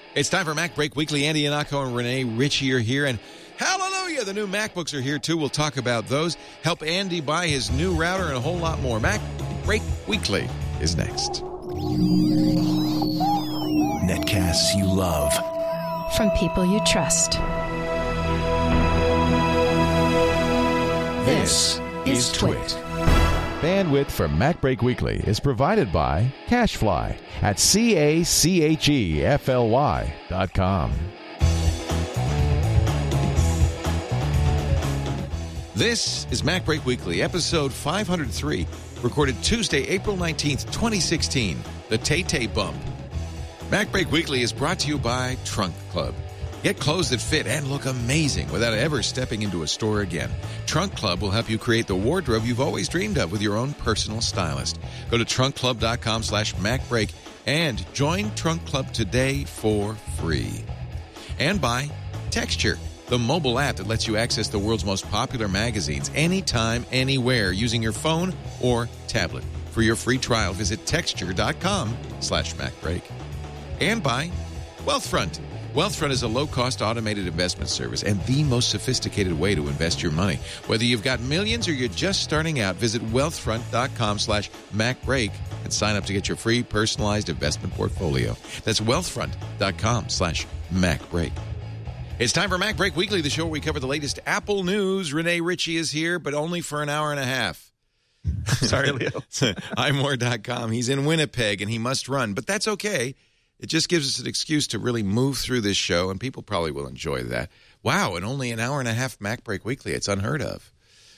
It's time for Mac Break Weekly. Andy Ihnatko and Renee Ritchie are here, and hallelujah, the new MacBooks are here too. We'll talk about those. Help Andy buy his new router and a whole lot more. Mac Break Weekly is next. Netcasts you love. From people you trust. This is Twit. Bandwidth for Mac Break Weekly is provided by CacheFly at CACHEFLY.com. This is Mac Break Weekly, episode 503, recorded Tuesday, April 19th, 2016, the Tay-Tay Bump. Mac Break Weekly is brought to you by Trunk Club. Get clothes that fit and look amazing without ever stepping into a store again. Trunk Club will help you create the wardrobe you've always dreamed of with your own personal stylist. Go to trunkclub.com/MacBreak and join Trunk Club today for free. And by Texture, the mobile app that lets you access the world's most popular magazines anytime, anywhere, using your phone or tablet. For your free trial, visit texture.com/MacBreak. And by Wealthfront. Wealthfront is a low-cost automated investment service and the most sophisticated way to invest your money. Whether you've got millions or you're just starting out, visit wealthfront.com/MacBreak and sign up to get your free personalized investment portfolio. That's wealthfront.com/MacBreak. It's time for Mac Break Weekly, the show where we cover the latest Apple news. Renee Ritchie is here, but only for an hour and a half. Sorry, Leo. iMore.com. He's in Winnipeg, and he must run, but that's okay. It just gives us an excuse to really move through this show, and people probably will enjoy that. Wow, and only an hour and a half Mac Break Weekly. It's unheard of.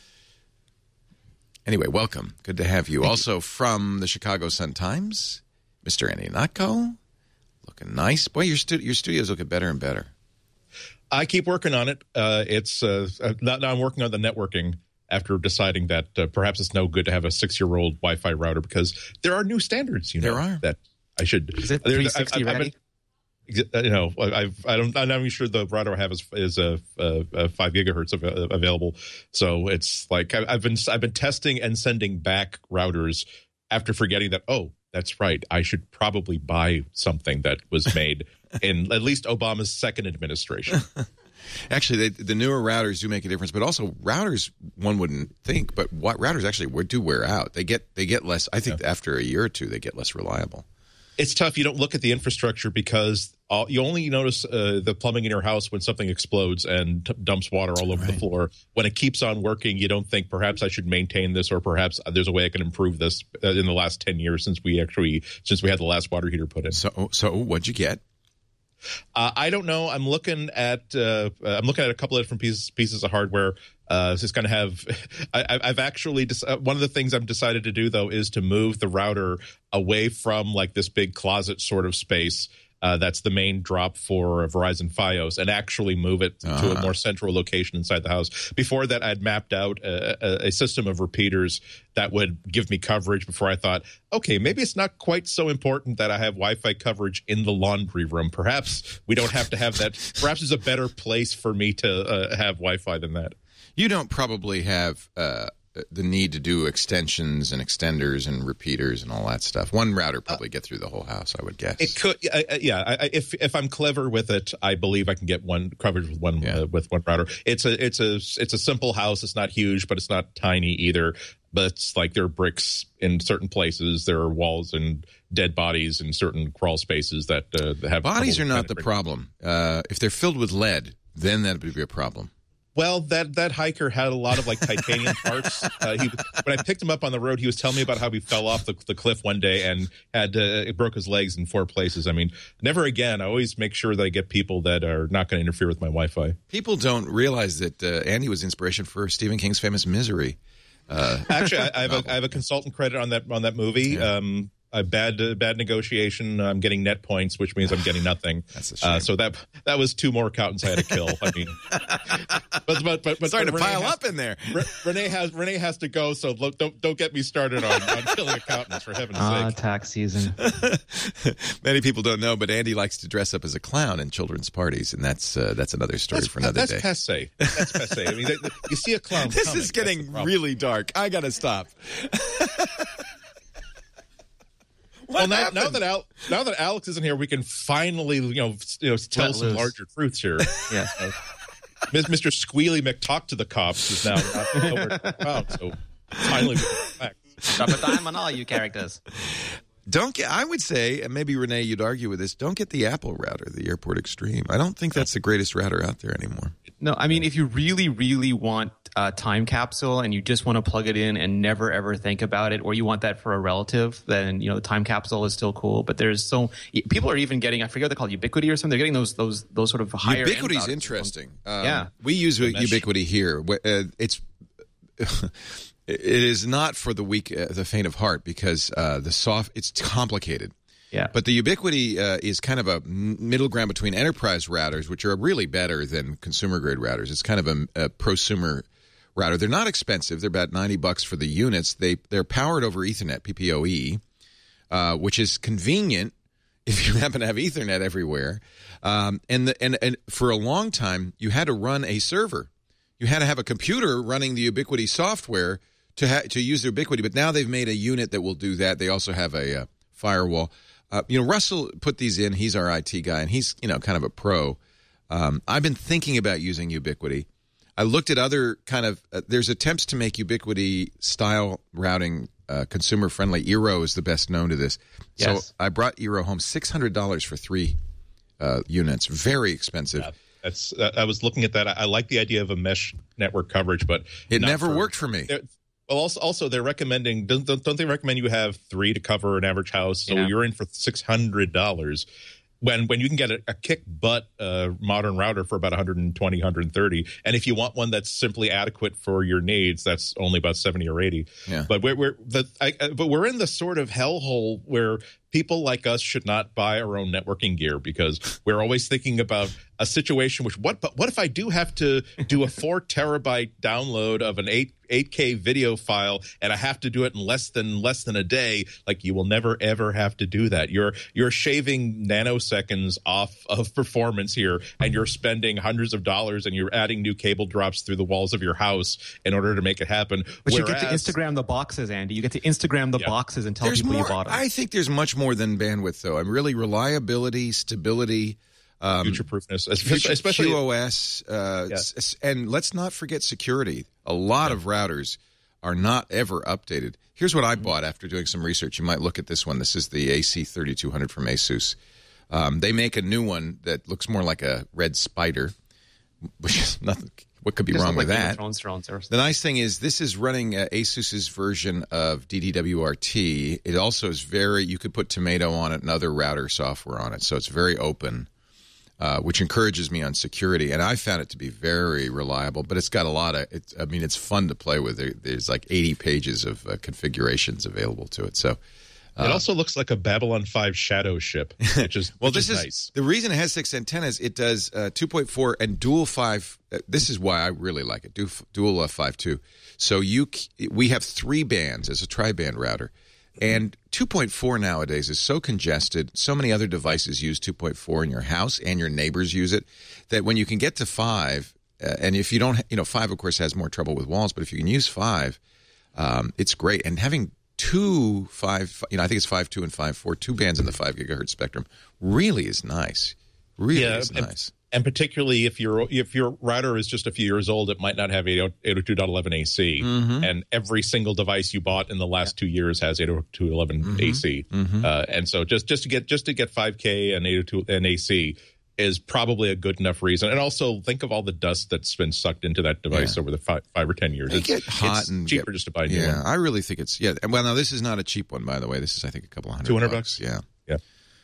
Anyway, welcome. Good to have you. Also from the Chicago Sun-Times, Mr. Andy Ihnatko. Looking nice. Boy, your studio's looking better and better. I keep working on it. Now I'm working on the networking after deciding that perhaps it's no good to have a 6-year-old Wi-Fi router because there are new standards, there are. that I should. Is it 360 ready? I'm not even sure the router I have is 5 gigahertz available. So it's like I've been testing and sending back routers after forgetting that. Oh, that's right. I should probably buy something that was made in at least Obama's second administration. Actually, the newer routers do make a difference, but also routers, one wouldn't think, but what routers actually do wear out. They get less. I think after a year or two, they get less reliable. It's tough. You don't look at the infrastructure because you only notice the plumbing in your house when something explodes and dumps water all over the floor. When it keeps on working, you don't think perhaps I should maintain this or perhaps there's a way I can improve this in the last 10 years since we had the last water heater put in. So what'd you get? I don't know. I'm looking at a couple of different pieces of hardware. It's going to have. I've actually one of the things I've decided to do though is to move the router away from like this big closet sort of space. That's the main drop for Verizon Fios, and actually move it to a more central location inside the house. Before that, I'd mapped out a system of repeaters that would give me coverage before I thought, okay, maybe it's not quite so important that I have Wi-Fi coverage in the laundry room. Perhaps we don't have to have that. Perhaps there's a better place for me to have Wi-Fi than that. You don't probably have the need to do extensions and extenders and repeaters and all that stuff. One router probably get through the whole house, I would guess. It could, if I'm clever with it, I believe I can get one coverage with one router. It's a simple house. It's not huge, but it's not tiny either. But it's like there are bricks in certain places. There are walls and dead bodies in certain crawl spaces that have bodies are not the problem. If they're filled with lead, then that would be a problem. Well, that hiker had a lot of like titanium parts. When I picked him up on the road, he was telling me about how he fell off the cliff one day and had broke his legs in 4 places. I mean, never again. I always make sure that I get people that are not going to interfere with my Wi-Fi. People don't realize that Andy was inspiration for Stephen King's famous Misery. Actually, I have a consultant credit on that movie. Yeah. A bad negotiation. I'm getting net points, which means I'm getting nothing. That's a shame. So that was 2 more accountants I had to kill. I mean, but starting to pile up in there. Renee has to go. So don't get me started on killing accountants, for heaven's sake. Tax season. Many people don't know, but Andy likes to dress up as a clown in children's parties, and that's another story for another day. That's passe. I mean, you see a clown. This is getting really dark. I got to stop. Well, now that Alex isn't here, we can finally tell some larger truths here. Yeah. Mr. Squealy McTalk to the cops is now nowhere to be found, so finally we can back. Drop a dime on all you characters. I would say, and maybe Renee, you'd argue with this, don't get the Apple router, the Airport Extreme. I don't think that's the greatest router out there anymore. No, I mean, if you really, really want a time capsule and you just want to plug it in and never, ever think about it, or you want that for a relative, then, the time capsule is still cool. But people are even getting, I forget what they call it, Ubiquity or something. They're getting those sort of higher Ubiquity is interesting. Yeah. We use Ubiquity here. It is not for the faint of heart because it's complicated. Yeah. But the Ubiquity is kind of a middle ground between enterprise routers, which are really better than consumer grade routers. It's kind of a prosumer router. They're not expensive. They're about $90 for the units. They're powered over Ethernet, PPoE, which is convenient if you happen to have Ethernet everywhere. And for a long time, you had to run a server. You had to have a computer running the Ubiquity software to use the Ubiquity, but now they've made a unit that will do that. They also have a firewall. Russell put these in. He's our IT guy, and he's kind of a pro. I've been thinking about using Ubiquity. I looked at other kind of there's attempts to make Ubiquity style routing consumer friendly. Eero is the best known to this. Yes. So I brought Eero home, $600 for 3 units. Very expensive. Yeah. I was looking at that. I like the idea of a mesh network coverage, but it never worked for me. Well, also they're recommending. Don't they recommend you have 3 to cover an average house? So you're in for $600 when you can get a kick butt modern router for about $120, $130, and if you want one that's simply adequate for your needs, that's only about $70 or $80. Yeah. But we're in the sort of hellhole where people like us should not buy our own networking gear because we're always thinking about a situation which what if I do have to do a 4 terabyte download of an 8K video file and I have to do it in less than a day? Like, you will never ever have to do that. You're shaving nanoseconds off of performance here, and you're spending hundreds of dollars, and you're adding new cable drops through the walls of your house in order to make it happen. But you get to Instagram the boxes, Andy. You get to Instagram the boxes and tell people you bought them. I think there's much more than bandwidth, though. Really reliability, stability, future-proofness, especially QoS, and let's not forget security. A lot of routers are not ever updated. Here's what I bought after doing some research. You might look at this one. This is the AC3200 from ASUS. They make a new one that looks more like a red spider, which is nothing. What could be wrong with that? The nice thing is this is running ASUS's version of DDWRT. It also is you could put Tomato on it and other router software on it, so it's very open, which encourages me on security. And I found it to be very reliable, but it's got a lot of it's fun to play with. There's like 80 pages of configurations available to it. So it also looks like a Babylon 5 shadow ship, which is nice. The reason it has 6 antennas. It does 2.4 and dual 5. This is why I really like it. Dual 5.2. So we have 3 bands as a tri-band router, and 2.4 nowadays is so congested. So many other devices use 2.4 in your house, and your neighbors use it, that when you can get to 5, and if you don't, 5 of course has more trouble with walls, but if you can use 5, it's great. And having 2 5, I think it's 5.2 and 5.4, 2 bands in the 5 gigahertz spectrum really is nice. Really is nice. And particularly if your router is just a few years old, it might not have 802.11 AC. Mm-hmm. And every single device you bought in the last 2 years has 802.11 AC. Mm-hmm. And so just to get 5K and 802 and AC is probably a good enough reason. And also think of all the dust that's been sucked into that device over the 5 or 10 years. It get hot it's and cheaper just to buy a new one. Yeah, I really think it's Well, now this is not a cheap one, by the way. This is I think a couple $100. $200. Yeah. Yeah.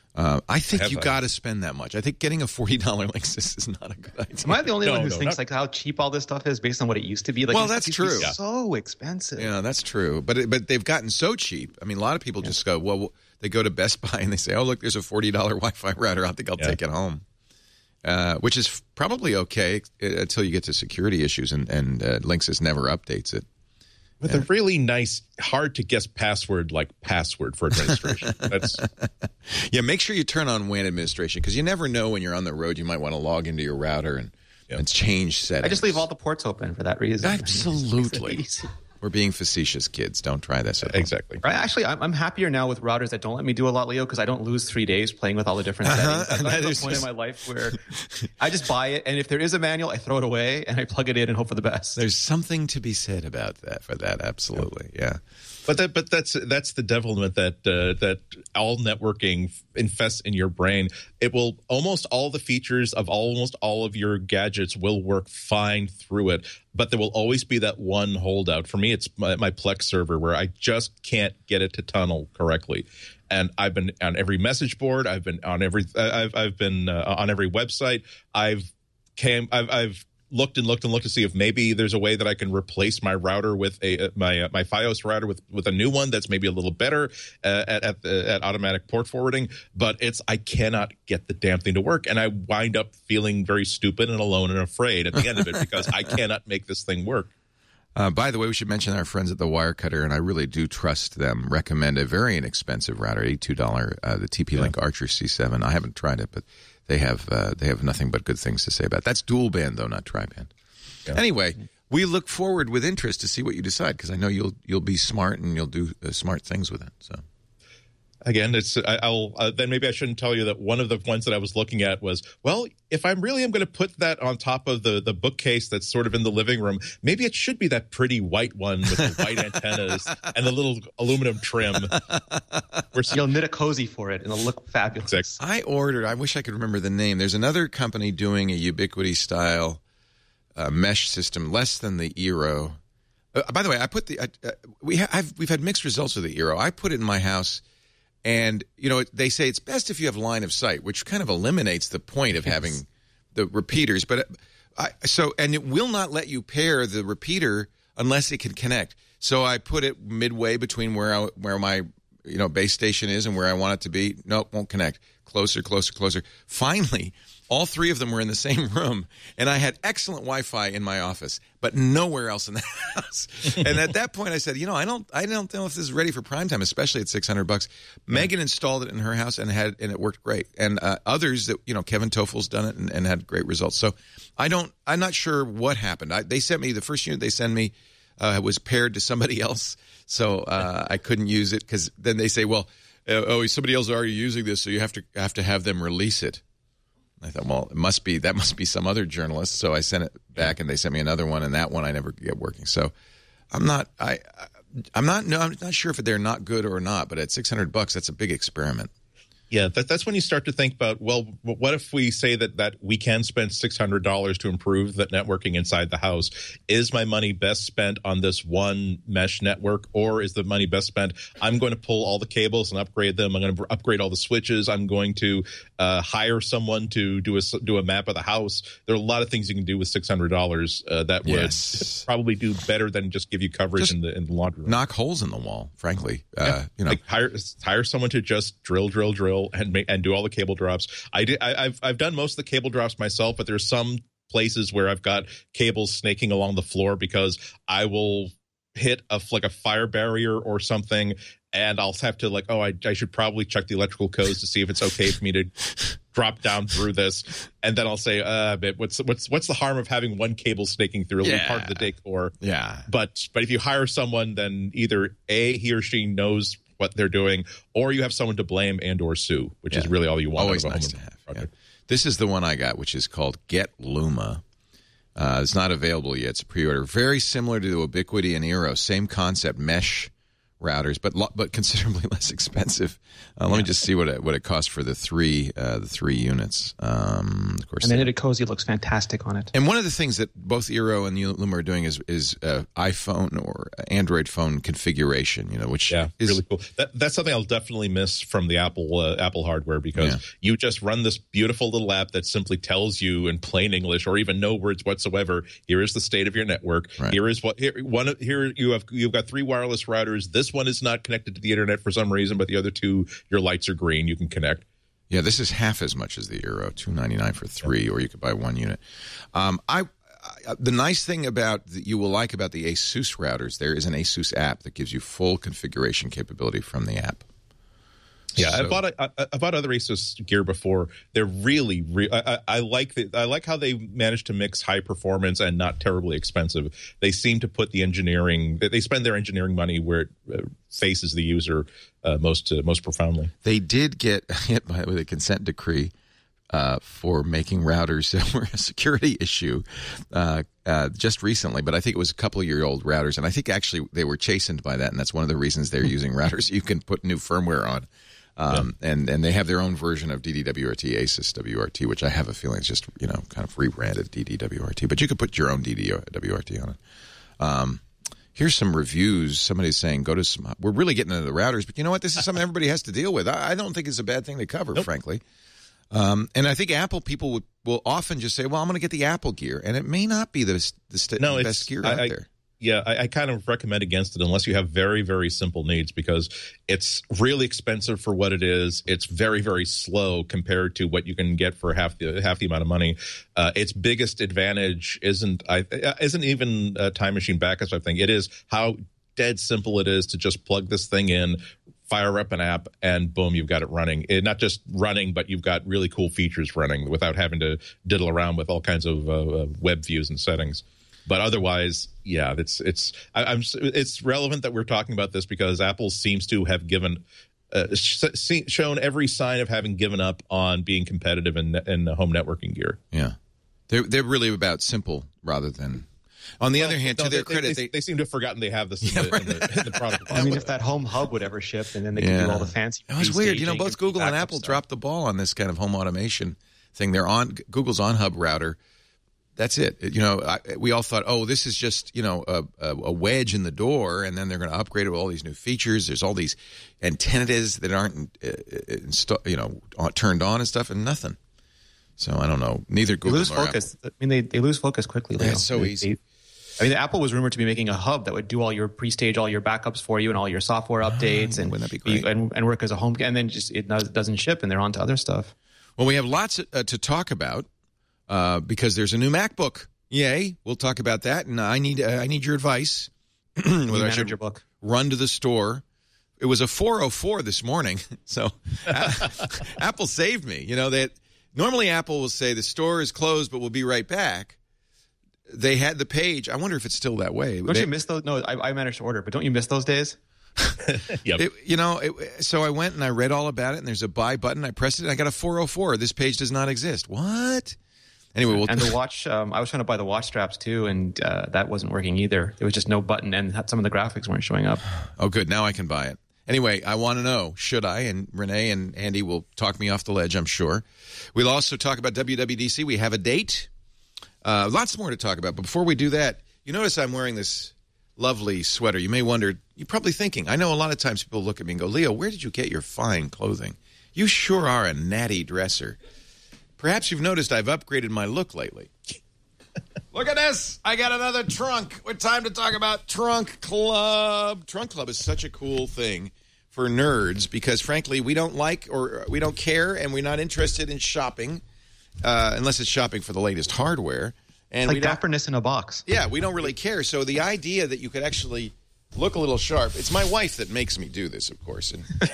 I think you got to spend that much. I think getting a $40 Lexus is not a good idea. Am I the only one who thinks like how cheap all this stuff is based on what it used to be? Like, well, that's true. So expensive. Yeah, that's true. But they've gotten so cheap. I mean, a lot of people just go, well, they go to Best Buy and they say, oh, look, there's a $40 Wi-Fi router. I think I'll take it home. Which is probably okay until you get to security issues, and Linksys never updates it. With a really nice, hard-to-guess password like password for administration. Make sure you turn on WAN administration, because you never know when you're on the road. You might want to log into your router and change settings. I just leave all the ports open for that reason. Absolutely. We're being facetious, kids. Don't try this at home. Exactly. Actually, I'm happier now with routers that don't let me do a lot, Leo, because I don't lose 3 days playing with all the different settings. That's the point in my life where I just buy it, and if there is a manual, I throw it away, and I plug it in and hope for the best. There's something to be said about that. For that, absolutely, yeah. But that's the devilment that all networking infests in your brain. It will almost all the features of almost all of your gadgets will work fine through it, but there will always be that one holdout. For me, it's my Plex server where I just can't get it to tunnel correctly. And I've been on every message board. I've been on every on every website. I've looked to see if maybe there's a way that I can replace my router with my Fios router with a new one that's maybe a little better at automatic port forwarding. But I cannot get the damn thing to work, and I wind up feeling very stupid and alone and afraid at the end of it because I cannot make this thing work. By the way, we should mention our friends at the Wirecutter, and I really do trust them. Recommend a very inexpensive router, $82, the TP-Link Archer C7. I haven't tried it, but they have nothing but good things to say about it. That's dual band, though, not tri-band. Yeah. Anyway, we look forward with interest to see what you decide, because I know you'll be smart and you'll do smart things with it. So. Again, then maybe I shouldn't tell you that one of the ones that I was looking at was, well, if I really am going to put that on top of the bookcase that's sort of in the living room, maybe it should be that pretty white one with the white antennas and the little aluminum trim. You'll knit a cozy for it, and it'll look fabulous. Exactly. I wish I could remember the name. There's another company doing a Ubiquiti-style mesh system, less than the Eero. By the way, I put we've had mixed results with the Eero. I put it in my house. And, they say it's best if you have line of sight, which kind of eliminates the point of having the repeaters. But and it will not let you pair the repeater unless it can connect. So I put it midway between where my base station is and where I want it to be. Nope, won't connect. Closer. Finally, all thrif of them were in the same room, and I had excellent Wi-Fi in my office, but nowhere else in the house. And at that point, I said, I don't know if this is ready for prime time, especially at $600. Megan installed it in her house and it worked great. And others that Kevin Toffel's done it and had great results. So I'm not sure what happened. They sent me the first unit they sent me was paired to somebody else, so I couldn't use it because then they say, well, somebody else is already using this, so you have to have them release it. I thought, well, that must be some other journalist. So I sent it back, and they sent me another one, and that one I never get working. So I'm not sure if they're not good or not. But at $600, that's a big experiment. Yeah, that's when you start to think about, well, what if we say that we can spend $600 to improve the networking inside the house? Is my money best spent on this one mesh network, or is the money best spent, I'm going to pull all the cables and upgrade them, I'm going to upgrade all the switches, I'm going to hire someone to do a map of the house? There are a lot of things you can do with $600 that would probably do better than just give you coverage in the laundry room. Knock holes in the wall, frankly. Like hire someone to just drill and do all the cable drops. I've done most of the cable drops myself, but there's some places where I've got cables snaking along the floor because I will hit a fire barrier or something, and I'll have to I should probably check the electrical codes to see if it's okay for me to drop down through this, and then I'll say, what's the harm of having one cable snaking through a little part of the decor? Yeah. But if you hire someone, then either he or she knows what they're doing, or you have someone to blame and or sue, which is really all you want. Always nice to have. Yeah. This is the one I got, which is called Get Luma. It's not available yet. It's a pre-order. Very similar to the Ubiquiti and Eero. Same concept, mesh routers, but considerably less expensive. Let me just see what it costs for the three units. Of course, and then Cozy looks fantastic on it. And one of the things that both Eero and Luma are doing is iPhone or Android phone configuration. Which is really cool. That's something I'll definitely miss from the Apple hardware, because you just run this beautiful little app that simply tells you in plain English or even no words whatsoever, here is the state of your network. Right. Here you've got 3 wireless routers. This one is not connected to the internet for some reason, but the other 2, your lights are green. You can connect. Yeah, this is half as much as the Eero, $299 for 3, or you could buy 1 unit. The nice thing you will like about the ASUS routers, there is an ASUS app that gives you full configuration capability from the app. Yeah, So- I bought other Asus gear before. They're really, I like how they managed to mix high performance and not terribly expensive. They seem to put the engineering. They spend their engineering money where it faces the user most profoundly. They did get hit by with a consent decree for making routers that were a security issue just recently, but I think it was a couple-year-old routers, and I think actually they were chastened by that, and that's one of the reasons they're using routers you can put new firmware on. And they have their own version of DDWRT, Asus WRT, which I have a feeling is just, kind of rebranded DDWRT. But you could put your own DDWRT on it. Here's some reviews. Somebody's saying, we're really getting into the routers, but you know what? This is something everybody has to deal with. I don't think it's a bad thing to cover, frankly. And I think Apple people will often just say, well, I'm going to get the Apple gear. And it may not be the best gear out there. Yeah, I kind of recommend against it unless you have very, very simple needs, because it's really expensive for what it is. It's very, very slow compared to what you can get for half the amount of money. Its biggest advantage isn't even time machine backups. I think it is how dead simple it is to just plug this thing in, fire up an app, and boom, you've got it running. Not just running, but you've got really cool features running without having to diddle around with all kinds of web views and settings. But otherwise, yeah, it's relevant that we're talking about this because Apple seems to have shown every sign of having given up on being competitive in home networking gear. Yeah, they're really about simple rather than. On the other hand, to their credit, they seem to have forgotten they have this in the product. I mean, if that home hub would ever ship, and then they could do all the fancy. It was weird. Both Google and Apple dropped the ball on this kind of home automation thing. They're on Google's on-hub router. That's it. We all thought, oh, this is just, a wedge in the door, and then they're going to upgrade it with all these new features. There's all these antennas that aren't, turned on and stuff, and nothing. So I don't know. Neither Google they lose nor focus. Apple. I mean, they lose focus quickly. Yeah, it's so easy. Apple was rumored to be making a hub that would do all your pre-stage, all your backups for you, and all your software updates, and wouldn't that be great? And work as a home. And then just it doesn't ship, and they're on to other stuff. Well, we have lots to talk about. Because there's a new MacBook. Yay. We'll talk about that. And I need your advice. Whether I should your book. Run to the store. It was a 4:04 this morning. So Apple saved me. That normally Apple will say the store is closed, but we'll be right back. They had the page. I wonder if it's still that way. Don't you miss those? No, I managed to order, but don't you miss those days? Yep. So I went and I read all about it, and there's a buy button. I pressed it, and I got a 4:04. This page does not exist. What? Anyway, and the watch, I was trying to buy the watch straps too, and that wasn't working either. There was just no button, and some of the graphics weren't showing up. Oh, good. Now I can buy it. Anyway, I want to know, should I? And Renee and Andy will talk me off the ledge, I'm sure. We'll also talk about WWDC. We have a date. Lots more to talk about. But before we do that, you notice I'm wearing this lovely sweater. You may wonder, you're probably thinking, I know a lot of times people look at me and go, Leo, where did you get your fine clothing? You sure are a natty dresser. Perhaps you've noticed I've upgraded my look lately. Look at this. I got another trunk. It's time to talk about Trunk Club. Trunk Club is such a cool thing for nerds because, frankly, we don't like or we don't care and we're not interested in shopping unless it's shopping for the latest hardware. And like dapperness in a box. Yeah, we don't really care. So the idea that you could actually look a little sharp. It's my wife that makes me do this, of course.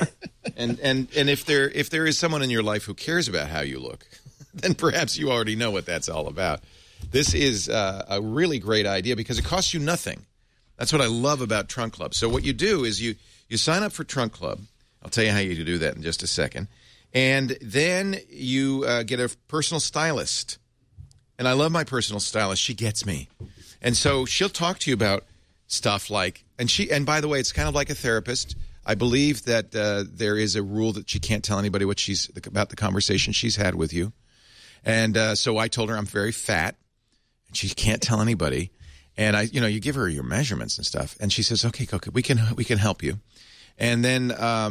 And if there is someone in your life who cares about how you look, then perhaps you already know what that's all about. This is a really great idea because it costs you nothing. That's what I love about Trunk Club. So what you do is you sign up for Trunk Club. I'll tell you how you do that in just a second. And then you get a personal stylist. And I love my personal stylist. She gets me. And so she'll talk to you about stuff like, and by the way, it's kind of like a therapist. I believe that there is a rule that she can't tell anybody about the conversation she's had with you. And so I told her I'm very fat, and she can't tell anybody. And you give her your measurements and stuff, and she says, "Okay, we can help you." And then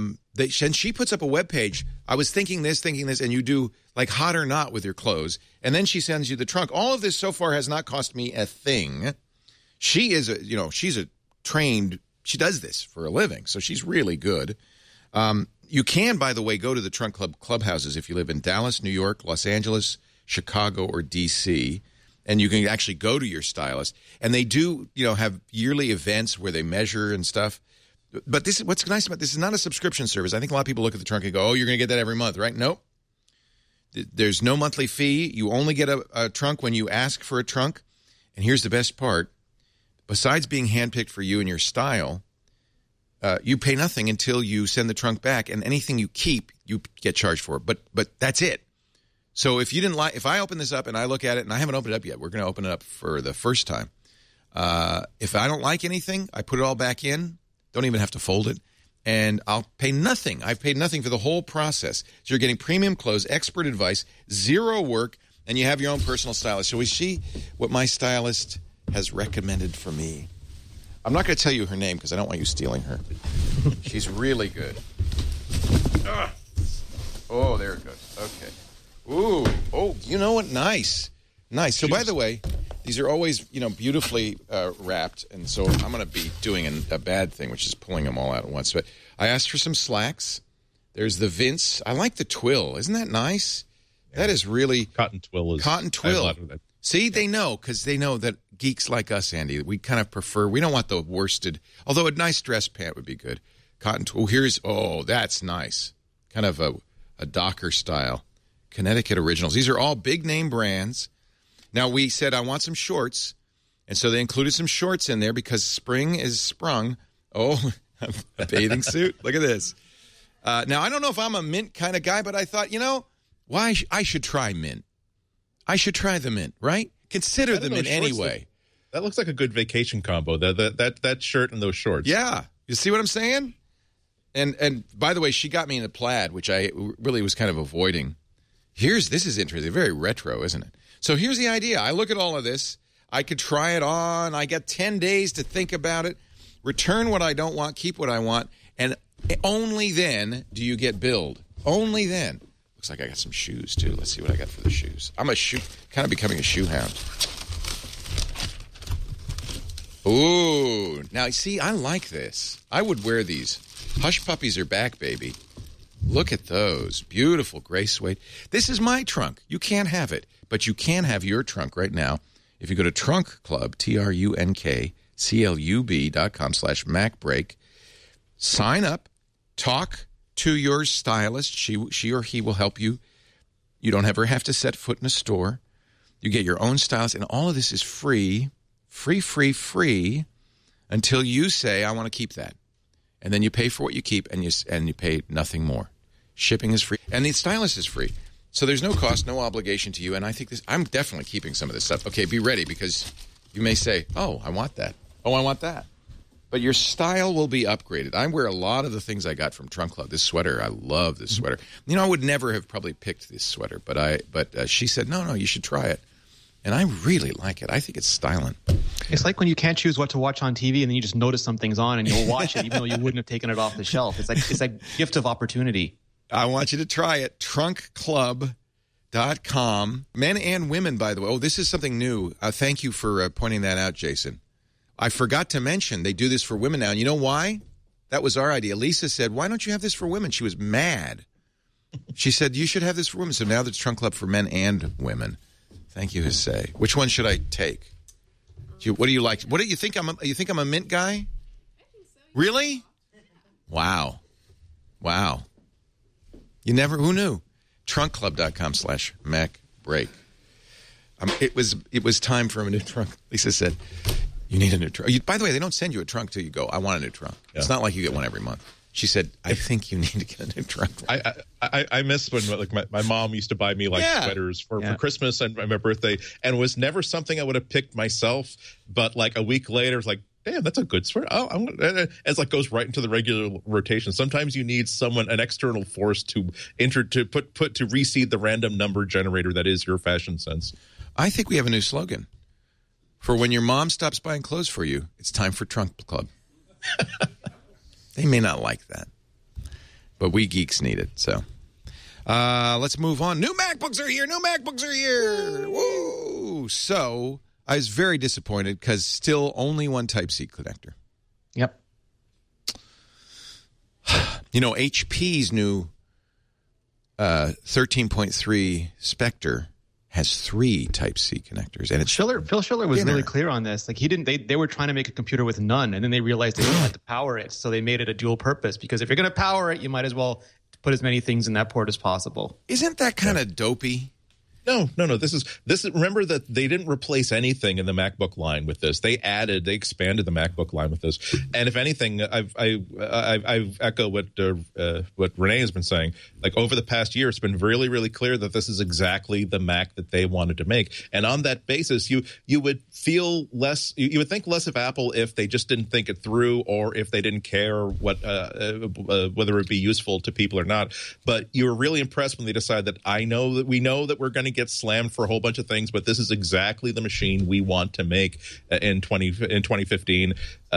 and she puts up a web page. I was thinking this, and you do like hot or not with your clothes, and then she sends you the trunk. All of this so far has not cost me a thing. She is she's a trained. She does this for a living, so she's really good. You can, by the way, go to the Trunk Club clubhouses if you live in Dallas, New York, Los Angeles, Chicago, or D.C., and you can actually go to your stylist. And they do, have yearly events where they measure and stuff. But this is what's nice about this is not a subscription service. I think a lot of people look at the trunk and go, "Oh, you're going to get that every month, right?" Nope. There's no monthly fee. You only get a trunk when you ask for a trunk. And here's the best part: besides being handpicked for you and your style, you pay nothing until you send the trunk back, and anything you keep, you get charged for. But that's it. So if you didn't like, if I open this up and I look at it, and I haven't opened it up yet, we're going to open it up for the first time. If I don't like anything, I put it all back in. Don't even have to fold it. And I'll pay nothing. I've paid nothing for the whole process. So you're getting premium clothes, expert advice, zero work, and you have your own personal stylist. So we see what my stylist has recommended for me. I'm not going to tell you her name because I don't want you stealing her. She's really good. Oh, there it goes. Okay. Ooh. Oh, you know what? Nice. Nice. So, by the way, these are always, beautifully wrapped, and so I'm going to be doing a bad thing, which is pulling them all out at once. But I asked for some slacks. There's the Vince. I like the twill. Isn't that nice? Yeah. That is really... Cotton twill. See, they know, because they know that geeks like us, Andy, we kind of prefer... We don't want the worsted... Although a nice dress pant would be good. Cotton twill. That's nice. Kind of a Docker style. Connecticut Originals. These are all big-name brands. Now, we said, I want some shorts, and so they included some shorts in there because spring is sprung. Oh, a bathing suit. Look at this. Now, I don't know if I'm a mint kind of guy, but I thought, why I should try mint. I should try the mint, right? Consider the mint anyway. That looks like a good vacation combo, that shirt and those shorts. Yeah. You see what I'm saying? And by the way, she got me in a plaid, which I really was kind of avoiding. This is interesting. Very retro, isn't it? So here's the idea. I look at all of this. I could try it on. I get 10 days to think about it, return what I don't want, keep what I want, and only then do you get billed. Only then. Looks like I got some shoes, too. Let's see what I got for the shoes. I'm kind of becoming a shoe hound. Ooh. Now, see, I like this. I would wear these. Hush Puppies are back, baby. Look at those. Beautiful gray suede. This is my trunk. You can't have it, but you can have your trunk right now. If you go to Trunk Club, TrunkClub.com/MacBreak, sign up, talk to your stylist. She or he will help you. You don't ever have to set foot in a store. You get your own stylist, and all of this is free, until you say, I want to keep that. And then you pay for what you keep, and you pay nothing more. Shipping is free, and the stylist is free. So there's no cost, no obligation to you. And I think I'm definitely keeping some of this stuff. Okay, be ready, because you may say, oh, I want that. Oh, I want that. But your style will be upgraded. I wear a lot of the things I got from Trunk Club. This sweater, I love this sweater. I would never have probably picked this sweater, but she said, no, you should try it. And I really like it. I think it's styling. It's like when you can't choose what to watch on TV, and then you just notice something's on, and you'll watch it even though you wouldn't have taken it off the shelf. It's like gift of opportunity. I want you to try it. TrunkClub.com. Men and women, by the way. Oh, this is something new. Thank you for pointing that out, Jason. I forgot to mention they do this for women now. And you know why? That was our idea. Lisa said, why don't you have this for women? She was mad. She said, you should have this for women. So now there's Trunk Club for men and women. Thank you, Jose. Which one should I take? What do you like? What do you think? You think I'm a mint guy? I think so. Really? Wow. Who knew? TrunkClub.com/MacBreak. It was time for a new trunk. Lisa said, you need a new trunk. By the way, they don't send you a trunk till you go, I want a new trunk. Yeah. It's not like you get one every month. She said, I think you need to get a new trunk. I miss when my mom used to buy me sweaters for Christmas and my birthday, and it was never something I would have picked myself. But like a week later, it's like, damn, that's a good sweater. Oh, it's like goes right into the regular rotation. Sometimes you need an external force to reseed the random number generator that is your fashion sense. I think we have a new slogan for when your mom stops buying clothes for you. It's time for Trunk Club. They may not like that, but we geeks need it. So let's move on. New MacBooks are here. Woo! So I was very disappointed because still only one Type-C connector. Yep. HP's new 13.3 Spectre has 3 Type-C connectors, and it's Phil Schiller was thinner. really clear on this. Like they were trying to make a computer with none, and then they realized they didn't have to power it, so they made it a dual purpose. Because if you're going to power it, you might as well put as many things in that port as possible. Isn't that kind of dopey? No. This is remember that they didn't replace anything in the MacBook line with this. They expanded the MacBook line with this. And if anything, I echo what Renee has been saying. Like over the past year, it's been really, really clear that this is exactly the Mac that they wanted to make. And on that basis, you would feel less. You would think less of Apple if they just didn't think it through, or if they didn't care what whether it would be useful to people or not. But you were really impressed when they decided that we know that we're going to get slammed for a whole bunch of things, but this is exactly the machine we want to make in 2015.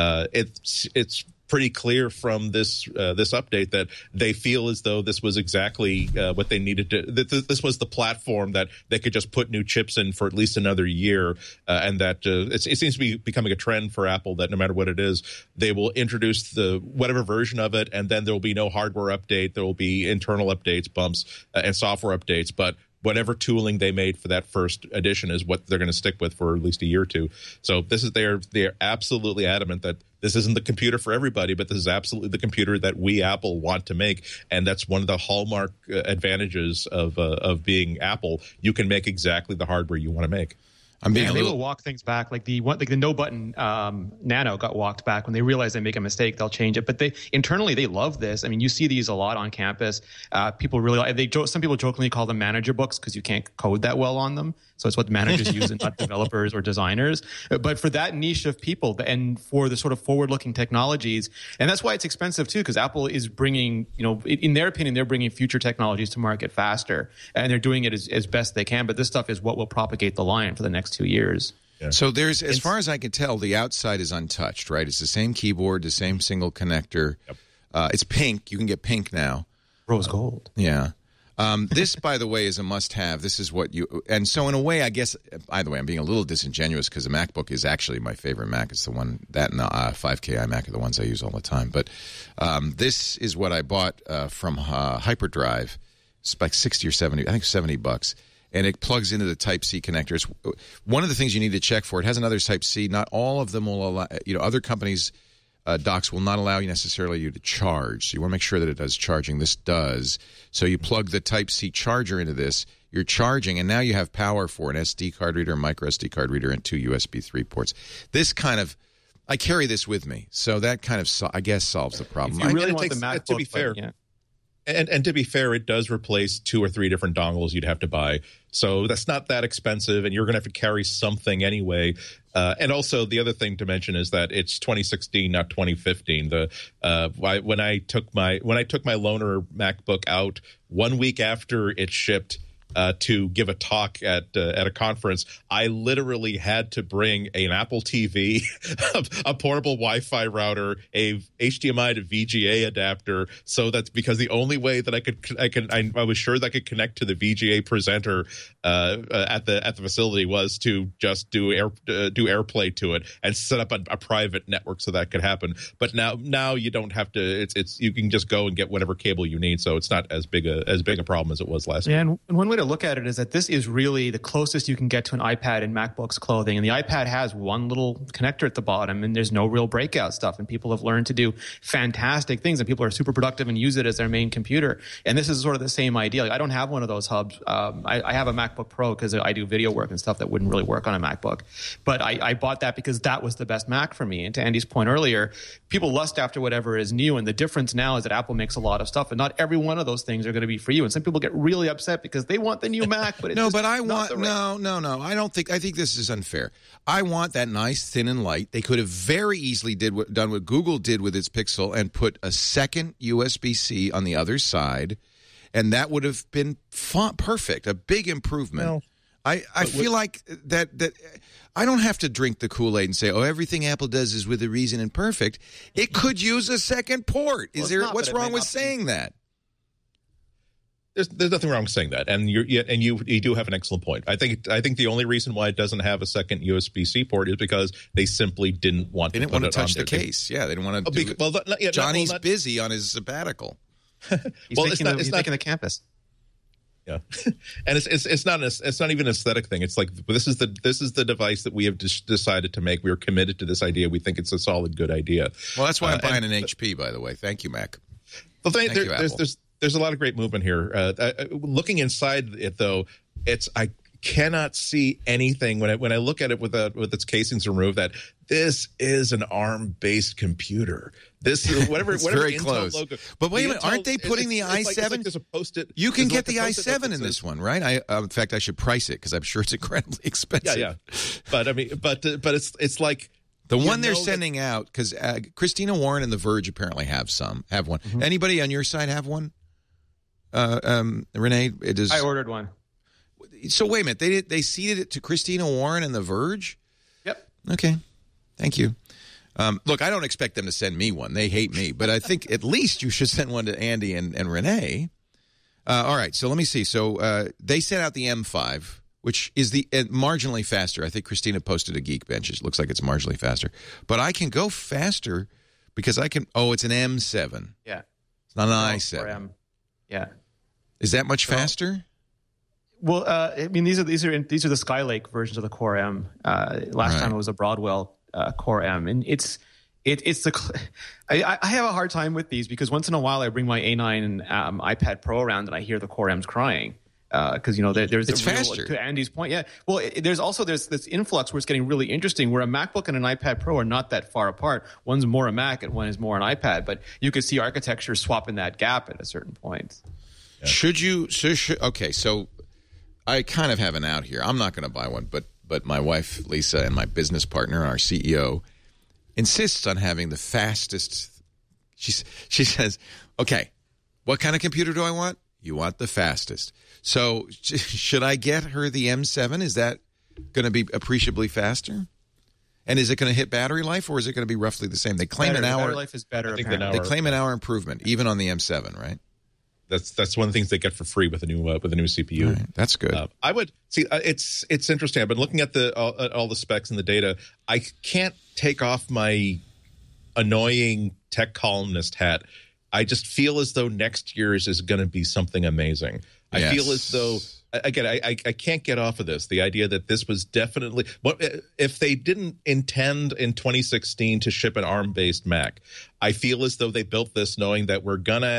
It's pretty clear from this update that they feel as though this was exactly what they needed to. This was the platform that they could just put new chips in for at least another year, and that it seems to be becoming a trend for Apple that no matter what it is, they will introduce the whatever version of it, and then there will be no hardware update. There will be internal updates, bumps, and software updates, but whatever tooling they made for that first edition is what they're going to stick with for at least a year or two. So this is they're absolutely adamant that this isn't the computer for everybody, but this is absolutely the computer that we Apple want to make, and that's one of the hallmark advantages of being Apple. You can make exactly the hardware you want to make. They will walk things back. Like the no button Nano got walked back when they realize they make a mistake. They'll change it. But internally they love this. I mean, you see these a lot on campus. People really some people jokingly call them manager books because you can't code that well on them. So it's what managers use and not developers or designers. But for that niche of people and for the sort of forward-looking technologies, and that's why it's expensive too, because Apple is bringing, in their opinion, they're bringing future technologies to market faster, and they're doing it as best they can. But this stuff is what will propagate the line for the next 2 years. Yeah. So there's, as far as I can tell, the outside is untouched, right? It's the same keyboard, the same single connector. Yep. It's pink. You can get pink now. Rose gold. Yeah. This, by the way, is a must-have. This is what you – and so in a way, I guess – by the way, I'm being a little disingenuous because the MacBook is actually my favorite Mac. It's the one – that and the 5K iMac are the ones I use all the time. But this is what I bought from Hyperdrive. It's like 60 or 70 – I think $70. And it plugs into the Type-C connectors. One of the things you need to check for, it has another Type-C. Not all of them will allow – other companies' docks will not allow you necessarily to charge. So you want to make sure that it does charging. This does. So you plug the Type-C charger into this, you're charging, and now you have power for an SD card reader, a micro SD card reader, and 2 USB 3 ports. This kind of – I carry this with me. So that kind of, I guess, solves the problem. If you really want the MacBook, to be fair. Yeah. And to be fair, it does replace 2 or 3 different dongles you'd have to buy. So that's not that expensive, and you're going to have to carry something anyway. And also, the other thing to mention is that it's 2016, not 2015. When I took my loaner MacBook out 1 week after it shipped to give a talk at a conference, I literally had to bring an Apple TV, a portable Wi-Fi router, a HDMI to VGA adapter, so that's because the only way that I was sure that I could connect to the VGA presenter at the facility was to just do AirPlay to it and set up a private network so that could happen. But now you don't have to. It's you can just go and get whatever cable you need, so it's not as big a problem as it was last year. And one way to look at it is that this is really the closest you can get to an iPad in MacBook's clothing. And the iPad has one little connector at the bottom, and there's no real breakout stuff. And people have learned to do fantastic things, and people are super productive and use it as their main computer. And this is sort of the same idea. Like, I don't have one of those hubs. I have a MacBook Pro because I do video work and stuff that wouldn't really work on a MacBook. But I bought that because that was the best Mac for me. And to Andy's point earlier, people lust after whatever is new. And the difference now is that Apple makes a lot of stuff, and not every one of those things are going to be for you. And some people get really upset because they want the new Mac. But it's no. I don't think. I think this is unfair. I want that nice, thin and light. They could have very easily done what Google did with its Pixel and put a second USB-C on the other side, and that would have been perfect. A big improvement. No. I feel like that I don't have to drink the Kool-Aid and say, oh, everything Apple does is with a reason and perfect. It could use a second port. What's wrong with saying that? There's nothing wrong with saying that, and you do have an excellent point. I think the only reason why it doesn't have a second USB-C port is because they simply didn't want to touch the case. Yeah, they didn't want to. Johnny's busy on his sabbatical. He's taking the campus. Yeah, and it's not even an aesthetic thing. It's like this is the device that we have decided to make. We are committed to this idea. We think it's a solid, good idea. Well, that's why I'm buying an HP, by the way. Thank you, Mac. Well, there's a lot of great movement here. Looking inside it, though, I cannot see anything when I look at it with its casings removed that this is an ARM-based computer. This is whatever very Intel close. logo. But wait a The minute, Intel- aren't they putting the i7? It's like there's a post-it. You can get the like a post-it i7 in this one, right? In fact, I should price it because I'm sure it's incredibly expensive. Yeah. But I mean, but it's like the one they're sending out because Christina Warren and The Verge apparently have one. Mm-hmm. Anybody on your side have one? Renee, it is. I ordered one. So wait a minute, they seeded it to Christina Warren and The Verge? Yep. Okay, thank you. Look, I don't expect them to send me one. They hate me. But I think at least you should send one to Andy and Renee. All right, so let me see. So they sent out the M5, which is the marginally faster. I think Christina posted a Geekbench. It looks like it's marginally faster. But I can go faster because I can – it's an M7. Yeah. It's not an i7. Yeah. Is that much faster? Well, I mean, these are the Skylake versions of the Core M. Last time it was a Broadwell Core M, and it's the. I have a hard time with these because once in a while I bring my A9 iPad Pro around and I hear the Core M's crying because there's it's faster. To Andy's point, yeah. Well, there's this influx where it's getting really interesting where a MacBook and an iPad Pro are not that far apart. One's more a Mac and one is more an iPad, but you could see architecture swapping that gap at a certain point. Yeah. Should you? Okay, so. I kind of have an out here. I'm not going to buy one, but my wife, Lisa, and my business partner, our CEO, insists on having the fastest. She says, okay, what kind of computer do I want? You want the fastest. So should I get her the M7? Is that going to be appreciably faster? And is it going to hit battery life, or is it going to be roughly the same? They claim an hour. Battery life is better. They claim an hour improvement, even on the M7, right? That's one of the things they get for free with a new CPU. Right, that's good. I would see. It's interesting. I've been looking at all the specs and the data. I can't take off my annoying tech columnist hat. I just feel as though next year's is going to be something amazing. I feel as though. Again, I can't get off of this. The idea that this was definitely if they didn't intend in 2016 to ship an ARM-based Mac, I feel as though they built this knowing that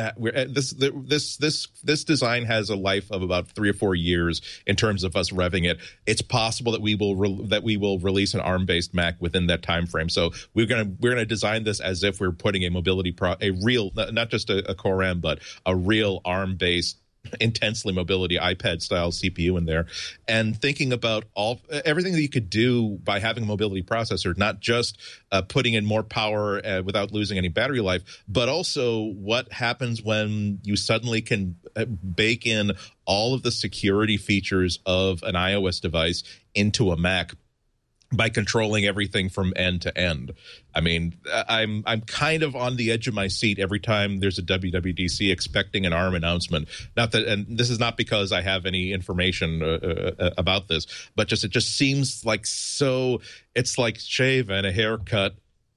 this design has a life of about 3 or 4 years in terms of us revving it. It's possible that we will release an ARM-based Mac within that time frame. So we're gonna design this as if we're putting a real, not just a Core M, but a real ARM-based intensely mobility iPad style CPU in there, and thinking about everything that you could do by having a mobility processor, not just putting in more power without losing any battery life, but also what happens when you suddenly can bake in all of the security features of an iOS device into a Mac by controlling everything from end to end. I mean, I'm kind of on the edge of my seat every time there's a WWDC expecting an ARM announcement. Not that, and this is not because I have any information about this, but it just seems like so. It's like shave and a haircut.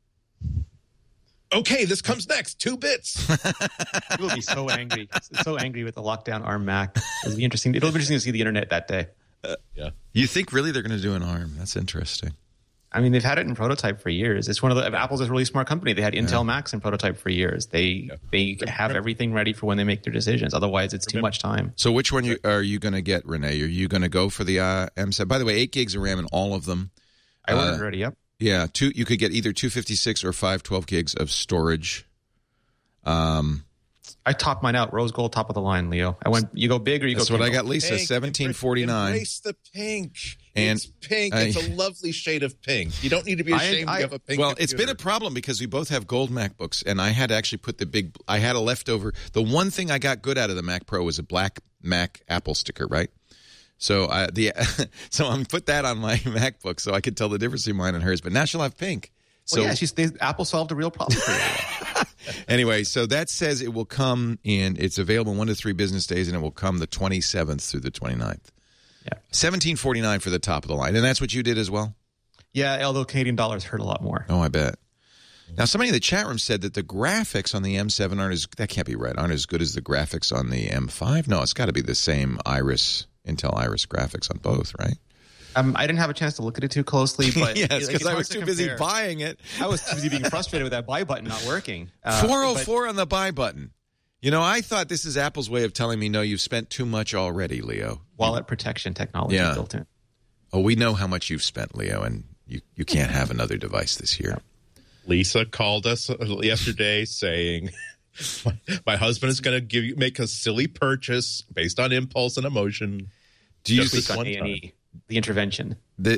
Okay, this comes next. 2 bits. People will be so angry, so angry with the lockdown ARM Mac. It'll be interesting to see the internet that day. Yeah. You think really they're going to do an ARM? That's interesting. I mean, they've had it in prototype for years. It's one of Apple's a really smart company. They had Intel Macs in prototype for years. They have everything ready for when they make their decisions. Otherwise, it's too much time. So which one are you going to get, Renee? Are you going to go for the M7? By the way, 8 gigs of RAM in all of them. I ordered already, yep. Yeah, you could get either 256 or 512 gigs of storage. I topped mine out. Rose gold, top of the line, Leo. You go big or you go That's what I got, Lisa. 1749. Embrace the pink. It's pink. It's a lovely shade of pink. You don't need to be ashamed you have a pink computer. It's been a problem because we both have gold MacBooks, and I had to actually put I had a leftover. The one thing I got good out of the Mac Pro was a black Mac Apple sticker, right? So so I'm put that on my MacBook so I could tell the difference between mine and hers. But now she'll have pink. So Apple solved a real problem for you. Anyway, so that says it will come in. It's available in 1 to 3 business days, and it will come the 27th through the 29th. Yeah, $17.49 for the top of the line, and that's what you did as well. Yeah, although Canadian dollars hurt a lot more. Oh, I bet. Now, somebody in the chat room said that the graphics on the M7 that can't be right, aren't as good as the graphics on the M5. No, it's got to be the same Intel Iris graphics on both, right? I didn't have a chance to look at it too closely, but yes, because I was too busy buying it. I was too busy being frustrated with that buy button not working. 404 on the buy button. You know, I thought this is Apple's way of telling me, no, you've spent too much already, Leo. Wallet protection technology built in. Oh, we know how much you've spent, Leo, and you can't have another device this year. Lisa called us yesterday saying, my husband is going to make a silly purchase based on impulse and emotion. Do you just on A&E, the intervention? The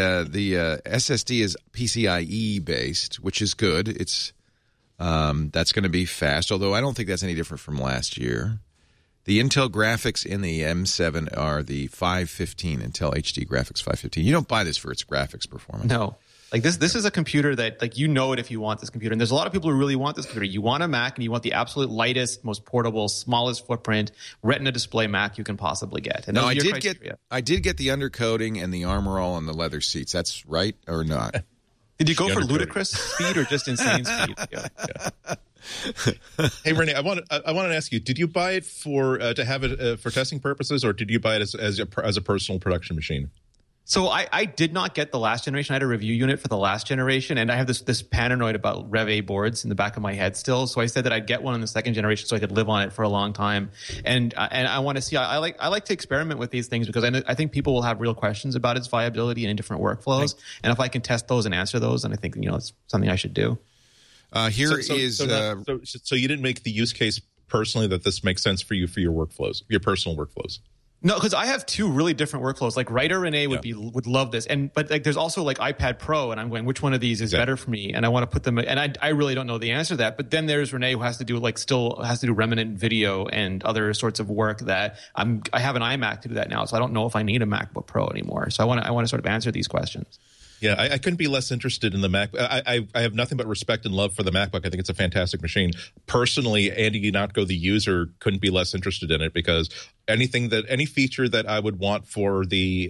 SSD is PCIe based, which is good. It's that's going to be fast, although I don't think that's any different from last year. The Intel graphics in the M7 are the 515, Intel HD Graphics 515. You don't buy this for its graphics performance. No. Like this is a computer that, like, you know it if you want this computer. And there's a lot of people who really want this computer. You want a Mac and you want the absolute lightest, most portable, smallest footprint Retina display Mac you can possibly get. And no, I did get the undercoating and the Armor All and the leather seats. That's right or not? Did you go for ludicrous speed or just insane speed? Yeah. Hey, Renee, I wanted to ask you: did you buy it for to have it for testing purposes, or did you buy it as a personal production machine? So I did not get the last generation. I had a review unit for the last generation, and I have this paranoid about Rev A boards in the back of my head still. So I said that I'd get one in the second generation so I could live on it for a long time. And I want to see. I like to experiment with these things because I think people will have real questions about its viability and in different workflows. Right. And if I can test those and answer those, then I think it's something I should do. So you didn't make the use case personally that this makes sense for you for your workflows, your personal workflows. No, because I have two really different workflows. Like Writer Renee would love this, but like there's also like iPad Pro, and I'm going, which one of these is better for me? And I want to put them. And I really don't know the answer to that. But then there's Renee who has to do remnant video and other sorts of work that I have an iMac to do that now, so I don't know if I need a MacBook Pro anymore. So I want to sort of answer these questions. Yeah, I couldn't be less interested in the Mac. I have nothing but respect and love for the MacBook. I think it's a fantastic machine. Personally, Andy Ihnatko, the user, couldn't be less interested in it because any feature that I would want for the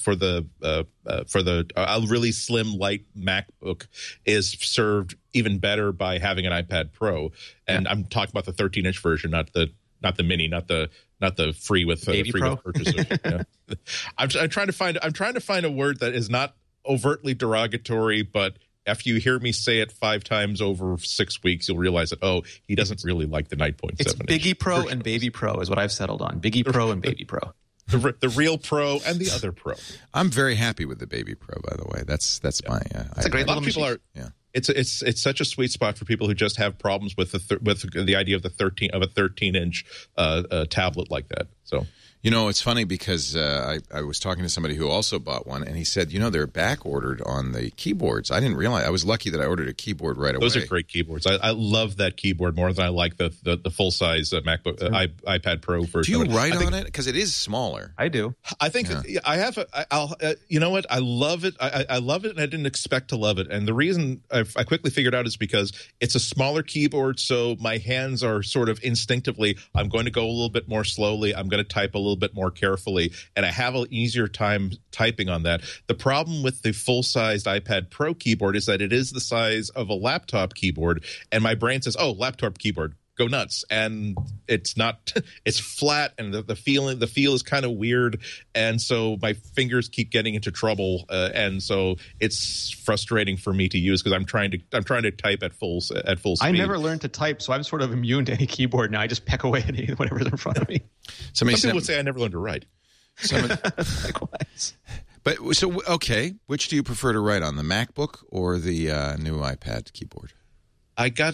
really slim, light MacBook is served even better by having an iPad Pro. And I'm talking about the 13-inch version, not the mini, not the free with Baby free Pro? with purchaser. Yeah. I'm trying to find a word that is not overtly derogatory, but after you hear me say it 5 times over 6 weeks, you'll realize that, he doesn't really like the 9.7. It's Biggie Pro and Baby Pro is what I've settled on. Biggie Pro and Baby Pro. The real Pro and the other Pro. I'm very happy with the Baby Pro, by the way. That's my. It's a great a lot of people machine. are. Yeah. It's such a sweet spot for people who just have problems with the idea of a 13-inch tablet like that. So. It's funny because I was talking to somebody who also bought one, and he said, they're back ordered on the keyboards. I didn't realize. I was lucky that I ordered a keyboard right away. Those are great keyboards. I love that keyboard more than I like the full size MacBook iPad Pro version. Do you write on it? Because it is smaller. I do. I think I have. You know what? I love it. I love it, and I didn't expect to love it. And the reason I quickly figured out is because it's a smaller keyboard, so my hands are sort of instinctively. I'm going to go a little bit more slowly. I'm going to type a little bit more carefully, and I have an easier time typing on that. The problem with the full-sized iPad Pro keyboard is that it is the size of a laptop keyboard, and my brain says, laptop keyboard, go nuts. And it's not, it's flat, and the feel is kind of weird, and so my fingers keep getting into trouble, and so it's frustrating for me to use because I'm trying to type at full speed. I never learned to type, so I'm sort of immune to any keyboard now. I just peck away at whatever's in front of me. Some people would say I never learned to write. Likewise. But so okay, which do you prefer to write on, the MacBook or the new iPad keyboard? I got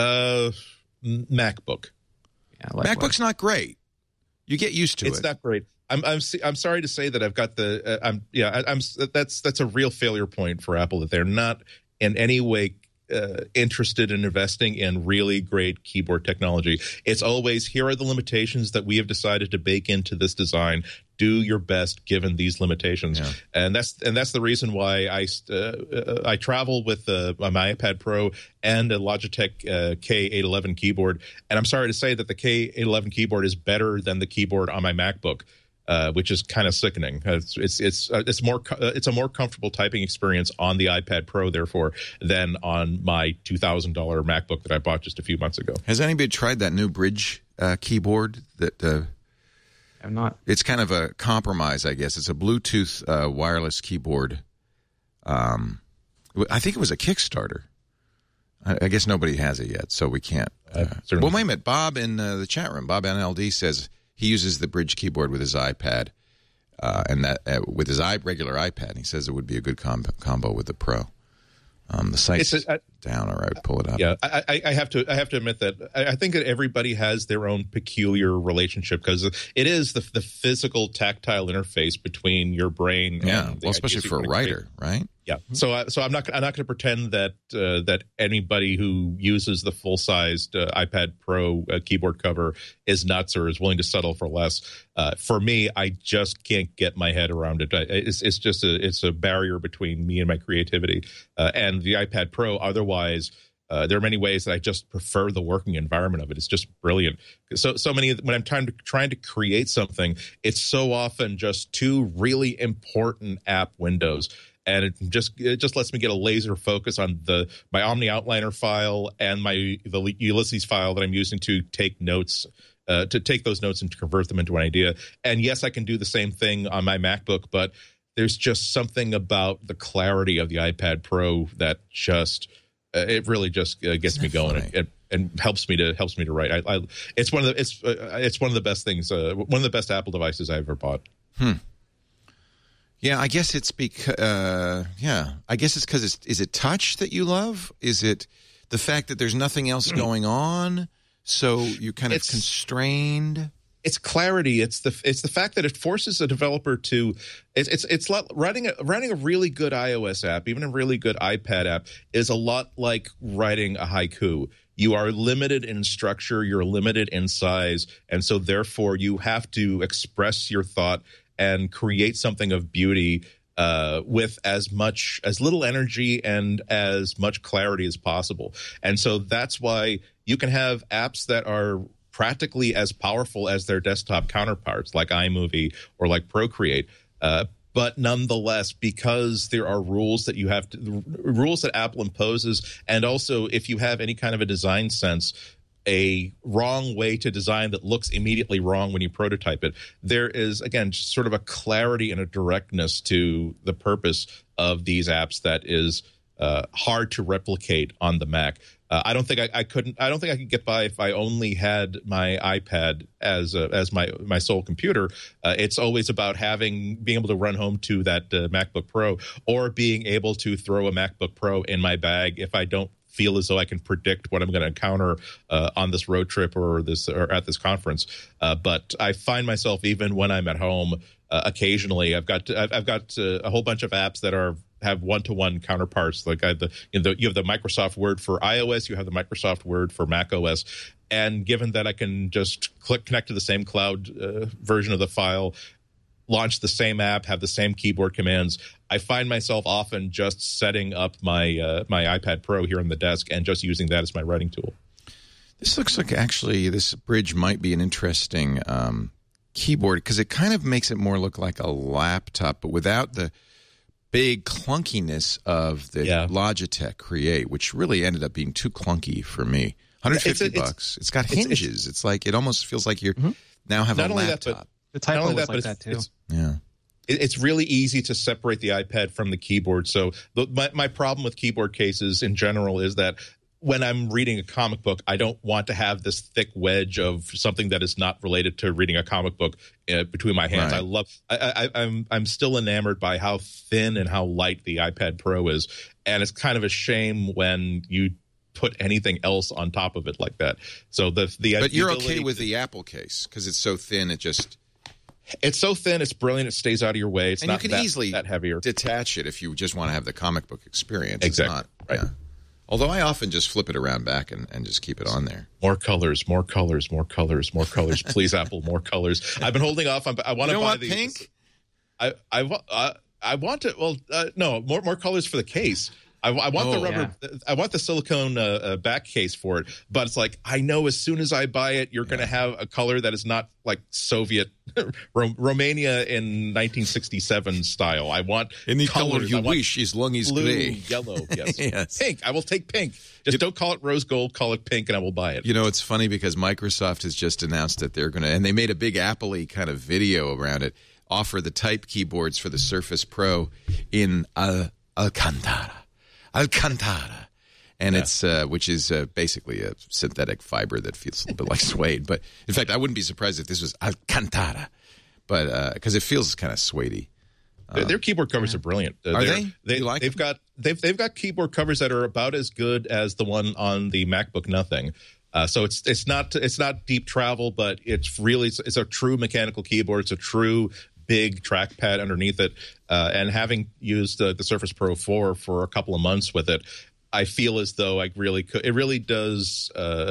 MacBook. Yeah, MacBook's not great. You get used to it. It's not great. I'm sorry to say that I've got the that's a real failure point for Apple, that they're not in any way interested in investing in really great keyboard technology. It's always, here are the limitations that we have decided to bake into this design. Do your best given these limitations, and that's the reason why I travel with my iPad Pro and a Logitech K811 keyboard. And I'm sorry to say that the K811 keyboard is better than the keyboard on my MacBook. which is kind of sickening. It's a more comfortable typing experience on the iPad Pro, therefore, than on my $2,000 MacBook that I bought just a few months ago. Has anybody tried that new Bridge keyboard? I'm not. It's kind of a compromise, I guess. It's a Bluetooth wireless keyboard. I think it was a Kickstarter. I guess nobody has it yet, so we can't. Well, wait a minute. Bob in the chat room, Bob NLD, says he uses the Bridge keyboard with his iPad, and that with his regular iPad. And he says it would be a good combo with the Pro. The site's down, or I would pull it up. Yeah, I have to admit that I think that everybody has their own peculiar relationship, because it is the physical, tactile interface between your brain. And well, especially for a writer, right? Yeah. So I'm not going to pretend that anybody who uses the full sized iPad Pro keyboard cover is nuts or is willing to settle for less. For me, I just can't get my head around it. It's a barrier between me and my creativity. And the iPad Pro, otherwise, there are many ways that I just prefer the working environment of it. It's just brilliant. So many, when I'm trying to create something, it's so often just two really important app windows. And it just lets me get a laser focus on my Omni Outliner file and the Ulysses file that I'm using to take notes, to take those notes and to convert them into an idea. And yes, I can do the same thing on my MacBook, but there's just something about the clarity of the iPad Pro that just it really just gets me going and helps me to write. It's one of the best things, one of the best Apple devices I ever bought. Yeah, I guess it's because is it touch that you love? Is it the fact that there's nothing else going on, so you're kind of constrained? It's clarity. It's the fact that it forces a developer to. It's like writing a really good iOS app, even a really good iPad app, is a lot like writing a haiku. You are limited in structure, you're limited in size, and so therefore you have to express your thought and create something of beauty with as little energy and as much clarity as possible. And so that's why you can have apps that are practically as powerful as their desktop counterparts, like iMovie or like Procreate. But nonetheless, because there are rules that rules that Apple imposes, and also if you have any kind of a design sense, a wrong way to design that looks immediately wrong when you prototype it, there is, again, just sort of a clarity and a directness to the purpose of these apps that is hard to replicate on the Mac. I don't think I could get by if I only had my iPad as my sole computer. It's always about being able to run home to that MacBook Pro, or being able to throw a MacBook Pro in my bag if I don't feel as though I can predict what I'm going to encounter on this road trip or at this conference. But I find myself, even when I'm at home, occasionally I've got a whole bunch of apps that have one-to-one counterparts. Like you have the Microsoft Word for iOS, you have the Microsoft Word for Mac OS, and given that I can just connect to the same cloud version of the file, launch the same app, have the same keyboard commands, I find myself often just setting up my my iPad Pro here on the desk and just using that as my writing tool. This looks like actually this Bridge might be an interesting keyboard, because it kind of makes it more look like a laptop, but without the big clunkiness of the Logitech Create, which really ended up being too clunky for me. $150. It's got hinges. It's like it almost feels like you're now have a laptop. The typo was like that too. It's really easy to separate the iPad from the keyboard. So my problem with keyboard cases in general is that when I'm reading a comic book, I don't want to have this thick wedge of something that is not related to reading a comic book between my hands. Right. I'm still enamored by how thin and how light the iPad Pro is, and it's kind of a shame when you put anything else on top of it like that. So but you're okay with the Apple case because it's so thin. It's so thin, it's brilliant, it stays out of your way. It's and not you can easily that heavier. Detach it if you just want to have the comic book experience. Exactly. It's not, right. Yeah. Although I often just flip it around back and just keep it on there. More colors, more colors, more colors, more colors. Please, Apple, more colors. I've been holding off. I want to buy these. Pink? I want to. Well, no, more colors for the case. I want the rubber. Yeah. I want the silicone back case for it. But it's like, I know as soon as I buy it, you're going to have a color that is not like Soviet Romania in 1967 style. I want any colors. color you wish, as long as blue, gray, yellow, yes. Yes. Pink. I will take pink. Just don't call it rose gold. Call it pink, and I will buy it. You know, it's funny because Microsoft has just announced that they're going to, and they made a big Apple-y kind of video around it, offer the type keyboards for the Surface Pro in Alcantara. And it's which is basically a synthetic fiber that feels a little bit like suede. But in fact, I wouldn't be surprised if this was Alcantara, but because it feels kind of suede-y. Their keyboard covers are brilliant. Are they? They've got keyboard covers that are about as good as the one on the MacBook Nothing. So it's not deep travel, but it's a true mechanical keyboard. It's a true big trackpad underneath it, and having used the Surface Pro 4 for a couple of months with it, I feel as though I really could. It really does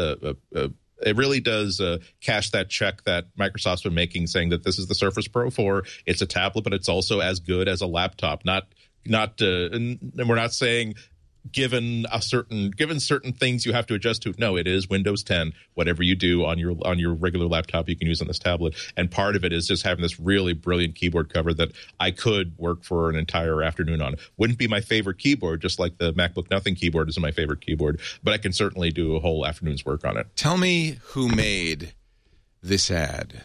cash that check that Microsoft's been making, saying that this is the Surface Pro 4. It's a tablet, but it's also as good as a laptop. And we're not saying given certain things you have to adjust to. No, it is Windows 10. Whatever you do on your regular laptop, you can use on this tablet. And part of it is just having this really brilliant keyboard cover that I could work for an entire afternoon on. Wouldn't be my favorite keyboard, just like the MacBook Nothing keyboard isn't my favorite keyboard, but I can certainly do a whole afternoon's work on it. Tell me who made this ad.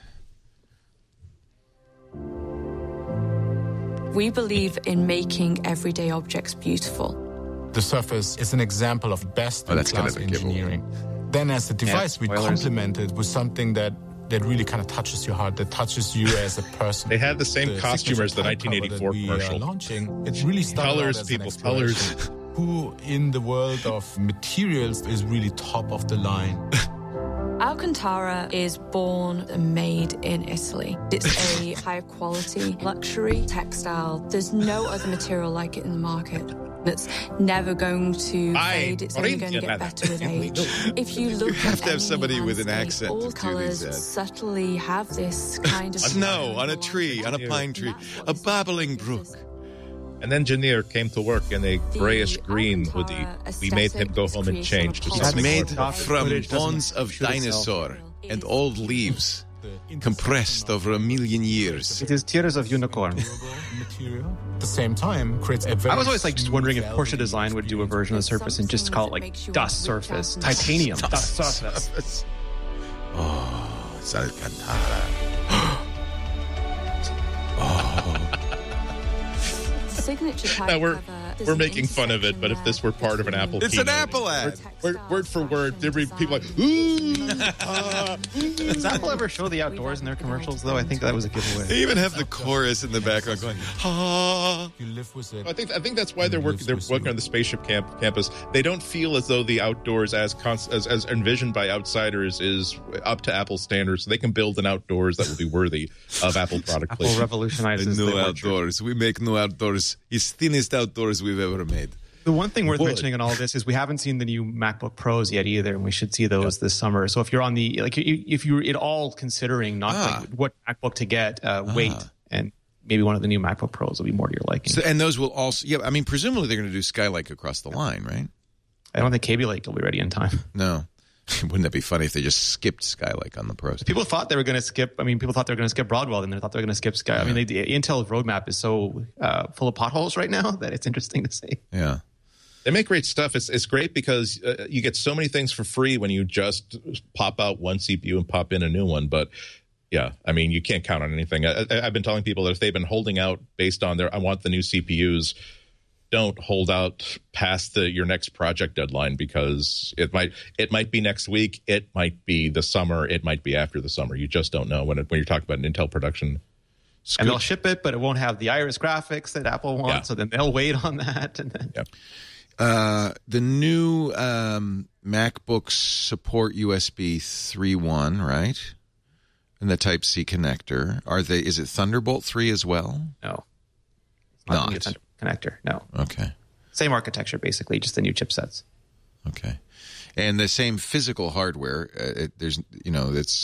We believe in making everyday objects beautiful. The Surface is an example of best-in-class engineering. Then as a device, we complement it with something that really kind of touches your heart, that touches you as a person. They had the same costume as the 1984 commercial. Launching. It really started colors, out as people, colors. Who in the world of materials is really top of the line. Alcantara is born and made in Italy. It's a high-quality luxury textile. There's no other material like it in the market. It's never going to fade. It's only going to get better with age. If you look, you have to have somebody with an accent. All colors subtly have this kind of snow on a tree, on a pine tree, a babbling brook. And then Janir came to work in a grayish green hoodie. We made him go home and change to something made from bones of dinosaur and old leaves, compressed over 1,000,000 years. It is tears of unicorn. At the same time, creates a very I was always just wondering if Porsche Design would do a version of the Surface and just call it Dust Surface, Titanium Dust Surface. Oh, it's Alcantara. Signature type we're making fun of it, but if this were part of an Apple it's keynote, an Apple ad. Word for word, there'd be people like, ooh. Does Apple ever show the outdoors in their commercials, though? I think that was a giveaway. They even have the chorus in the background going, ah. You live with it. I think that's why they're working on the spaceship campus. They don't feel as though the outdoors as envisioned by outsiders is up to Apple standards, so they can build an outdoors that will be worthy of Apple product Apple placement. revolutionizes no outdoors. We make no outdoors. It's thinnest outdoors we've ever made. The one thing worth mentioning in all of this is we haven't seen the new MacBook Pros yet either, and we should see those this summer. So if you're on the if you're at all considering what MacBook to get, wait, and maybe one of the new MacBook Pros will be more to your liking. So, and those will also, I mean, presumably they're going to do Skylake across the line, right? I don't think Kaby Lake will be ready in time. No. Wouldn't that be funny if they just skipped Skylake on the Pros? People thought they were going to skip. I mean, people thought they were going to skip Broadwell, and they thought they were going to skip Sky. Yeah. I mean, Intel's roadmap is so full of potholes right now that it's interesting to see. Yeah. They make great stuff. It's great because you get so many things for free when you just pop out one CPU and pop in a new one. But yeah, I mean, you can't count on anything. I've been telling people that if they've been holding out based on I want the new CPUs, don't hold out past your next project deadline, because it might be next week, it might be the summer, it might be after the summer. You just don't know when you're talking about an Intel production. And they'll ship it, but it won't have the Iris graphics that Apple wants. Yeah. So then they'll wait on that. And then the new MacBooks support USB 3.1, right? And the Type-C connector. Is it Thunderbolt 3 as well? No. Not. Connector, no. Okay. Same architecture, basically, just the new chipsets. Okay. And the same physical hardware. It's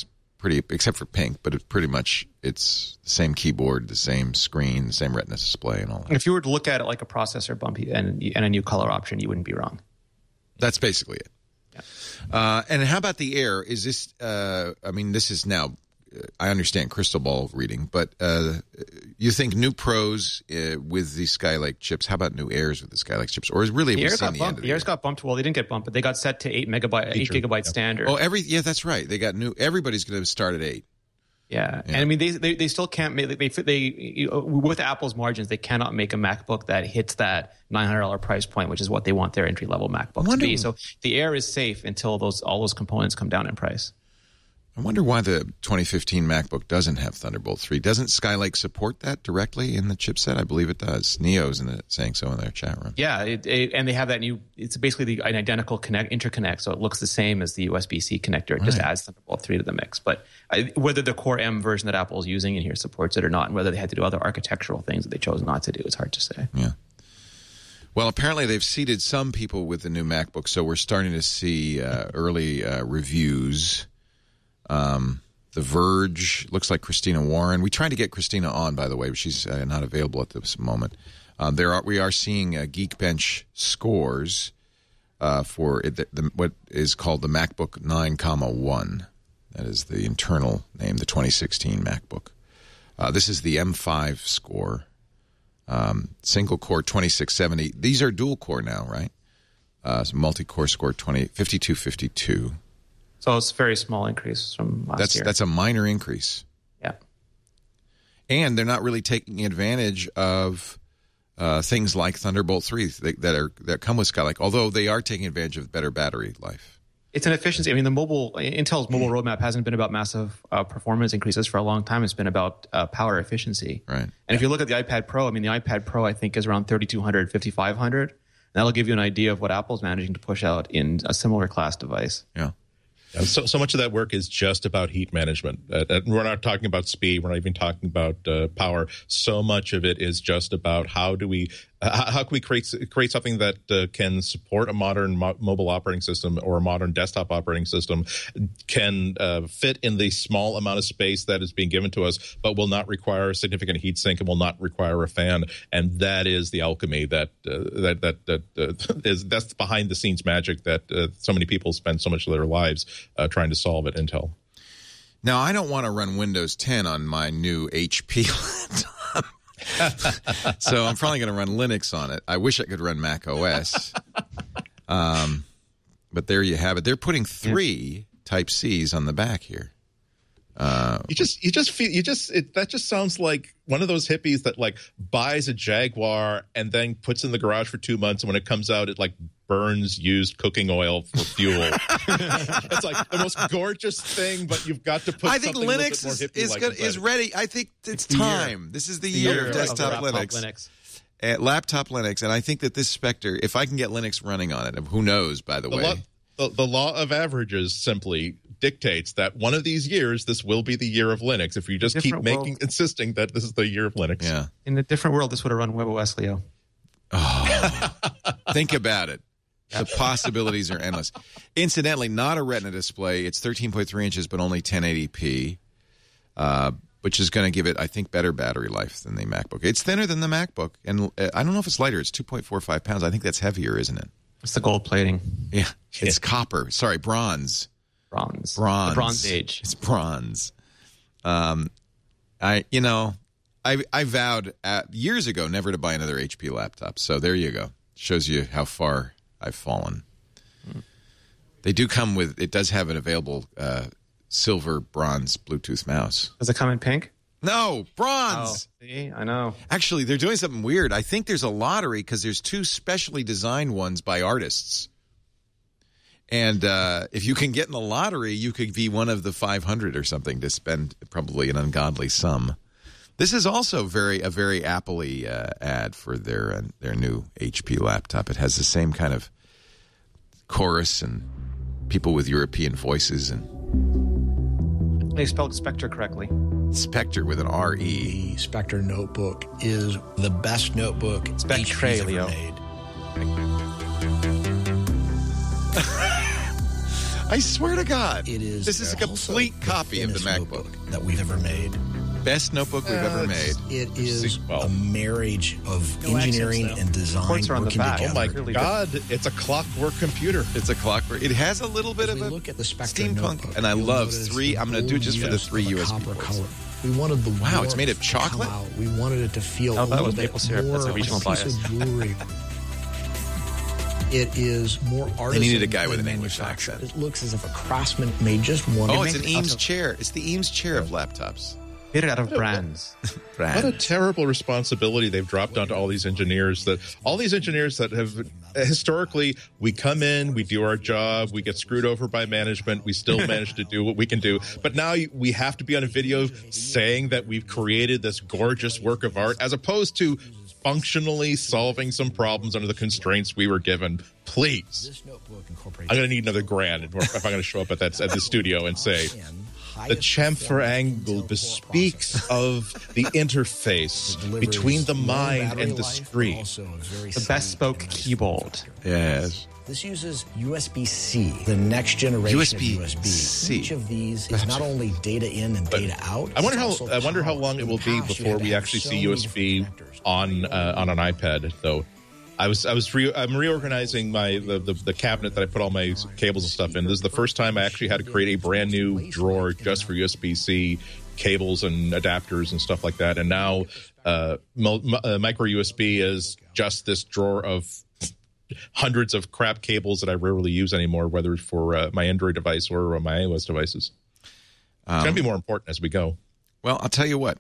except for pink, but it's the same keyboard, the same screen, the same Retina display, and all that. If you were to look at it like a processor bump and a new color option, you wouldn't be wrong. That's basically it. Yeah. And how about the Air? Is this? This is now. I understand crystal ball reading, but you think new Pros with the Skylake chips? How about new Airs with the Skylake chips? Or is really the Airs got bumped? Well, they didn't get bumped, but they got set to 8 gigabyte standard. Oh, that's right. They got new. Everybody's going to start at 8. Yeah, and I mean they still can't make they with Apple's margins, they cannot make a MacBook that hits that $900 price point, which is what they want their entry level MacBook to be. So the Air is safe until all those components come down in price. I wonder why the 2015 MacBook doesn't have Thunderbolt 3. Doesn't Skylake support that directly in the chipset? I believe it does. Neo's saying so in their chat room. Yeah, and they have that new. It's basically an identical interconnect, so it looks the same as the USB-C connector. It just adds Thunderbolt 3 to the mix. But whether the Core M version that Apple is using in here supports it or not, and whether they had to do other architectural things that they chose not to do, it's hard to say. Yeah. Well, apparently they've seated some people with the new MacBook, so we're starting to see early reviews. The Verge, looks like Christina Warren. We tried to get Christina on, by the way, but she's not available at this moment. We are seeing Geekbench scores for what is called the MacBook 9, 1. That is the internal name, the 2016 MacBook. This is the M5 score. Single core 2670. These are dual core now, right? Multi-core score 5252. So it's a very small increase from last year. That's a minor increase. Yeah. And they're not really taking advantage of things like Thunderbolt 3 that come with Skylake, although they are taking advantage of better battery life. It's an efficiency. I mean, Intel's mobile roadmap hasn't been about massive performance increases for a long time. It's been about power efficiency. Right. And if you look at the iPad Pro, the iPad Pro, I think, is around 3,200, 5,500. And that'll give you an idea of what Apple's managing to push out in a similar class device. Yeah. So much of that work is just about heat management. We're not talking about speed. We're not even talking about power. So much of it is just about how can we create something that can support a modern mobile operating system or a modern desktop operating system, can fit in the small amount of space that is being given to us, but will not require a significant heat sink and will not require a fan. And that is the alchemy that's behind the scenes magic that so many people spend so much of their lives trying to solve at Intel. Now, I don't want to run Windows 10 on my new HP laptop. So I'm probably going to run Linux on it. I wish I could run Mac OS. But there you have it. They're putting 3 Type-Cs on the back here. That just sounds like one of those hippies that buys a Jaguar and then puts it in the garage for 2 months, and when it comes out, it burns used cooking oil for fuel. It's the most gorgeous thing, but you've got to put. I think Linux is ready. I think it's time. This is the year of desktop Linux. Laptop Linux, and I think that this Spectre, if I can get Linux running on it, who knows? By the way, the law of averages simply dictates that one of these years, this will be the year of Linux. If you just keep insisting that this is the year of Linux. Yeah. In a different world, this would have run WebOS, Leo. Oh, think about it. The possibilities are endless. Incidentally, not a Retina display. It's 13.3 inches, but only 1080p, which is going to give it, I think, better battery life than the MacBook. It's thinner than the MacBook, and I don't know if it's lighter. It's 2.45 pounds. I think that's heavier, isn't it? It's the gold plating. Yeah, it's copper. Sorry, bronze. Bronze. The Bronze Age. It's bronze. I vowed years ago never to buy another HP laptop. So there you go. Shows you how far I've fallen. They do come with. It does have an available silver bronze Bluetooth mouse. Does it come in pink? No, bronze. Oh, see, I know. Actually, they're doing something weird. I think there's a lottery because there's 2 specially designed ones by artists. And if you can get in the lottery, you could be one of the 500 or something to spend probably an ungodly sum. This is also a very Apple-y ad for their new HP laptop. It has the same kind of chorus and people with European voices. And they spelled Spectre correctly. Spectre with an R-E. The Spectre notebook is the best notebook HP's ever made. I swear to God. This is a complete copy of the MacBook that we've ever made. Best notebook we've ever made. It is a marriage of engineering and design working together. Oh my God! It's a clockwork computer. It's a clockwork. It has a little bit of a look at the Spectre steampunk, notebook, and I love 3. I'm going to do it just for the 3 USB ports. We wanted the it's made of chocolate. We wanted it to feel a little bit more That's a regional bias. Jewelry. It is more artisan. They needed a guy with an English accent. It looks as if a craftsman made just one. Oh, it's an Eames chair. It's the Eames chair of laptops. Get it out of brands. What a terrible responsibility they've dropped onto all these engineers. That have historically, we come in, we do our job, we get screwed over by management, we still manage to do what we can do. But now we have to be on a video saying that we've created this gorgeous work of art, as opposed to functionally solving some problems under the constraints we were given. Please, I'm going to need another grand if I'm going to show up at the studio and say, the chamfer angle bespeaks of the interface between the mind and the screen. The bespoke keyboard. Yes. This uses USB-C, the next generation of USB. Each of these is not only data in and data out. I wonder how long it will be before we actually see USB on an iPad, though. I'm reorganizing the cabinet that I put all my cables and stuff in. This is the first time I actually had to create a brand new drawer just for USB-C cables and adapters and stuff like that. And now micro USB is just this drawer of hundreds of crap cables that I rarely use anymore, whether it's for my Android device or my iOS devices. It's going to be more important as we go. Well, I'll tell you what.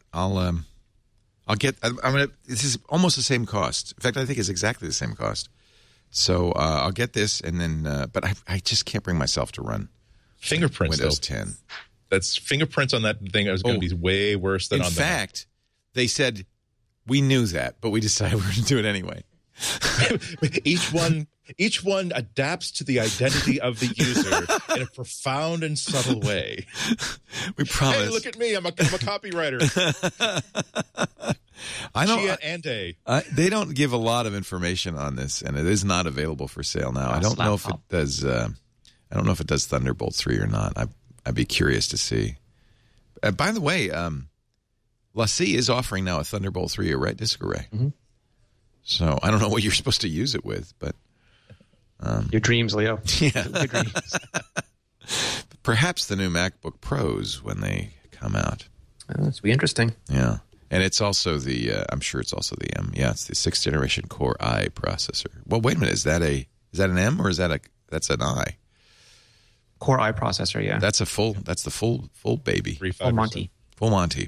This is almost the same cost. In fact, I think it's exactly the same cost. So I'll get this, and then, but I just can't bring myself to run fingerprints. Windows 10. That's fingerprints on that thing is going to be way worse than on that. In fact, they said we knew that, but we decided we were going to do it anyway. Each one adapts to the identity of the user in a profound and subtle way. We promise. Hey, look at me! I'm a copywriter. They don't give a lot of information on this, and it is not available for sale now. I don't know if it does. I don't know if it does Thunderbolt 3 or not. I'd be curious to see. By the way, LaCie is offering now a Thunderbolt 3 array disk array. Mm-hmm. So I don't know what you're supposed to use it with, but your dreams, Leo. Yeah, your dreams. Perhaps the new MacBook Pros when they come out. This will be interesting. Yeah, and it's also I'm sure it's also the M. Yeah, it's the 6th generation Core i processor. Well, wait a minute, is that an M or that's an I? Core i processor, yeah. That's the full baby. Full Monty. Full Monty.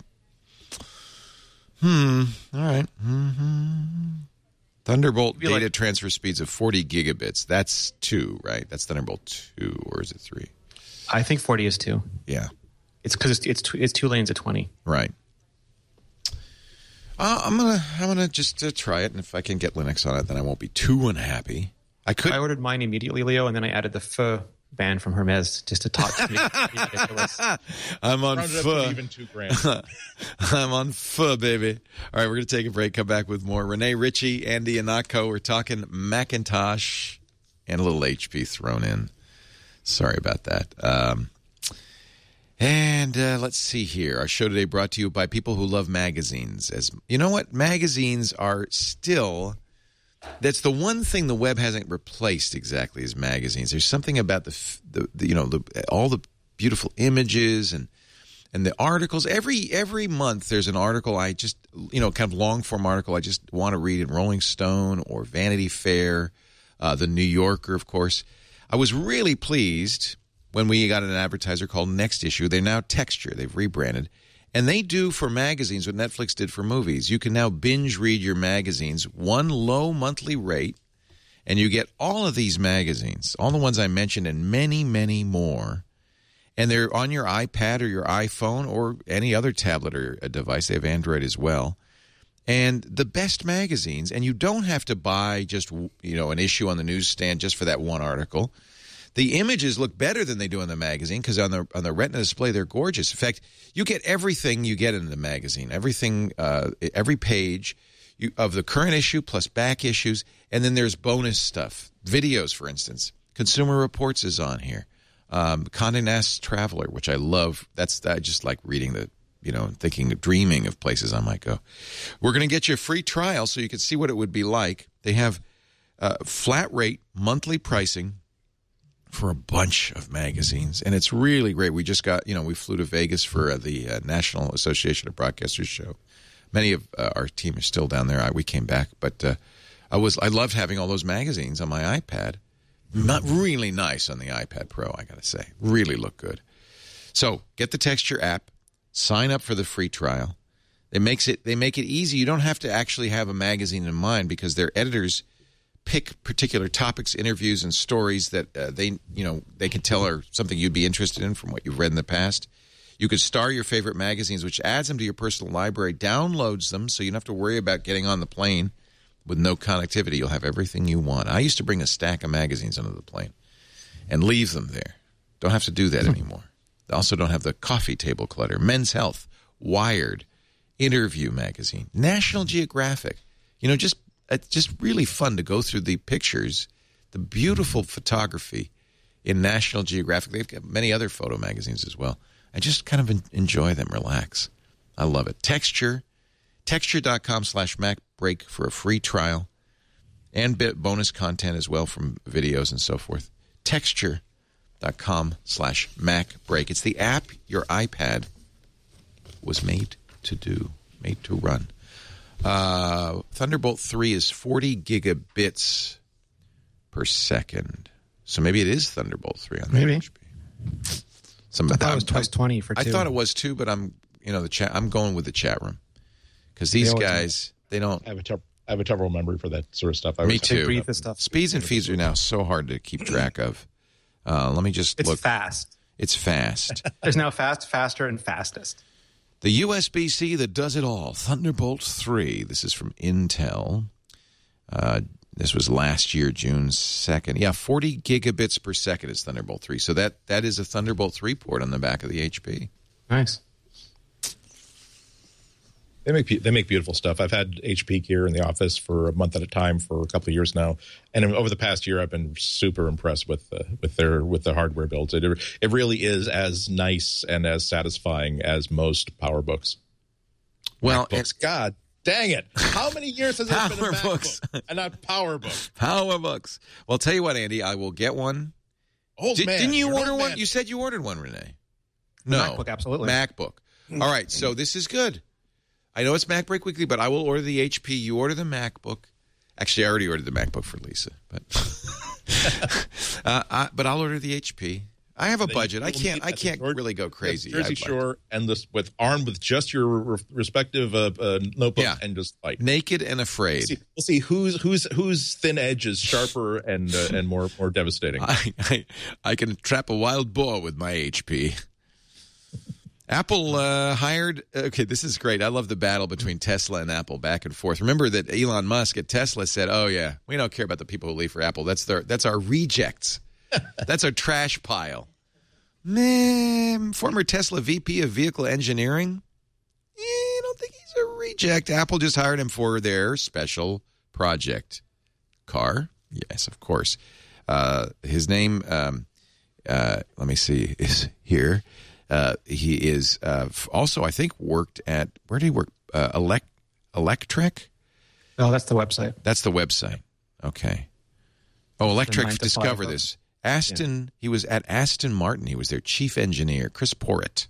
All right. Mm-hmm. Thunderbolt data transfer speeds of 40 gigabits. That's 2, right? That's Thunderbolt 2, or is it 3? I think 40 is 2. Yeah. It's because it's 2 lanes at 20. Right. I'm gonna just try it, and if I can get Linux on it, then I won't be too unhappy. I ordered mine immediately, Leo, and then I added the F band from Hermes just to talk to me. I'm on F. Even $2,000. I'm on F, baby. All right, we're going to take a break, come back with more. Renee Ritchie, Andy Ihnatko. We're talking Macintosh and a little HP thrown in. Sorry about that. And let's see here. Our show today brought to you by people who love magazines. As you know what? Magazines are still... That's the one thing the web hasn't replaced exactly is magazines. There's something about all the beautiful images and the articles. Every month there's an article I just kind of long form article I just want to read in Rolling Stone or Vanity Fair, the New Yorker, of course. I was really pleased when we got an advertiser called Next Issue. They're now Texture. They've rebranded. And they do for magazines what Netflix did for movies. You can now binge read your magazines, one low monthly rate, and you get all of these magazines, all the ones I mentioned and many, many more. And they're on your iPad or your iPhone or any other tablet or a device. They have Android as well. And the best magazines, and you don't have to buy just an issue on the newsstand just for that one article. The images look better than they do in the magazine because on the Retina display, they're gorgeous. In fact, you get everything you get in the magazine, everything, every page of the current issue plus back issues, and then there's bonus stuff. Videos, for instance. Consumer Reports is on here. Condé Nast Traveler, which I love. I just like reading dreaming of places I might go. We're going to get you a free trial so you can see what it would be like. They have flat rate monthly pricing for a bunch of magazines, and it's really great. We just got, we flew to Vegas for the National Association of Broadcasters show. Many of our team are still down there. We came back, but I loved having all those magazines on my iPad. Not really nice on the iPad Pro, I got to say. Really look good. So get the Texture app, sign up for the free trial. They make it easy. You don't have to actually have a magazine in mind because their editors pick particular topics, interviews, and stories that they can tell are something you'd be interested in from what you've read in the past. You could star your favorite magazines, which adds them to your personal library, downloads them, so you don't have to worry about getting on the plane with no connectivity. You'll have everything you want. I used to bring a stack of magazines onto the plane and leave them there. Don't have to do that anymore. They also don't have the coffee table clutter. Men's Health, Wired, Interview magazine, National Geographic. It's just really fun to go through the pictures, the beautiful photography in National Geographic. They've got many other photo magazines as well. I just kind of enjoy them, relax. I love it. Texture.com/MacBreak for a free trial and bonus content as well from videos and so forth. Texture.com/MacBreak. It's the app your iPad was made to run. Thunderbolt 3 is 40 gigabits per second. So maybe it is Thunderbolt 3 on the HP. I thought it was twice 20 for 2. I thought it was 2, but I'm going with the chat room because these guys, they don't. I have a terrible memory for that sort of stuff. Me too. Read the stuff. Speeds and feeds are now so hard to keep track of. Let me just look. It's fast. It's fast. There's now fast, faster, and fastest. The USB-C that does it all, Thunderbolt 3. This is from Intel. This was last year, June 2nd. Yeah, 40 gigabits per second is Thunderbolt 3. So that is a Thunderbolt 3 port on the back of the HP. Nice. They make beautiful stuff. I've had HP gear in the office for a month at a time for a couple of years now, and over the past year, I've been super impressed with the hardware builds. It really is as nice and as satisfying as most PowerBooks. Well, MacBooks, God dang it! How many years has it been a MacBook and not PowerBook? PowerBooks. Well, I'll tell you what, Andy, I will get one. Didn't you order one? Man. You said you ordered one, Renee. No, MacBook, absolutely. MacBook. All right, so this is good. I know it's MacBreak Weekly, but I will order the HP. You order the MacBook. Actually, I already ordered the MacBook for Lisa, but but I'll order the HP. I have a budget. I can't really go crazy. Jersey Shore and armed with just your respective notebook and just fight. Naked and afraid. We'll see whose thin edge is sharper and more devastating. I can trap a wild boar with my HP. Apple hired, this is great. I love the battle between Tesla and Apple back and forth. Remember that Elon Musk at Tesla said, oh, yeah, we don't care about the people who leave for Apple. That's our rejects. That's our trash pile. Man, former Tesla VP of Vehicle Engineering, I don't think he's a reject. Apple just hired him for their special project. Car? Yes, of course. His name, let me see, is here. He is also, I think, worked at, where did he work? Electric? Oh, that's the website. That's the website. Okay. Oh, Electric, discover this. He was at Aston Martin. He was their chief engineer, Chris Porritt.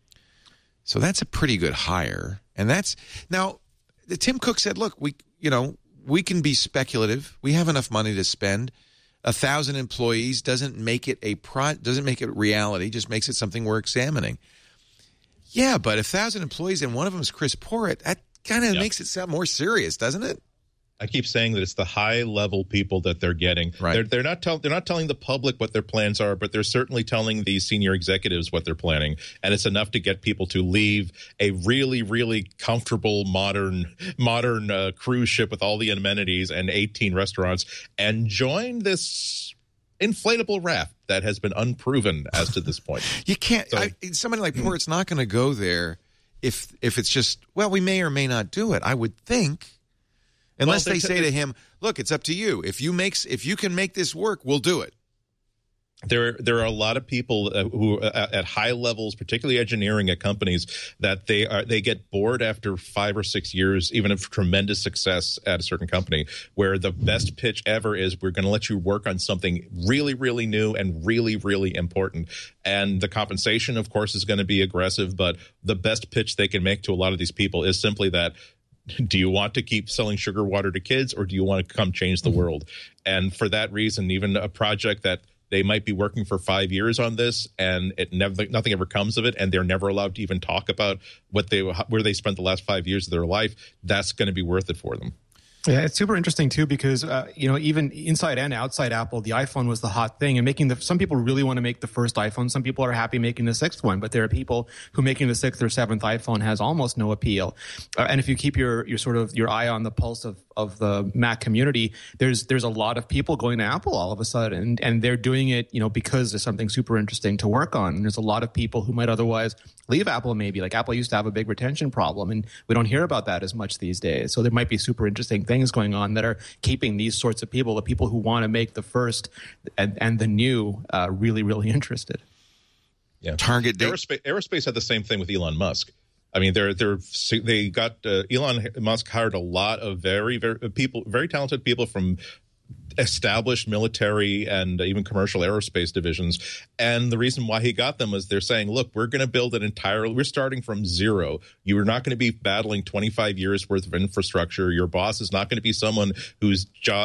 So that's a pretty good hire. And now, Tim Cook said, look, we can be speculative. We have enough money to spend. 1,000 employees doesn't make it reality, just makes it something we're examining. Yeah, but 1,000 employees and one of them is Chris Porritt, that kind of makes it sound more serious, doesn't it? I keep saying that it's the high-level people that they're getting. Right. They're not telling the public what their plans are, but they're certainly telling the senior executives what they're planning, and it's enough to get people to leave a really, really comfortable modern cruise ship with all the amenities and 18 restaurants and join this inflatable raft that has been unproven as to this point. You can't. Somebody like Porritt's not going to go there if it's just, well, we may or may not do it. I would think. Unless they say to him, look, it's up to you. If you can make this work, we'll do it. There are a lot of people who at high levels, particularly engineering at companies, that they get bored after 5 or 6 years, even of tremendous success at a certain company, where the best pitch ever is, we're going to let you work on something really, really new and really, really important. And the compensation, of course, is going to be aggressive, but the best pitch they can make to a lot of these people is simply that, do you want to keep selling sugar water to kids, or do you want to come change the world? And for that reason, even a project that they might be working for 5 years on this, and nothing ever comes of it, and they're never allowed to even talk about where they spent the last 5 years of their life. That's going to be worth it for them. Yeah, it's super interesting too, because even inside and outside Apple, the iPhone was the hot thing, and some people really want to make the first iPhone. Some people are happy making the sixth one, but there are people who making the sixth or seventh iPhone has almost no appeal. And if you keep your eye on the pulse of the Mac community, there's a lot of people going to Apple all of a sudden, and they're doing it because there's something super interesting to work on. And there's a lot of people who might otherwise leave Apple, maybe. Like Apple used to have a big retention problem, and we don't hear about that as much these days. So there might be super interesting things going on that are keeping these sorts of people, the people who want to make the first and the new, really, really interested. Yeah, Target Aerospace had the same thing with Elon Musk. I mean, they got Elon Musk hired a lot of very talented people from established military and even commercial aerospace divisions. And the reason why he got them is they're saying, look, we're going to build we're starting from zero. You are not going to be battling 25 years worth of infrastructure. Your boss is not going to be someone whose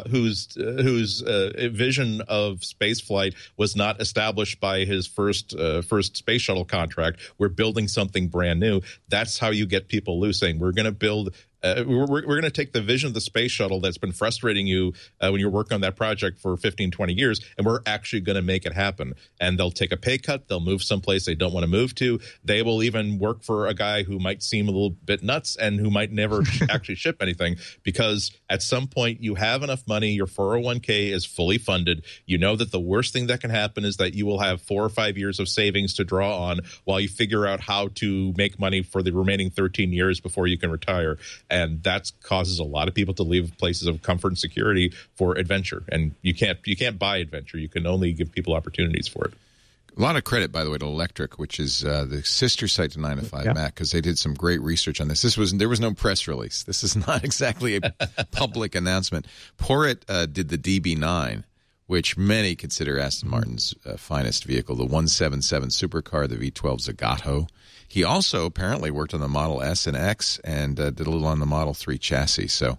vision of space flight was not established by his first space shuttle contract. We're building something brand new. That's how you get people loose, saying we're going to build we're going to take the vision of the space shuttle that's been frustrating you when you're working on that project for 15, 20 years, and we're actually going to make it happen. And they'll take a pay cut. They'll move someplace they don't want to move to. They will even work for a guy who might seem a little bit nuts and who might never actually ship anything, because at some point you have enough money, your 401k is fully funded. You know that the worst thing that can happen is that you will have 4 or 5 years of savings to draw on while you figure out how to make money for the remaining 13 years before you can retire. And that causes a lot of people to leave places of comfort and security for adventure. And you can't buy adventure. You can only give people opportunities for it. A lot of credit, by the way, to Electric, which is the sister site to 9 to 5 Mac, because they did some great research on this. There was no press release. This is not exactly a public announcement. Porritt did the DB9, which many consider Aston Martin's finest vehicle, the 177 supercar, the V12 Zagato. He also apparently worked on the Model S and X and did a little on the Model 3 chassis. So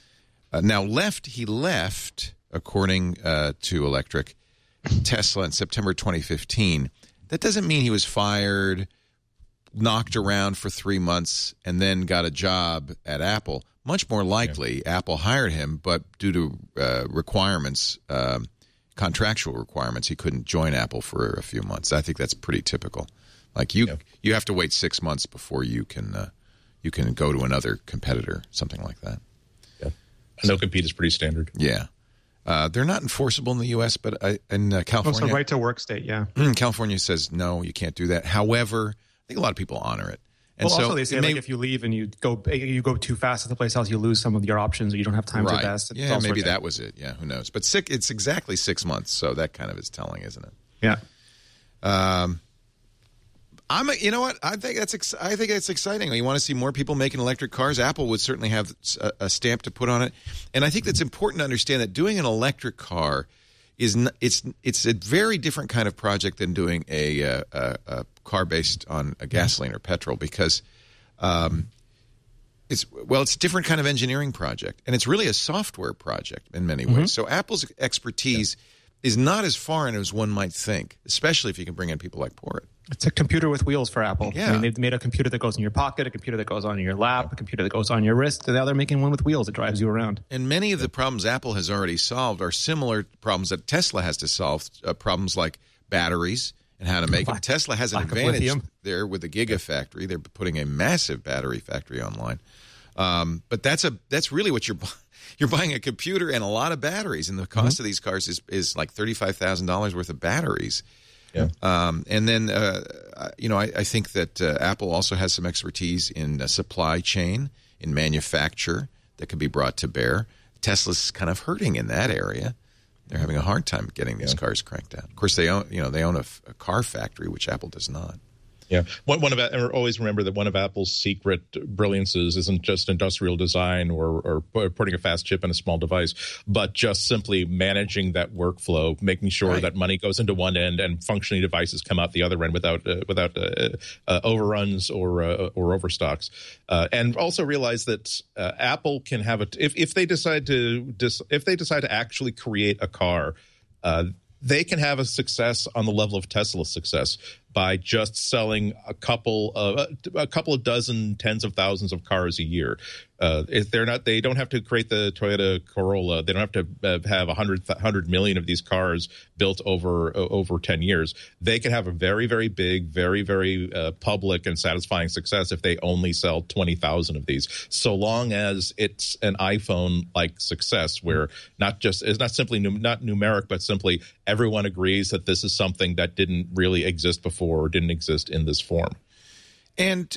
now he left, according to Electric, Tesla in September 2015. That doesn't mean he was fired, knocked around for 3 months, and then got a job at Apple. Much more likely, Apple hired him, but due to requirements, contractual requirements, he couldn't join Apple for a few months. I think that's pretty typical. Like you have to wait 6 months before you can go to another competitor, something like that. Yeah, no compete is pretty standard. Yeah, they're not enforceable in the U.S., but in California, it's a right to work state. Yeah, California says no, you can't do that. However, I think a lot of people honor it. And also they say if you leave and you go too fast at the place else, you lose some of your options, or you don't have time to invest. Yeah, maybe that was it. Yeah, who knows? But it's exactly 6 months, so that kind of is telling, isn't it? Yeah. You know what? I think that's exciting. You want to see more people making electric cars. Apple would certainly have a stamp to put on it, and I think that's important to understand that doing an electric car it's a very different kind of project than doing a car based on a gasoline or petrol, because it's a different kind of engineering project, and it's really a software project in many ways. So Apple's expertise is not as foreign as one might think, especially if you can bring in people like Porritt. It's a computer with wheels for Apple. Yeah. I mean, they've made a computer that goes in your pocket, a computer that goes on your lap, a computer that goes on your wrist, and now they're making one with wheels that drives you around. And many of the problems Apple has already solved are similar problems that Tesla has to solve, problems like batteries and how to make them. Tesla has an advantage there with the Gigafactory. They're putting a massive battery factory online. But that's really what you're buying, a computer and a lot of batteries, and the cost of these cars is like $35,000 worth of batteries. Yeah. And then, I think that Apple also has some expertise in supply chain, in manufacture that can be brought to bear. Tesla's kind of hurting in that area. They're having a hard time getting these cars cranked out. Of course, they own a car factory, which Apple does not. Yeah, always remember that one of Apple's secret brilliances isn't just industrial design or putting a fast chip in a small device, but just simply managing that workflow, making sure that money goes into one end and functioning devices come out the other end without overruns or overstocks. And also realize that Apple can have if they decide to actually create a car, they can have a success on the level of Tesla's success by just selling a couple of dozen, tens of thousands of cars a year. They don't have to create the Toyota Corolla. They don't have to have 100 million of these cars built over 10 years. They can have a very, very big, very, very public and satisfying success if they only sell 20,000 of these. So long as it's an iPhone-like success, where it's not simply not numeric, but simply everyone agrees that this is something that didn't really exist before or didn't exist in this form. And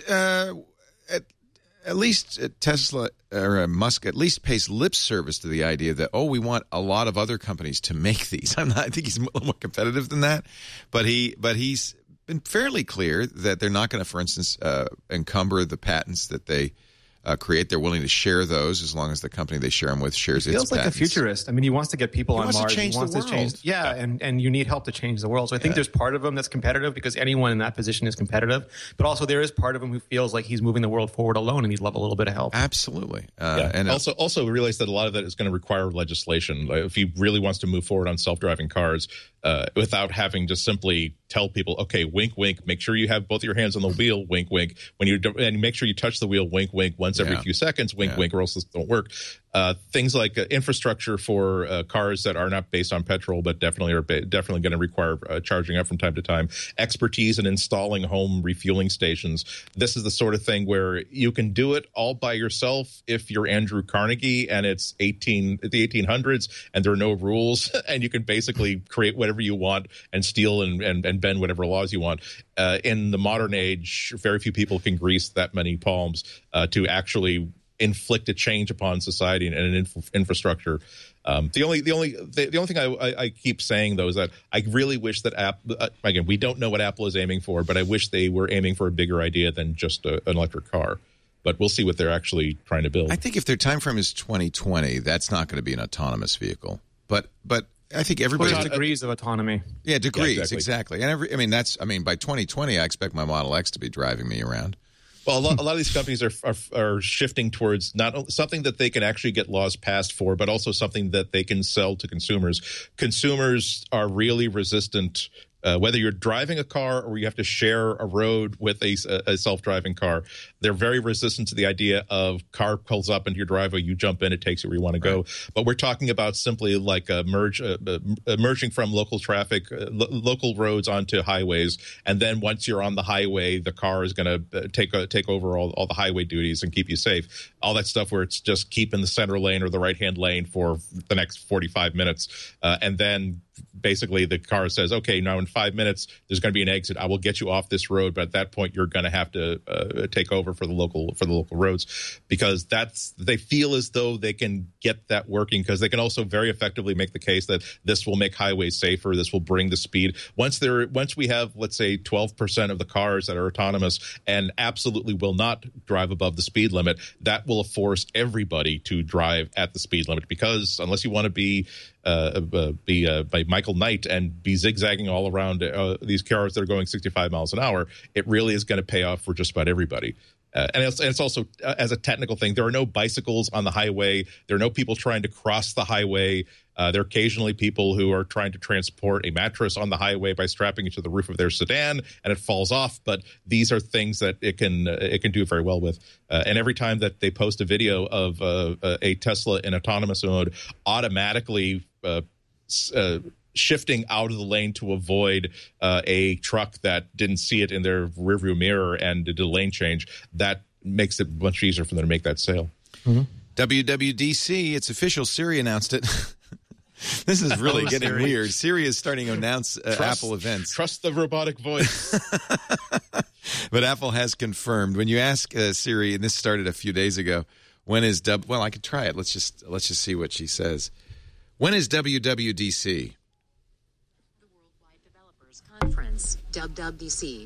at least Tesla or Musk at least pays lip service to the idea that, we want a lot of other companies to make these. I think he's a little more competitive than that, but he's been fairly clear that they're not going to, for instance, encumber the patents that they create. They're willing to share those as long as the company they share them with shares its patents. He feels like a futurist. I mean, he wants to get people on Mars. He wants to change the world. And you need help to change the world. So I think there's part of him that's competitive because anyone in that position is competitive. But also there is part of him who feels like he's moving the world forward alone and he'd love a little bit of help. Absolutely. And also realize that a lot of that is going to require legislation. Like if he really wants to move forward on self-driving cars without having to simply tell people, okay, wink, wink, make sure you have both your hands on the wheel, wink, wink. And make sure you touch the wheel, wink, wink, once every few seconds, wink, wink, or else this don't work. Things like infrastructure for cars that are not based on petrol, but definitely going to require charging up from time to time. Expertise in installing home refueling stations. This is the sort of thing where you can do it all by yourself if you're Andrew Carnegie and it's the 1800s and there are no rules and you can basically create whatever you want and steal and bend whatever laws you want. In the modern age, very few people can grease that many palms to actually inflict a change upon society and an infrastructure. The only thing I keep saying though is that I really wish that again, we don't know what Apple is aiming for, but I wish they were aiming for a bigger idea than just an electric car. But we'll see what they're actually trying to build. I think if their time frame is 2020, that's not going to be an autonomous vehicle. But I think everybody degrees of autonomy. Yeah, degrees, exactly. And by 2020, I expect my Model X to be driving me around. Well, a lot of these companies are shifting towards not something that they can actually get laws passed for, but also something that they can sell to consumers. Consumers are really resistant. Whether you're driving a car or you have to share a road with a self-driving car, they're very resistant to the idea of car pulls up into your driveway, you jump in, it takes you where you want to go. But we're talking about simply like merging from local traffic, local roads onto highways, and then once you're on the highway, the car is going to take over all the highway duties and keep you safe. All that stuff where it's just keep in the center lane or the right-hand lane for the next 45 minutes, and then basically the car says, okay, now in 5 minutes there's going to be an exit. I will get you off this road, but at that point you're going to have to take over for the local roads, because they feel as though they can get that working, because they can also very effectively make the case that this will make highways safer. This will bring the speed. Once we have, let's say, 12% of the cars that are autonomous and absolutely will not drive above the speed limit, that will force everybody to drive at the speed limit, because unless you want to be by Michael Knight and be zigzagging all around these cars that are going 65 miles an hour, it really is going to pay off for just about everybody. And it's also, as a technical thing, there are no bicycles on the highway. There are no people trying to cross the highway. There are occasionally people who are trying to transport a mattress on the highway by strapping it to the roof of their sedan, and it falls off. But these are things that it can do very well with. And every time that they post a video of a Tesla in autonomous mode, automatically shifting out of the lane to avoid a truck that didn't see it in their rearview mirror and did a lane change, that makes it much easier for them to make that sale. Mm-hmm. WWDC, it's official. Siri announced it. This is really getting Siri. Weird. Siri is starting to announce Apple events. Trust the robotic voice. But Apple has confirmed. When you ask Siri, and this started a few days ago, when is well, I could try it. Let's just see what she says. When is WWDC? The Worldwide Developers Conference, WWDC.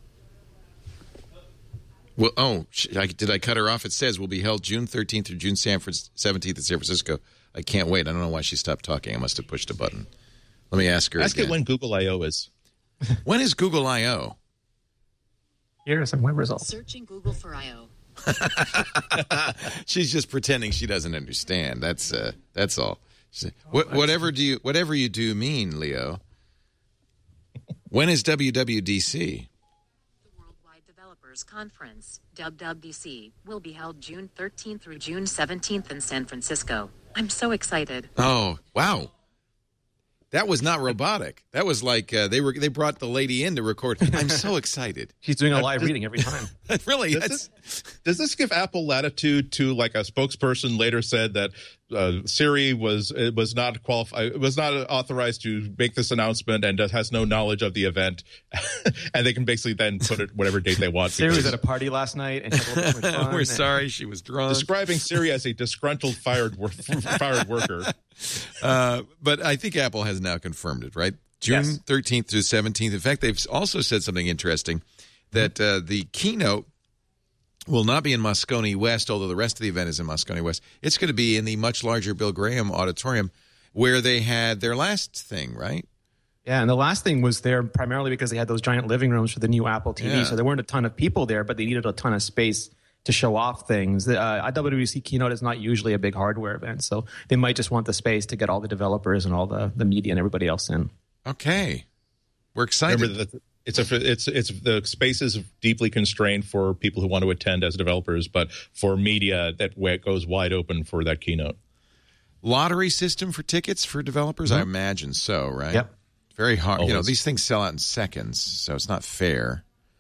Well, did I cut her off? It says will be held June 13th through June 17th in San Francisco. I can't wait. I don't know why she stopped talking. I must have pushed a button. Let me ask her Ask again. it when Google I.O. is. When is Google I.O.? Here are some web results. Searching Google for I.O. She's just pretending she doesn't understand. That's all. Whatever you do mean, Leo. When is WWDC? The Worldwide Developers Conference, WWDC, will be held June 13th through June 17th in San Francisco. I'm so excited. Oh, wow. That was not robotic. That was like they brought the lady in to record. I'm so excited. She's doing a live reading every time. Really? Does this give Apple latitude to, like a spokesperson later said that Siri was not qualified, was not authorized to make this announcement and has no knowledge of the event, and they can basically then put it whatever date they want. Siri was at a party last night and had a little bit of fun. We're sorry she was drunk. Describing Siri as a disgruntled fired worker. But I think Apple has now confirmed it, right? June 13th through 17th. In fact, they've also said something interesting, that the keynote will not be in Moscone West, although the rest of the event is in Moscone West. It's going to be in the much larger Bill Graham Auditorium where they had their last thing, right? Yeah, and the last thing was there primarily because they had those giant living rooms for the new Apple TV. Yeah. So there weren't a ton of people there, but they needed a ton of space to show off things. The WWDC keynote is not usually a big hardware event, so they might just want the space to get all the developers and all the media and everybody else in. Okay. We're excited. Remember that it's the space is deeply constrained for people who want to attend as developers, but for media that goes wide open for that keynote. Lottery system for tickets for developers? I imagine so, right? Yep. Very hard. Always. You know, these things sell out in seconds, so it's not fair.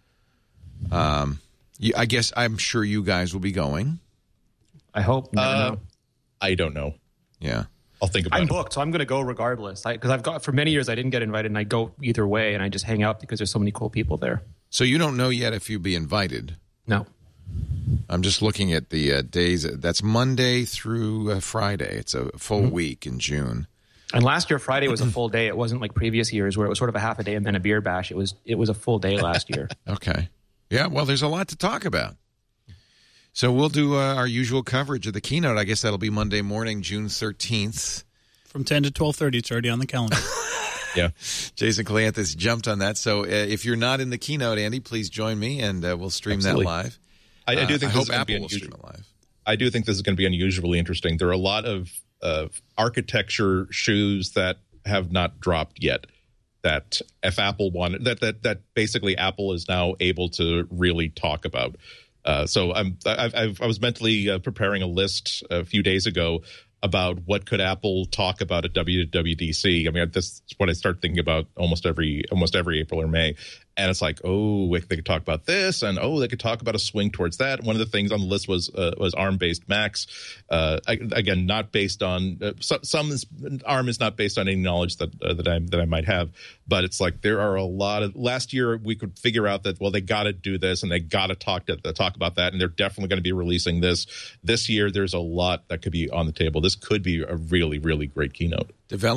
I guess I'm sure you guys will be going. I hope. Never know. I don't know. Yeah. I'll think about it. I'm booked, so I'm going to go regardless. Because I've got for many years I didn't get invited, and I go either way, and I just hang out because there's so many cool people there. So you don't know yet if you'll be invited? No. I'm just looking at the days. That's Monday through Friday. It's a full week in June. And last year Friday was a full day. It wasn't like previous years where it was sort of a half a day and then a beer bash. It was a full day last year. Okay. Yeah. Well, there's a lot to talk about. So we'll do our usual coverage of the keynote. I guess that'll be Monday morning, June 13th. From 10 to 12:30. It's already on the calendar. Yeah. Jason Cleanthus jumped on that. So if you're not in the keynote, Andy, please join me, and we'll stream that live. I do think I this hope is going to be Apple will stream unusual. it live. I do think this is going to be unusually interesting. There are a lot of architecture shoes that have not dropped yet. That if Apple wanted, that basically Apple is now able to really talk about. So I was mentally preparing a list a few days ago about what could Apple talk about at WWDC. I mean, that's what I start thinking about almost every April or May. And it's like, oh, they could talk about this, and they could talk about a swing towards that. One of the things on the list was ARM-based Macs. Again, not based on ARM is not based on any knowledge that I might have. But it's like there are a lot of. Last year we could figure out that they got to do this and they got to talk about that, and they're definitely going to be releasing this. This year there's a lot that could be on the table. This could be a really, really great keynote.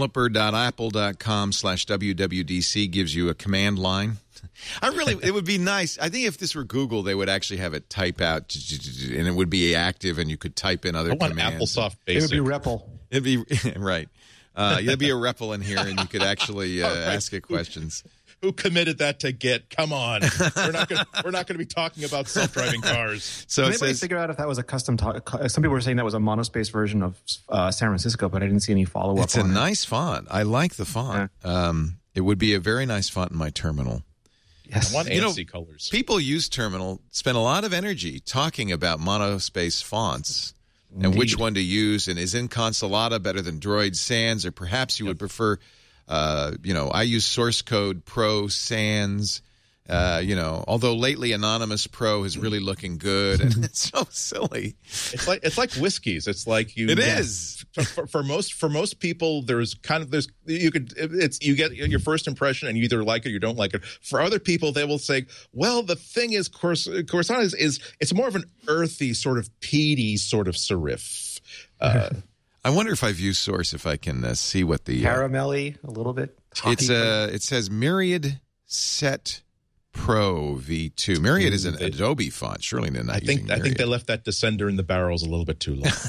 Developer.apple.com/WWDC gives you a command line. It would be nice. I think if this were Google, they would actually have it type out, and it would be active, and you could type in other commands. AppleSoft Basic. It would be REPL. It'd be right. There'd be a REPL in here, and you could actually ask it questions. Who committed that to Git? Come on, we're not going to be talking about self-driving cars. So did anybody figure out if that was a custom talk? Some people were saying that was a monospace version of San Francisco, but I didn't see any follow-up. It's a nice font. I like the font. Yeah. It would be a very nice font in my terminal. Yes. I want ANSI colors. People use Terminal, spend a lot of energy talking about monospace fonts and which one to use, and is Inconsolata better than Droid Sans, or perhaps you would prefer, I use Source Code Pro Sans, although lately Anonymous Pro is really looking good, and it's so silly. It's like whiskeys. It's like you. It is. For most people, you get your first impression and you either like it or you don't like it. For other people, they will say, well, the thing is, Coruscant is it's more of an earthy sort of peaty sort of serif. I'm I wonder if I view source, if I can see what the caramelly a little bit. It says Myriad Set Pro V2. Myriad is an Adobe font. Surely they're not using Myriad. I think they left that Descender in the barrels a little bit too long.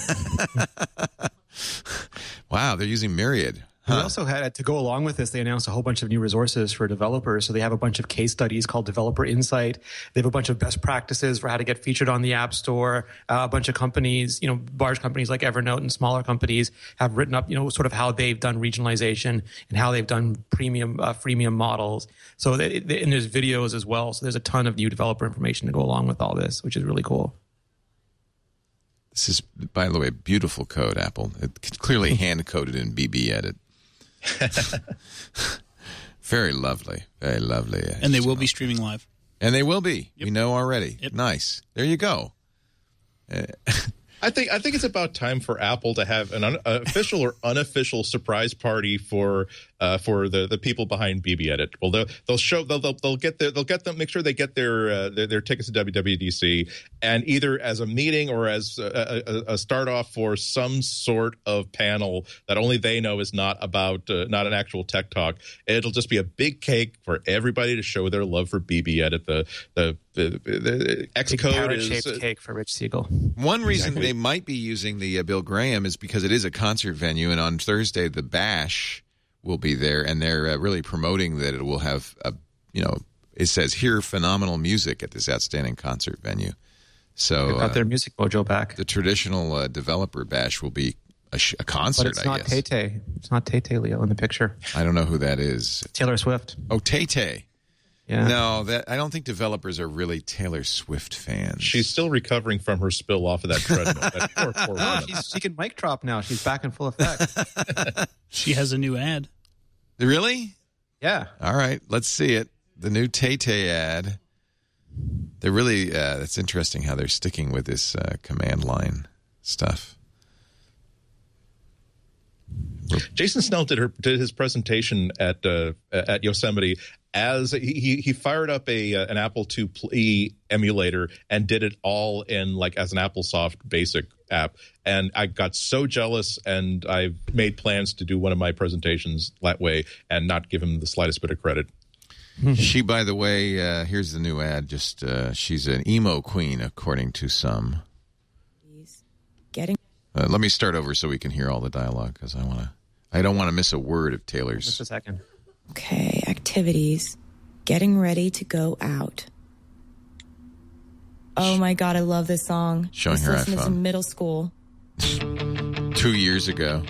Wow, they're using Myriad. We also had, to go along with this, they announced a whole bunch of new resources for developers. So they have a bunch of case studies called Developer Insight. They have a bunch of best practices for how to get featured on the App Store. A bunch of companies, large companies like Evernote and smaller companies have written up, sort of how they've done regionalization and how they've done freemium models. So and there's videos as well. So there's a ton of new developer information to go along with all this, which is really cool. This is, by the way, beautiful code, Apple. It's clearly hand-coded in BB Edit. Very lovely. Very lovely. And they will be streaming live. And they will be. Yep. We know already. Yep. Nice. There you go. I think it's about time for Apple to have an official or unofficial surprise party for the people behind BB Edit. Well, they'll make sure they get their tickets to WWDC, and either as a meeting or as a start off for some sort of panel that only they know is not an actual tech talk. It'll just be a big cake for everybody to show their love for BB Edit. The Xcode is shaped cake for Rich Siegel. One reason they might be using the Bill Graham is because it is a concert venue, and on Thursday the Bash will be there, and they're really promoting that it will have it says hear phenomenal music at this outstanding concert venue. So they got their music mojo back. The traditional developer Bash will be a concert. But it's not Tay-Tay. It's not Tay-Tay, Leo, in the picture. I don't know who that is. Taylor Swift. Oh, Tay-Tay. Yeah. No, I don't think developers are really Taylor Swift fans. She's still recovering from her spill off of that treadmill. That poor woman. She can mic drop now. She's back in full effect. She has a new ad. Really? Yeah. All right, let's see it. The new Tay-Tay ad. They're really, that's interesting how they're sticking with this command line stuff. Jason Snell did his presentation at Yosemite as he fired up an Apple IIe emulator and did it all in as an AppleSoft basic app. And I got so jealous, and I made plans to do one of my presentations that way and not give him the slightest bit of credit. She, by the way, here's the new ad. Just she's an emo queen, according to some. Let me start over so we can hear all the dialogue, because I don't want to miss a word of Taylor's. Just a second. Okay, activities. Getting ready to go out. Oh my God, I love this song. Showing her iPhone. This in middle school. 2 years ago.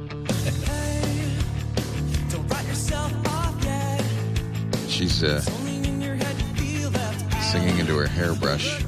She's singing into her hairbrush.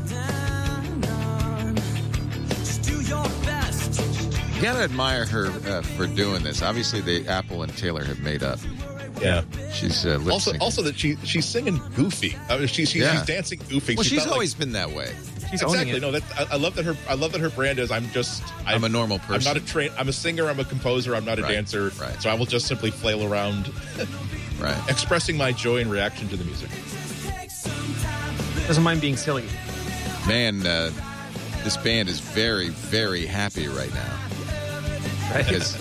You gotta admire her for doing this. Obviously, Apple and Taylor have made up. Yeah, she's also that she's singing goofy. She's dancing goofy. Well, she's always been that way. She's exactly. owning it. No, I love that her brand is. I'm a normal person. I'm not I'm a singer. I'm a composer. I'm not a dancer. Right. So I will just simply flail around, expressing my joy and reaction to the music. Doesn't mind being silly. Man, this band is very, very happy right now. Right. Because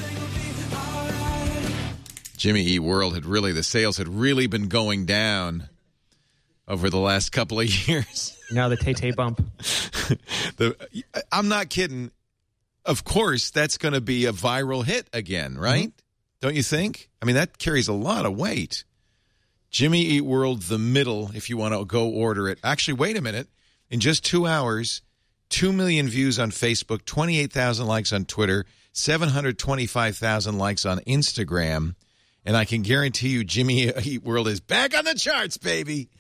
Jimmy Eat World the sales had really been going down over the last couple of years. Now the Tay-Tay bump. I'm not kidding. Of course, that's going to be a viral hit again, right? Mm-hmm. Don't you think? I mean, that carries a lot of weight. Jimmy Eat World, the middle, if you want to go order it. Actually, wait a minute. In just 2 hours, 2 million views on Facebook, 28,000 likes on Twitter, 725,000 likes on Instagram, and I can guarantee you Jimmy Eat World is back on the charts, baby.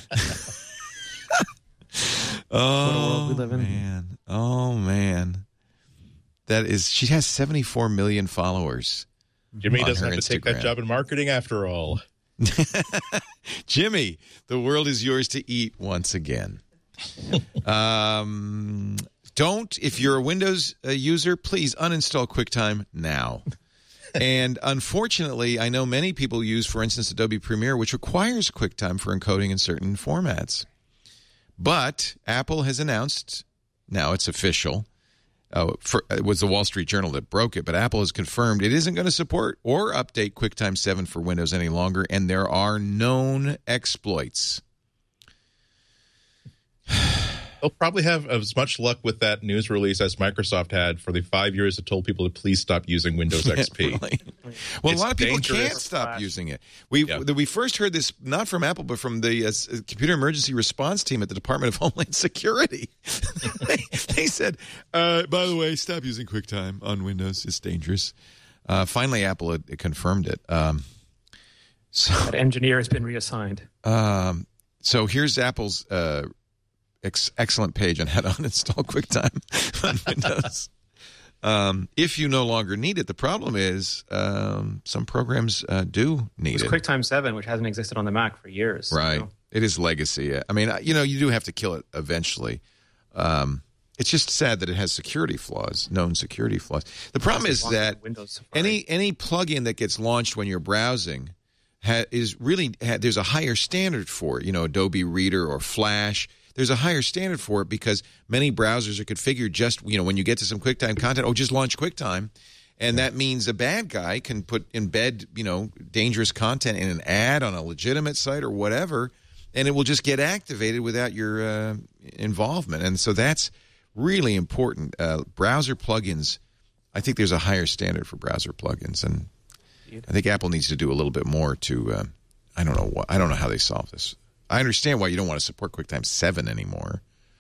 What a world we live in. Man. Oh, man. She has 74 million followers. Jimmy doesn't have to take that job in marketing after all. Jimmy, the world is yours to eat once again. If you're a Windows user, please uninstall QuickTime now. And unfortunately, I know many people use, for instance, Adobe Premiere, which requires QuickTime for encoding in certain formats. But Apple has announced, now it's official, It was the Wall Street Journal that broke it, but Apple has confirmed it isn't going to support or update QuickTime 7 for Windows any longer, and there are known exploits. They'll probably have as much luck with that news release as Microsoft had for the 5 years it told people to please stop using Windows XP. Really? Well, a lot of people can't stop using it. We first heard this not from Apple, but from the Computer Emergency Response Team at the Department of Homeland Security. They said, by the way, stop using QuickTime on Windows. It's dangerous. Finally, Apple had confirmed it. That engineer has been reassigned. So here's Apple's excellent page on how to uninstall QuickTime on Windows. If you no longer need it, the problem is some programs do need it. QuickTime 7, which hasn't existed on the Mac for years. Right. So. It is legacy. I mean, you do have to kill it eventually. It's just sad that it has security flaws, known security flaws. The problem is that any plugin that gets launched when you're browsing there's a higher standard for it. Adobe Reader or Flash. There's a higher standard for it because many browsers are configured just, when you get to some QuickTime content, just launch QuickTime. And that means a bad guy can embed, dangerous content in an ad on a legitimate site or whatever, and it will just get activated without your involvement. And so that's really important. Browser plugins, I think there's a higher standard for browser plugins. And I think Apple needs to do a little bit more to, I don't know how they solve this. I understand why you don't want to support QuickTime 7 anymore.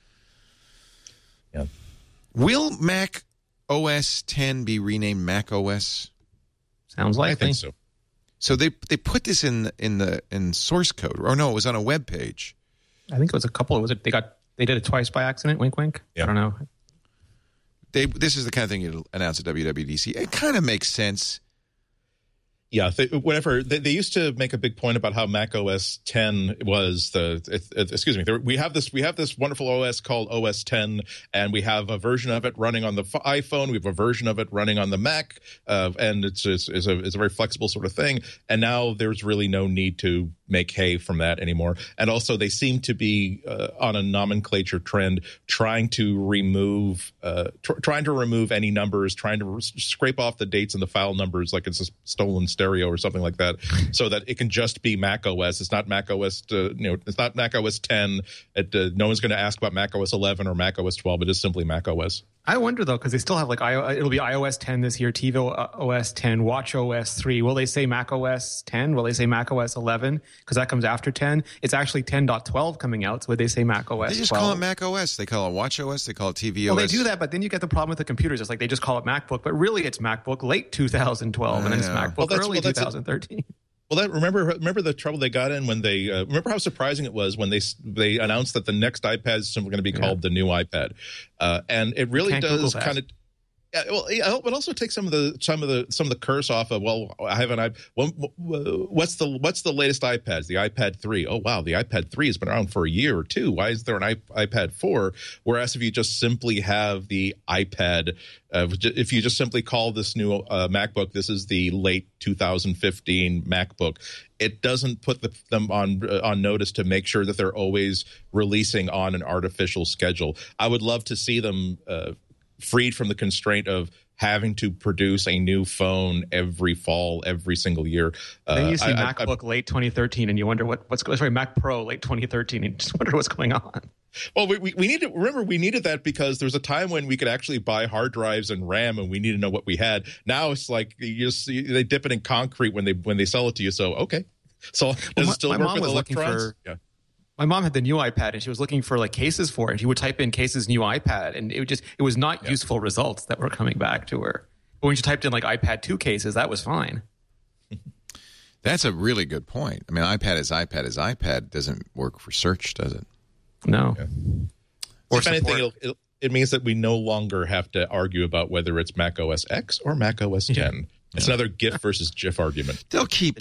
Yeah. Will Mac OS 10 be renamed Mac OS? Sounds like I think so. So they put this in source code, or no, it was on a web page. I think it was a couple. They did it twice by accident. Wink, wink. Yeah. I don't know. This is the kind of thing you announce at WWDC. It kind of makes sense. Yeah, they used to make a big point about how Mac OS 10 was we have this wonderful OS called OS 10, and we have a version of it running on the iPhone. We have a version of it running on the Mac, and it's a very flexible sort of thing. And now there's really no need to make hay from that anymore. And also, they seem to be on a nomenclature trend, trying to remove any numbers, trying to scrape off the dates and the file numbers like it's a stolen stereo or something like that, so that it can just be Mac OS. It's not Mac OS. It's not Mac OS 10. No one's going to ask about Mac OS 11 or Mac OS 12. It is simply Mac OS. I wonder though, because they still have it'll be iOS 10 this year, tvOS 10, watchOS 3. Will they say Mac OS 10? Will they say Mac OS 11? Because that comes after 10. It's actually 10.12 coming out. So would they say Mac OS? They just 12? call it Mac OS. They call it watchOS. They call it tvOS. Well, they do that, but then you get the problem with the computers. It's like they just call it MacBook, but really it's MacBook late 2012, and then it's MacBook early 2013. Well, remember the trouble they got in when they remember how surprising it was when they announced that the next iPad is simply going to be called the new iPad, and it really does kind of. Well, it also takes some of the curse off of. Well, I have an iPad. What's the latest iPads? The iPad 3. Oh wow, the iPad 3 has been around for a year or two. Why is there an iPad 4? Whereas if you just simply have the iPad, if you just simply call this new MacBook, this is the late 2015 MacBook. It doesn't put them on notice to make sure that they're always releasing on an artificial schedule. I would love to see them freed from the constraint of having to produce a new phone every fall, every single year. Then you see MacBook late 2013, and you wonder Mac Pro late 2013, and you just wonder what's going on. Well, we need to remember we needed that because there was a time when we could actually buy hard drives and RAM, and we need to know what we had. Now it's like they dip it in concrete when they sell it to you. So okay, so does it still work with electrons? My mom had the new iPad, and she was looking for cases for it. And she would type in cases new iPad, and it was not useful results that were coming back to her. But when she typed in iPad 2 cases, that was fine. That's a really good point. I mean, iPad is iPad doesn't work for search, does it? No. Yeah. Or if anything, it means that we no longer have to argue about whether it's Mac OS X or Mac OS 10. Yeah. It's another GIF versus GIF argument. They'll keep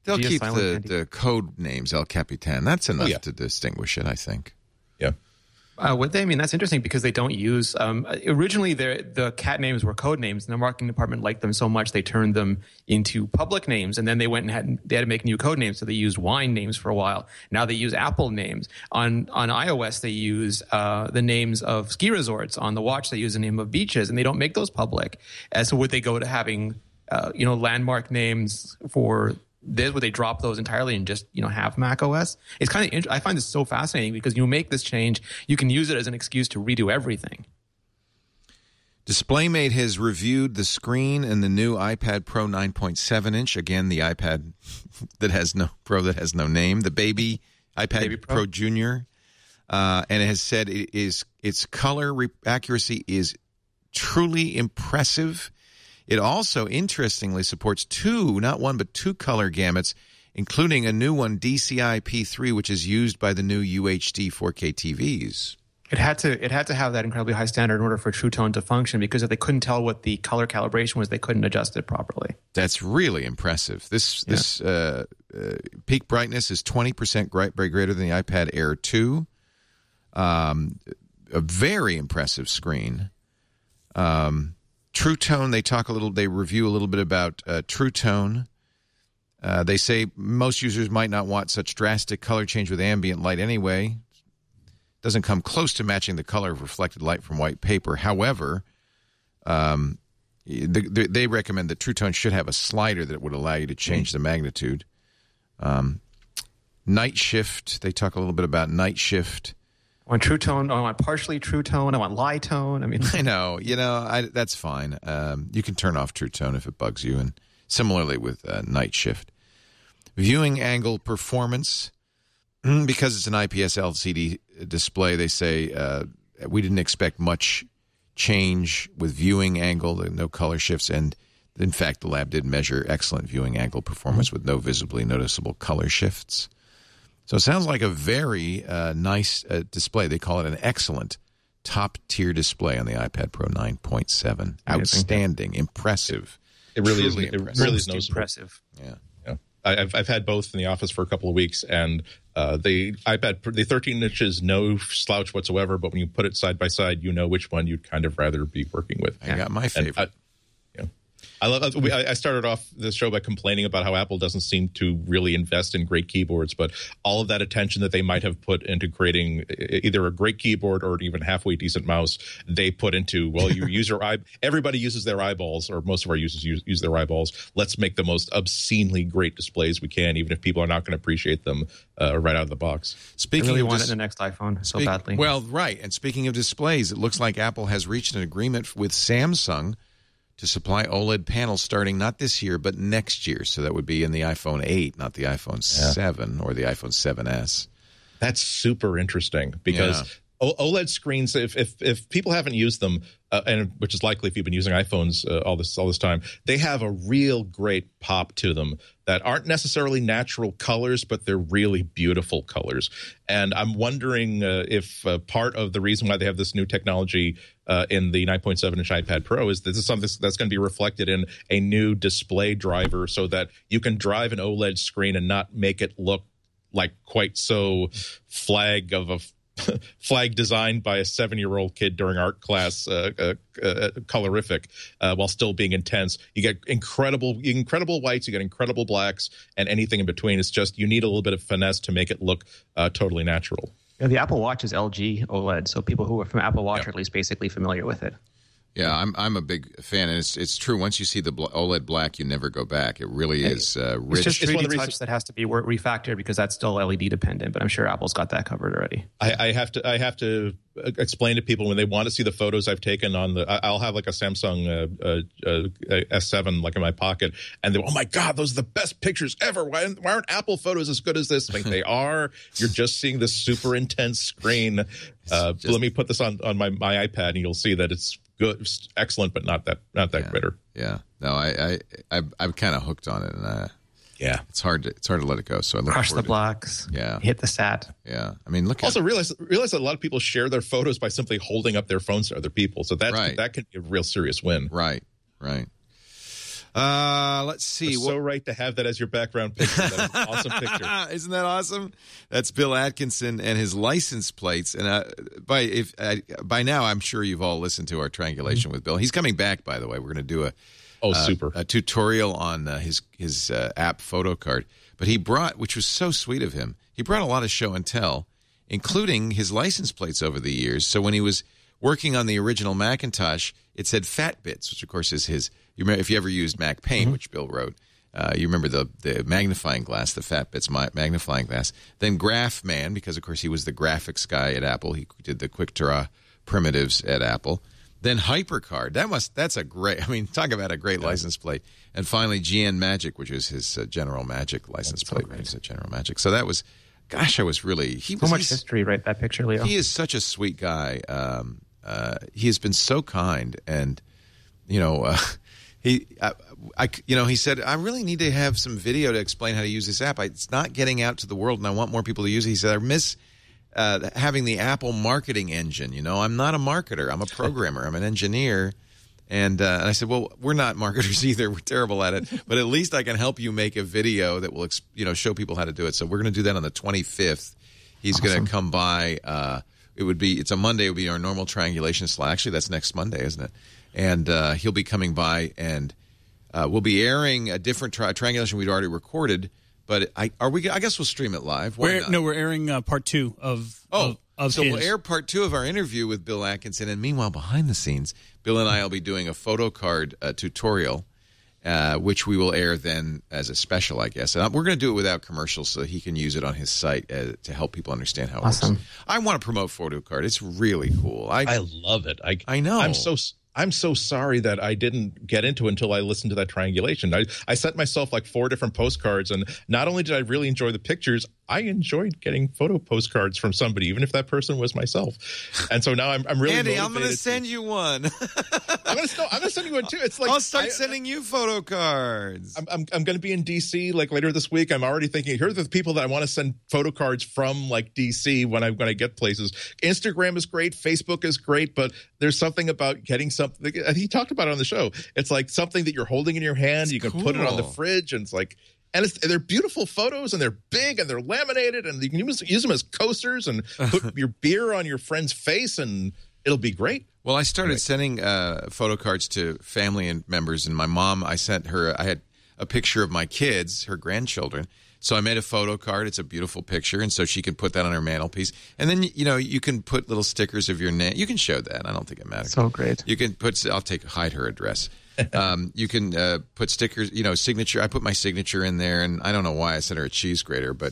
the code names El Capitan. That's enough to distinguish it, I think. Yeah. Would they? I mean, that's interesting because they don't use originally the cat names were code names, and the marketing department liked them so much they turned them into public names, and then they went and had to make new code names. So they used wine names for a while. Now they use Apple names. On iOS they use the names of ski resorts. On the watch they use the name of beaches, and they don't make those public. So would they go to having landmark names for this? Would they drop those entirely and just have Mac OS? It's kind of I find this so fascinating because you make this change, you can use it as an excuse to redo everything. DisplayMate has reviewed the screen in the new iPad Pro 9.7 inch. Again, the iPad that has no name, the baby iPad Pro Junior, and it has said its color accuracy is truly impressive. It also, interestingly, supports not one, but two color gamuts, including a new one, DCI P3, which is used by the new UHD 4K TVs. It had to have that incredibly high standard in order for True Tone to function, because if they couldn't tell what the color calibration was, they couldn't adjust it properly. That's really impressive. This peak brightness is 20% greater than the iPad Air 2. A very impressive screen. True Tone, they review a little bit about True Tone. They say most users might not want such drastic color change with ambient light anyway. Doesn't come close to matching the color of reflected light from white paper. However, they recommend that True Tone should have a slider that would allow you to change the magnitude. Night shift, they talk a little bit about night shift. I want True Tone. I want partially True Tone. I want Lie Tone. I know. That's fine. You can turn off True Tone if it bugs you. And similarly with Night Shift. Viewing angle performance, because it's an IPS LCD display, they say we didn't expect much change with viewing angle, no color shifts. And in fact, the lab did measure excellent viewing angle performance with no visibly noticeable color shifts. So it sounds like a very nice display. They call it an excellent top-tier display on the iPad Pro 9.7. Outstanding, impressive. It really is. It really is impressive. Yeah. I've had both in the office for a couple of weeks, and the iPad, the 13 inches, no slouch whatsoever. But when you put it side by side, you know which one you'd kind of rather be working with. I got my favorite. I started off the show by complaining about how Apple doesn't seem to really invest in great keyboards, but all of that attention that they might have put into creating either a great keyboard or an even halfway decent mouse, they put into, everybody uses their eyeballs, or most of our users use their eyeballs. Let's make the most obscenely great displays we can, even if people are not going to appreciate them right out of the box. I really want it in the next iPhone so badly. Well, right. And speaking of displays, it looks like Apple has reached an agreement with Samsung to supply OLED panels starting not this year, but next year. So that would be in the iPhone 8, not the iPhone 7 or the iPhone 7S. That's super interesting because OLED screens, if people haven't used them, and which is likely if you've been using iPhones all this time, they have a real great pop to them that aren't necessarily natural colors, but they're really beautiful colors. And I'm wondering if part of the reason why they have this new technology in the 9.7-inch iPad Pro is this is something that's going to be reflected in a new display driver so that you can drive an OLED screen and not make it look like quite so flag designed by a 7-year-old kid during art class, colorific, while still being intense. You get incredible whites, you get incredible blacks, and anything in between. It's just you need a little bit of finesse to make it look totally natural. Yeah, the Apple Watch is LG OLED, so people who are from Apple Watch are at least basically familiar with it. Yeah, I'm a big fan, and it's true. Once you see the OLED black, you never go back. It really is rich. It's just 3D Touch that has to be refactored because that's still LED dependent, but I'm sure Apple's got that covered already. I have to explain to people when they want to see the photos I've taken on I'll have like a Samsung S7 like in my pocket, and they're, oh my God, those are the best pictures ever. Why aren't Apple photos as good as this? I think they are. You're just seeing this super intense screen. Let me put this on my iPad, and you'll see that it's good, excellent, but not that bitter. Yeah, no, I'm kind of hooked on it, and it's hard to let it go. So I look crush the blacks. Yeah, hit the sat. Yeah, I mean, realize that a lot of people share their photos by simply holding up their phones to other people. So that can be a real serious win. Right. Let's see. You're so right to have that as your background picture. That is an awesome picture. Isn't that awesome? That's Bill Atkinson and his license plates. And by now, I'm sure you've all listened to our triangulation with Bill. He's coming back, by the way. We're going to do a tutorial on his app photo card. But he brought, which was so sweet of him, he brought a lot of show and tell, including his license plates over the years. So when he was working on the original Macintosh, it said Fat Bits, which of course is his. You remember, if you ever used Mac Paint, which Bill wrote, you remember the magnifying glass, the Fat Bits magnifying glass. Then Graph Man, because of course he was the graphics guy at Apple. He did the quick draw primitives at Apple. Then HyperCard. That's a great. I mean, talk about a great license plate. And finally, GN Magic, which was his General Magic license plate. He said General Magic. So that was. Gosh, I was really. So much history, right? That picture, Leo. He is such a sweet guy. He has been so kind, and he said, I really need to have some video to explain how to use this app. It's not getting out to the world, and I want more people to use it. He said, I miss having the Apple marketing engine. I'm not a marketer. I'm a programmer. I'm an engineer. And I said, well, we're not marketers either. We're terrible at it. But at least I can help you make a video that will show people how to do it. So we're going to do that on the 25th. He's going to come by. It's a Monday. It would be our normal triangulation slot. Actually, that's next Monday, isn't it? And he'll be coming by, and we'll be airing a different triangulation we'd already recorded. But I guess we'll stream it live. We're airing part 2 of so we'll air part 2 of our interview with Bill Atkinson, and meanwhile, behind the scenes, Bill and I will be doing a photo card tutorial, which we will air then as a special, I guess. And we're going to do it without commercials so he can use it on his site to help people understand how it works. I want to promote photo card. It's really cool. I love it. I know. I'm so sorry that I didn't get into it until I listened to that triangulation. I sent myself like 4 different postcards, and not only did I really enjoy the pictures, I enjoyed getting photo postcards from somebody, even if that person was myself. And so now I'm really Andy, motivated. I'm going to send you one. I'm going to send you one too. It's like I'll start sending you photo cards. I'm going to be in DC like later this week. I'm already thinking, here are the people that I want to send photo cards from, like DC when I get places. Instagram is great, Facebook is great, but there's something about getting something. He talked about it on the show. It's like something that you're holding in your hand. You can put it on the fridge, and it's like. And they're beautiful photos, and they're big, and they're laminated, and you can use them as coasters and put your beer on your friend's face, and it'll be great. Well, I started sending photo cards to family and members, and my mom, I had a picture of my kids, her grandchildren. So I made a photo card. It's a beautiful picture, and so she can put that on her mantelpiece. And then, you can put little stickers of your name. You can show that. I don't think it matters. So great. You can hide her address. You can put stickers, signature. I put my signature in there, and I don't know why I sent her a cheese grater, but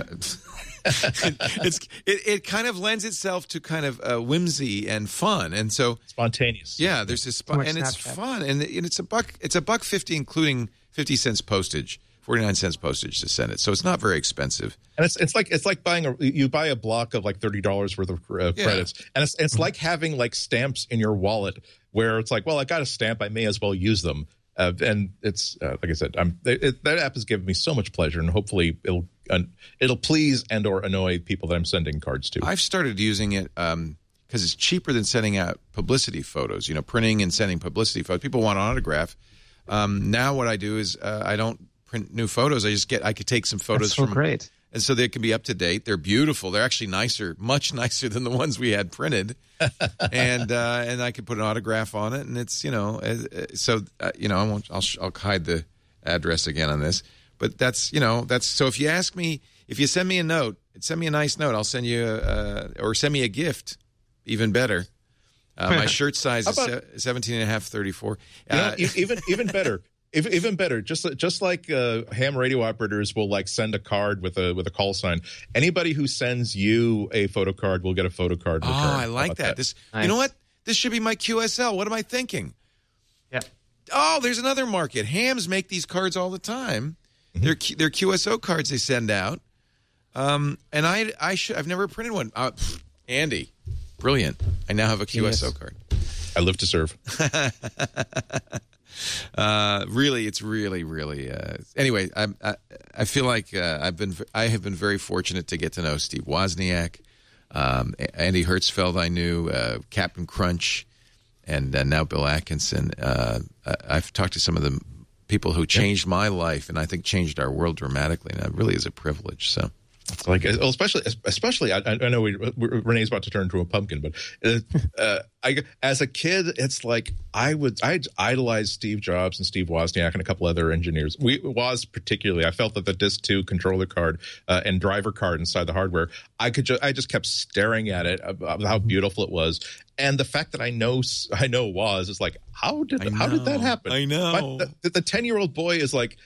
it kind of lends itself to kind of whimsy and fun, and so spontaneous. Yeah, there's this, and it's fun, and it's $1.50, including 50 cents postage. 49 cents postage to send it, so it's not very expensive. And it's like buying you buy a block of like $30 worth of credits, and it's like having like stamps in your wallet, where it's like, well, I got a stamp, I may as well use them. And it's like I said, that app has given me so much pleasure, and hopefully it'll please and or annoy people that I'm sending cards to. I've started using it because it's cheaper than sending out publicity photos. Printing and sending publicity photos. People want an autograph. Now what I do is I don't print new photos. I could take some photos from great. And so they can be up to date. They're beautiful. They're actually much nicer than the ones we had printed. and I could put an autograph on it, and it's I'll hide the address again on this. But that's so if you send me a note, send me a nice note. I'll send you or send me a gift, even better. My shirt size is 17.5, 34. Even better. Even better, just like ham radio operators will like send a card with a call sign. Anybody who sends you a photo card will get a photo card return. Oh, I like that. This, nice. You know what? This should be my QSL. What am I thinking? Yeah. Oh, there's another market. Hams make these cards all the time. Mm-hmm. They're QSO cards they send out. And I've never printed one. Andy, brilliant. I now have a QSO card. I live to serve. Really, it's really. Anyway, I feel like I have been very fortunate to get to know Steve Wozniak, Andy Hertzfeld. I knew Captain Crunch, and now Bill Atkinson. I've talked to some of the people who changed my life and I think changed our world dramatically. And that really is a privilege. So, like, especially, I know Renee's about to turn into a pumpkin, but as a kid, it's like I idolized Steve Jobs and Steve Wozniak and a couple other engineers. Woz particularly, I felt that the Disk 2 controller card and driver card inside the hardware, I just kept staring at it, how beautiful it was. And the fact that I know Woz is like, how did that happen? I know. But the 10-year-old boy is like,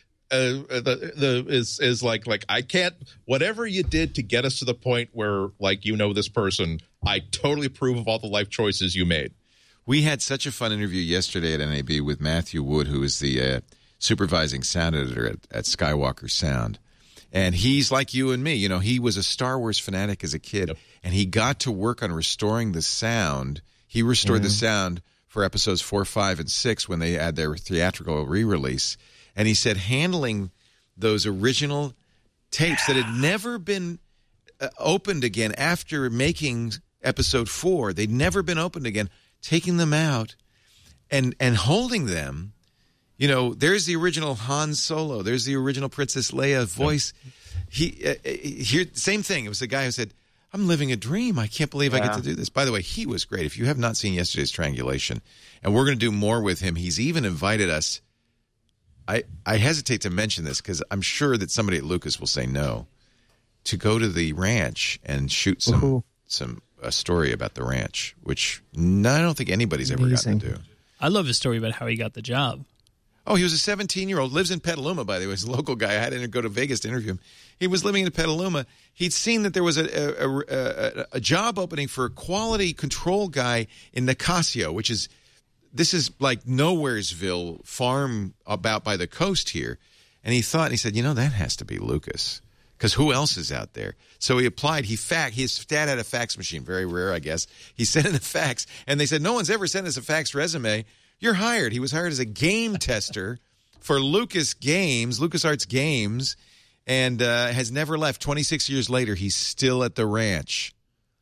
is like I can't, whatever you did to get us to the point where, like, this person, I totally approve of all the life choices you made. We had such a fun interview yesterday at NAB with Matthew Wood, who is the supervising sound editor at Skywalker Sound. And he's like you and me. He was a Star Wars fanatic as a kid, and he got to work on restoring the sound. He restored the sound for episodes 4, 5, and 6 when they had their theatrical re-release. And he said handling those original tapes that had never been opened again after making episode 4, they'd never been opened again, taking them out and holding them. There's the original Han Solo. There's the original Princess Leia voice. Same thing. It was the guy who said, I'm living a dream. I can't believe I get to do this. By the way, he was great. If you have not seen yesterday's Triangulation, and we're going to do more with him, he's even invited us. I hesitate to mention this because I'm sure that somebody at Lucas will say no, to go to the ranch and shoot a story about the ranch, which I don't think anybody's ever gotten to do. I love his story about how he got the job. Oh, he was a 17-year-old, lives in Petaluma, by the way. He's a local guy. I had to go to Vegas to interview him. He was living in Petaluma. He'd seen that there was a job opening for a quality control guy in Nicasio, this is like Nowheresville farm about by the coast here. And he said, that has to be Lucas, because who else is out there? So he applied. His dad had a fax machine, very rare, I guess. He sent in a fax, and they said, no one's ever sent us a faxed resume. You're hired. He was hired as a game tester for LucasArts Games, and has never left. 26 years later, he's still at the ranch.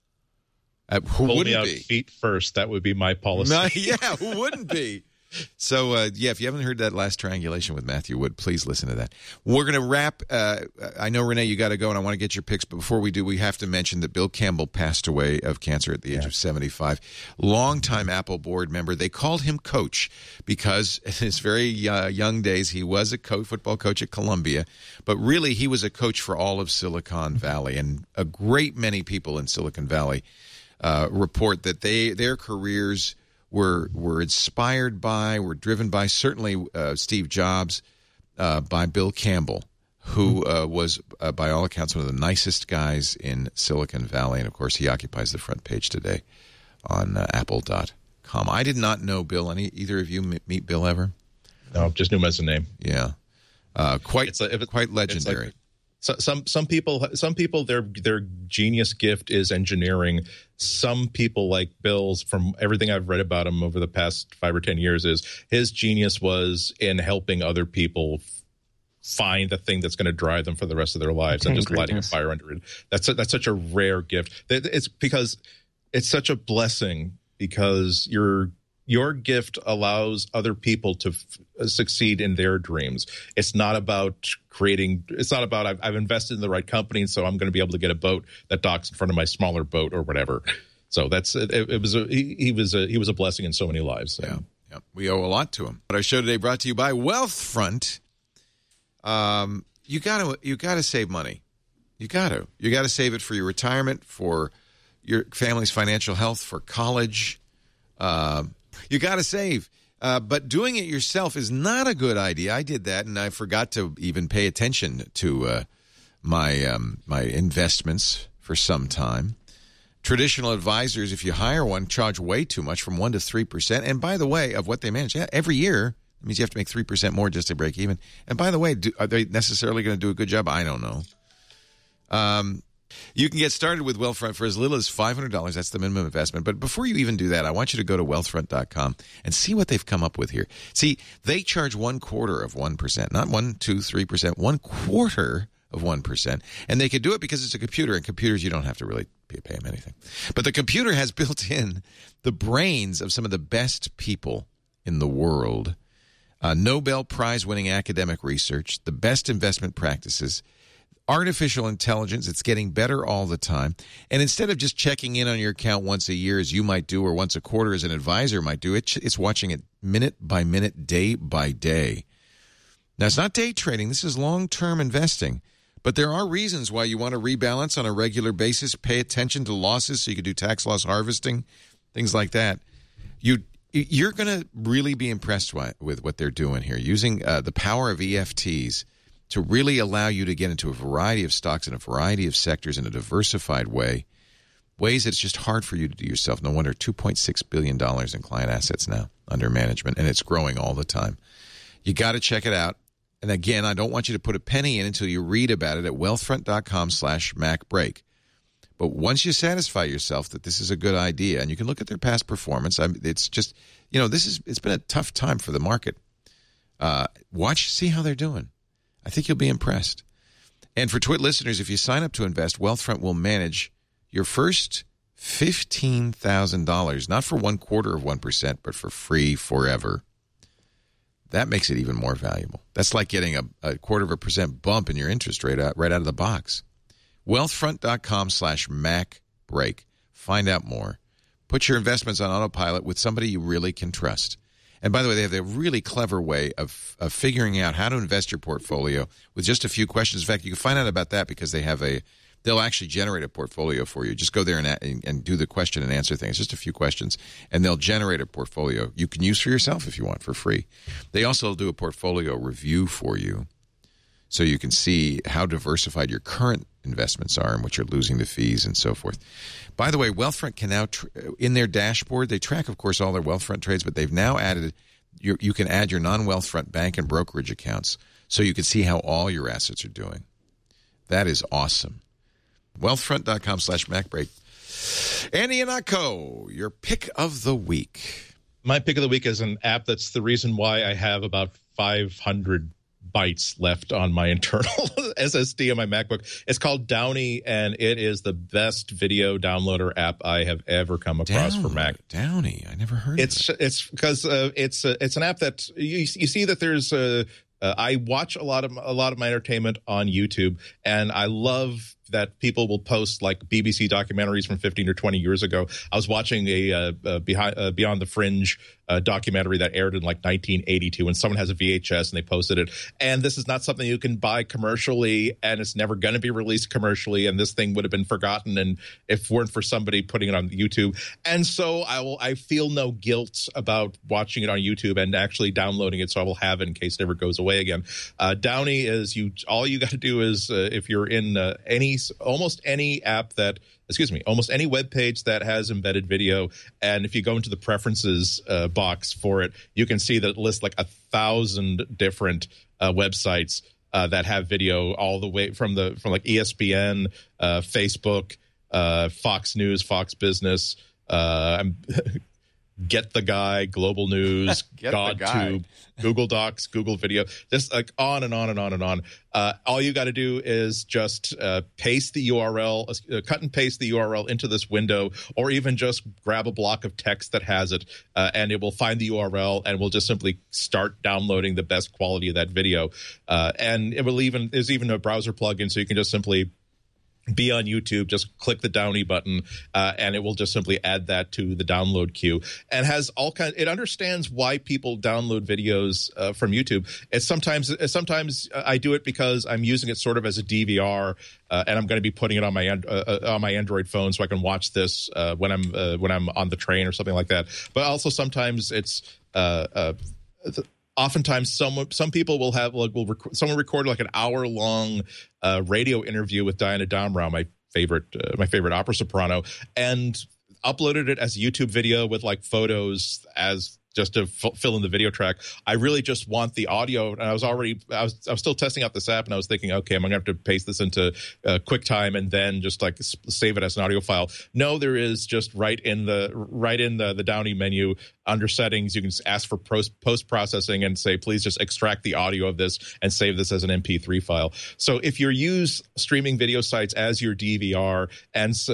Who wouldn't out be? Feet first. That would be my policy. Who wouldn't be? So, if you haven't heard that last Triangulation with Matthew Wood, please listen to that. We're going to wrap. I know, Renee, you got to go, and I want to get your picks. But before we do, we have to mention that Bill Campbell passed away of cancer at the age of 75. Longtime Apple board member. They called him Coach because in his very young days, he was a football coach at Columbia. But really, he was a coach for all of Silicon Valley. And a great many people in Silicon Valley report that their careers were inspired by, were driven by, certainly Steve Jobs, by Bill Campbell, who was, by all accounts, one of the nicest guys in Silicon Valley. And, of course, he occupies the front page today on Apple.com. I did not know Bill. Either of you meet Bill ever? No, just knew him as a name. Yeah. Quite legendary. Some people their genius gift is engineering. Some people, like Bill's, from everything I've read about him over the past 5 or 10 years, is his genius was in helping other people find the thing that's going to drive them for the rest of their lives and just lighting a fire under it. That's such a rare gift. It's because it's such a blessing, because your gift allows other people to succeed in their dreams. It's not about I've invested in the right company, and so I'm going to be able to get a boat that docks in front of my smaller boat or whatever. So he was a blessing in so many lives. So. Yeah. We owe a lot to him. But our show today brought to you by Wealthfront. You got to save money. You got to save it for your retirement, for your family's financial health, for college. You got to save. But doing it yourself is not a good idea. I did that, and I forgot to even pay attention to my investments for some time. Traditional advisors, if you hire one, charge way too much, from 1% to 3%. And by the way, of what they manage, every year, that means you have to make 3% more just to break even. And by the way, are they necessarily going to do a good job? I don't know. You can get started with Wealthfront for as little as $500. That's the minimum investment. But before you even do that, I want you to go to wealthfront.com and see what they've come up with here. See, they charge 1/4 of 1%, not 1, 2, 3%, 1/4 of 1%. And they could do it because it's a computer, and computers, you don't have to really pay them anything. But the computer has built in the brains of some of the best people in the world. Nobel Prize-winning academic research, the best investment practices, artificial intelligence. It's getting better all the time. And instead of just checking in on your account once a year as you might do or once a quarter as an advisor might do, it's watching it minute by minute, day by day. Now, it's not day trading. This is long-term investing. But there are reasons why you want to rebalance on a regular basis, pay attention to losses so you can do tax loss harvesting, things like that. You're going to really be impressed with what they're doing here, using the power of EFTs to really allow you to get into a variety of stocks in a variety of sectors in a diversified way, ways that it's just hard for you to do yourself. No wonder $2.6 billion in client assets now under management, and it's growing all the time. You got to check it out. And again, I don't want you to put a penny in until you read about it at wealthfront.com/MacBreak. But once you satisfy yourself that this is a good idea, and you can look at their past performance, it's just, it's been a tough time for the market. See how they're doing. I think you'll be impressed. And for Twit listeners, if you sign up to invest, Wealthfront will manage your first $15,000, not for 1/4%, but for free forever. That makes it even more valuable. That's like getting a 1/4% bump in your interest rate right out of the box. Wealthfront.com/MacBreak. Find out more. Put your investments on autopilot with somebody you really can trust. And by the way, they have a really clever way of figuring out how to invest your portfolio with just a few questions. In fact, you can find out about that because they'll actually generate a portfolio for you. Just go there and do the question and answer thing. It's just a few questions, and they'll generate a portfolio you can use for yourself if you want for free. They also do a portfolio review for you so you can see how diversified your current investments are and what you're losing to fees and so forth. By the way, Wealthfront can now, in their dashboard, they track, of course, all their Wealthfront trades, but they've now added, you can add your non-Wealthfront bank and brokerage accounts so you can see how all your assets are doing. That is awesome. Wealthfront.com/MacBreak. Andy Ihnatko, your pick of the week. My pick of the week is an app that's the reason why I have about 500 bytes left on my internal SSD on my MacBook. It's called Downy, and it is the best video downloader app I have ever come across for Mac. Downy, I never heard of it. It's because it's an app that you see that there's I watch a lot of my entertainment on YouTube, and I love that people will post like BBC documentaries from 15 or 20 years ago. I was watching a Beyond the Fringe documentary that aired in like 1982, and someone has a VHS and they posted it. And this is not something you can buy commercially, and it's never going to be released commercially. And this thing would have been forgotten, and if it weren't for somebody putting it on YouTube. And so I feel no guilt about watching it on YouTube and actually downloading it, so I will have it in case it ever goes away again. Downy is all you got to do is if you're in almost any web page that has embedded video, and if you go into the preferences box for it, you can see that it lists like 1,000 different websites that have video, all the way from like ESPN, Facebook, Fox News, Fox Business, Get the Guy, Global News, GodTube, Google Docs, Google Video, just like on and on and on and on. All you got to do is just paste the URL, cut and paste the URL into this window, or even just grab a block of text that has it, and it will find the URL and will just simply start downloading the best quality of that video. And it will there's even a browser plugin, so you can just simply be on YouTube, just click the Downy button, and it will just simply add that to the download queue. And has all kinds. It understands why people download videos from YouTube. Sometimes I do it because I'm using it sort of as a DVR, and I'm going to be putting it on my Android phone so I can watch this when I'm on the train or something like that. But also sometimes it's. Oftentimes, some people will have someone record like an hour-long radio interview with Diana Damrau, my favorite opera soprano, and uploaded it as a YouTube video with like photos as just to fill in the video track. I really just want the audio, and I was still testing out this app, and I was thinking, okay, I'm gonna have to paste this into QuickTime and then just like save it as an audio file. No, there is just right in the Downy menu under settings, you can just ask for post processing and say, please just extract the audio of this and save this as an MP3 file. So if you use streaming video sites as your DVR, and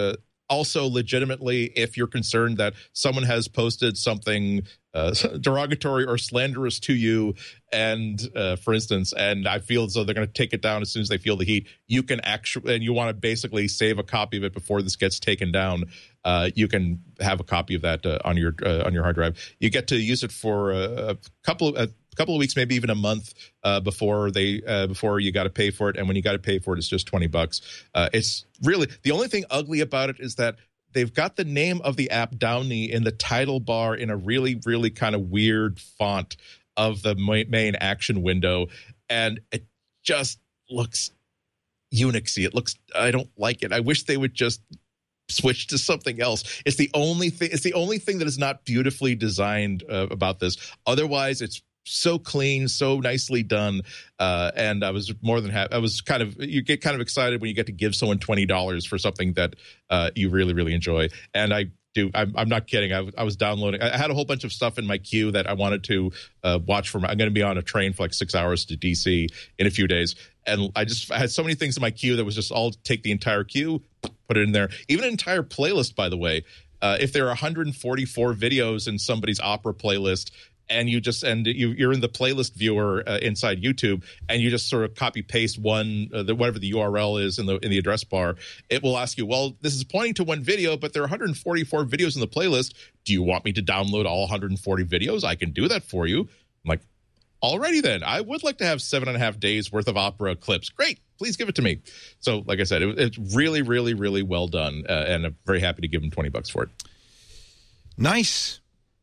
also, legitimately, if you're concerned that someone has posted something derogatory or slanderous to you, and for instance, and I feel as though they're going to take it down as soon as they feel the heat, you can actually, and you want to basically save a copy of it before this gets taken down. You can have a copy of that on your hard drive. You get to use it for a couple of weeks, maybe even a month before you got to pay for it. And when you got to pay for it, it's just $20. It's really, the only thing ugly about it is that they've got the name of the app Downey in the title bar in a really, really kind of weird font of the main action window, and it just looks Unixy. It looks, I don't like it. I wish they would just switch to something else. It's the only thing. It's the only thing that is not beautifully designed about this. Otherwise, it's so clean, so nicely done, and I was more than happy. You get kind of excited when you get to give someone $20 for something that you really, really enjoy. And I do. I'm not kidding. I was downloading. I had a whole bunch of stuff in my queue that I wanted to watch for. I'm going to be on a train for like 6 hours to DC in a few days, and I had so many things in my queue that was just all take the entire queue, put it in there. Even an entire playlist, by the way. If there are 144 videos in somebody's Opera playlist, and you're in the playlist viewer inside YouTube, and you just sort of copy paste whatever the URL is in the address bar, it will ask you, well, this is pointing to one video, but there are 144 videos in the playlist. Do you want me to download all 140 videos? I can do that for you. I'm like, alrighty then. I would like to have 7.5 days worth of Opera clips. Great, please give it to me. So, like I said, it's really, really, really well done, and I'm very happy to give them $20 for it. Nice.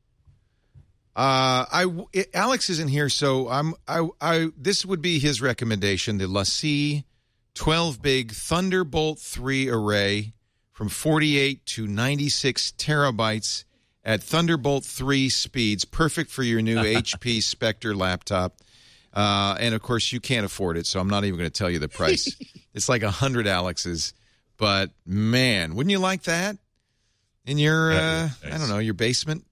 Alex isn't here, so this would be his recommendation: the LaCie 12 big Thunderbolt 3 array from 48 to 96 terabytes at Thunderbolt 3 speeds, perfect for your new HP Spectre laptop. And of course, you can't afford it, so I'm not even going to tell you the price. It's like 100 Alex's, but man, wouldn't you like that in your nice. I don't know, your basement?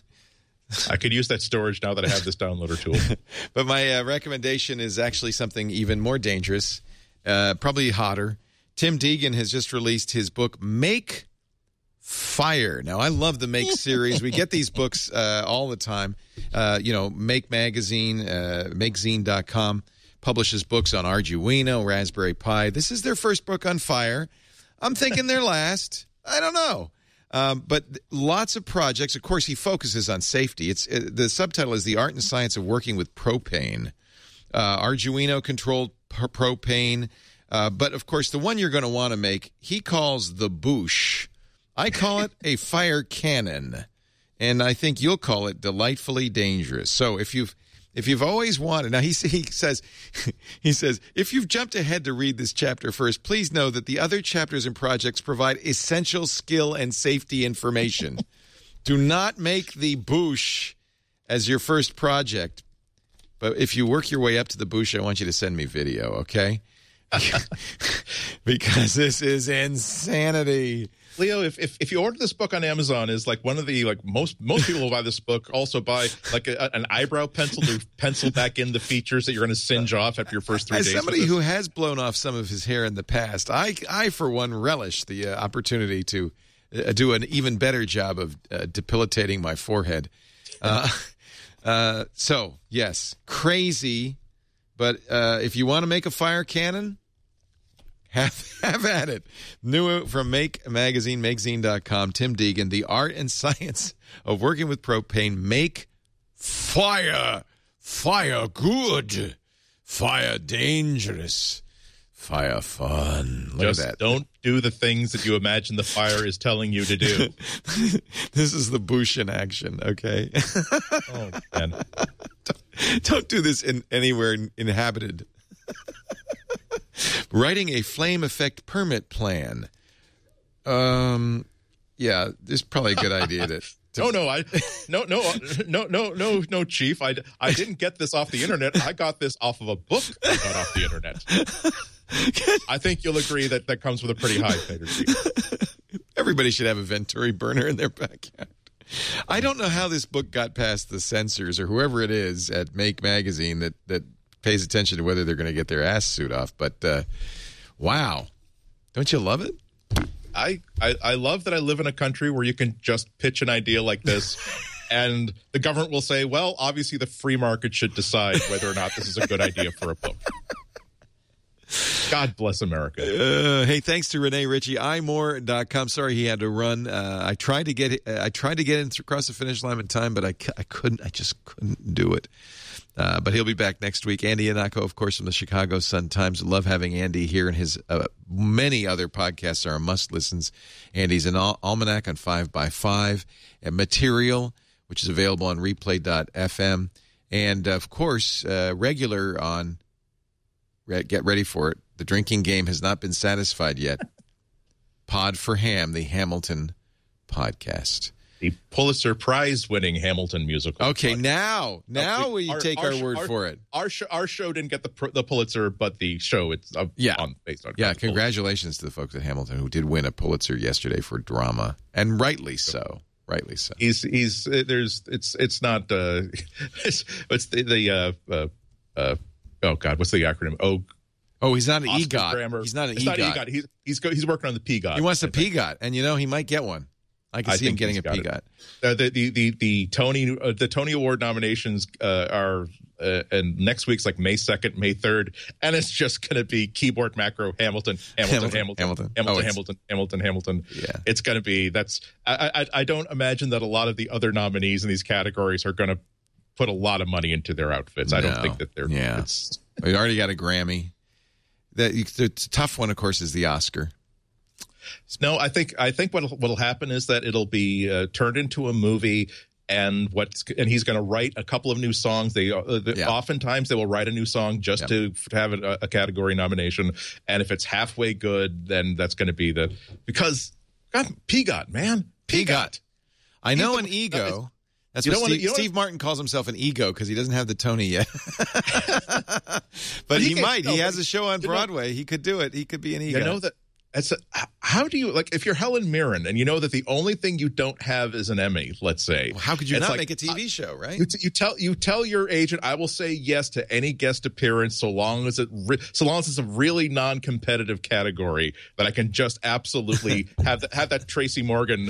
I could use that storage now that I have this downloader tool. But my recommendation is actually something even more dangerous, probably hotter. Tim Deegan has just released his book, Make Fire. Now, I love the Make series. We get these books all the time. Make Magazine, MakeZine.com publishes books on Arduino, Raspberry Pi. This is their first book on fire. I'm thinking their last. I don't know. But lots of projects. Of course, he focuses on safety. The subtitle is The Art and Science of Working with Propane. Arduino-controlled propane. But, of course, the one you're going to want to make, he calls the Boosh. I call it a fire cannon. And I think you'll call it delightfully dangerous. So if you've always wanted, now he says, if you've jumped ahead to read this chapter first, please know that the other chapters and projects provide essential skill and safety information. Do not make the Boosh as your first project. But if you work your way up to the Boosh, I want you to send me video, okay? Because this is insanity. Leo, if you order this book on Amazon, is like one of the most people who buy this book also buy like an eyebrow pencil to pencil back in the features that you're going to singe off after your first 3 days. As somebody who has blown off some of his hair in the past, I for one relish the opportunity to do an even better job of depilating my forehead. So yes, crazy, but if you want to make a fire cannon, have at it. New from Make Magazine, MakeZine.com, Tim Deegan, The Art and Science of Working with Propane. Make fire. Fire good. Fire dangerous. Fire fun. Look at that. Don't do the things that you imagine the fire is telling you to do. This is the Boosh in action, okay? Oh, man. Don't do this in anywhere inhabited. Writing a flame effect permit plan. Yeah, this is probably a good idea to No, Chief. I didn't get this off the internet. I got this off of a book I got off the internet. I think you'll agree that comes with a pretty high payment, Chief. Everybody should have a Venturi burner in their backyard. I don't know how this book got past the censors or whoever it is at Make Magazine that pays attention to whether they're going to get their ass suit off. But, wow. Don't you love it? I love that I live in a country where you can just pitch an idea like this, and the government will say, well, obviously the free market should decide whether or not this is a good idea for a book. God bless America. Hey, thanks to Renee Ritchie, imore.com. Sorry he had to run. I tried to get him across the finish line in time, but I couldn't. I just couldn't do it. But he'll be back next week. Andy Ihnatko, of course, from the Chicago Sun-Times. Love having Andy here, and his many other podcasts are must-listens. Andy's an Almanac on 5x5, and Material, which is available on replay.fm, and, of course, regular on, get ready for it, The Drinking Game Has Not Been Satisfied Yet, Pod for Ham, the Hamilton podcast. The Pulitzer Prize-winning Hamilton musical. Okay, now will you take our word for it? Our show didn't get the Pulitzer, but the show it's based on. Yeah, congratulations to the folks at Hamilton who did win a Pulitzer yesterday for drama, and rightly so. Rightly so. It's not oh God, what's the acronym? Oh, he's not an Oscar EGOT. Grammar. He's not an it's EGOT. Not EGOT. He's working on the PGOT. He wants a PGOT, and he might get one. I can see him getting a PGOT. The Tony Award nominations are and next week's like May 2nd, May 3rd, and it's just going to be keyboard macro Hamilton. Yeah, It's going to be I don't imagine that a lot of the other nominees in these categories are going to put a lot of money into their outfits. I don't think that they're. Yeah, we already got a Grammy. The tough one, of course, is the Oscar. No, I think what'll happen is that it'll be turned into a movie, and he's going to write a couple of new songs. Oftentimes they will write a new song just to have a category nomination, and if it's halfway good, then that's going to be because PGOT, man, PGOT. I know an ego. That's what Steve Martin calls himself, an ego, because he doesn't have the Tony yet. but he might. He has a show on Broadway. He could do it. He could be an ego. You know that. How do you if you're Helen Mirren and you know that the only thing you don't have is an Emmy, let's say. Well, how could you not make a TV show, right? You tell your agent, I will say yes to any guest appearance so long as it's a really non-competitive category that I can just absolutely have that Tracy Morgan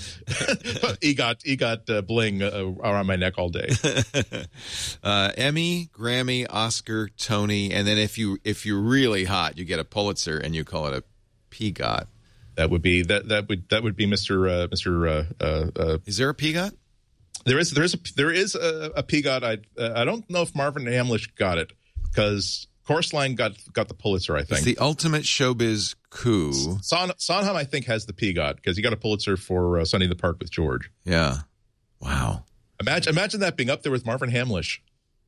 EGOT bling around my neck all day. Emmy, Grammy, Oscar, Tony, and then if you're really hot, you get a Pulitzer and you call it a PGOT. That would be Mr. Is there a PGOT? There is a PGOT. I don't know if Marvin Hamlish got it because Courseline got the Pulitzer. I think it's the ultimate showbiz coup. Sondheim I think has the PGOT because he got a Pulitzer for Sunday in the Park with George. Yeah. Wow. Imagine that being up there with Marvin Hamlish.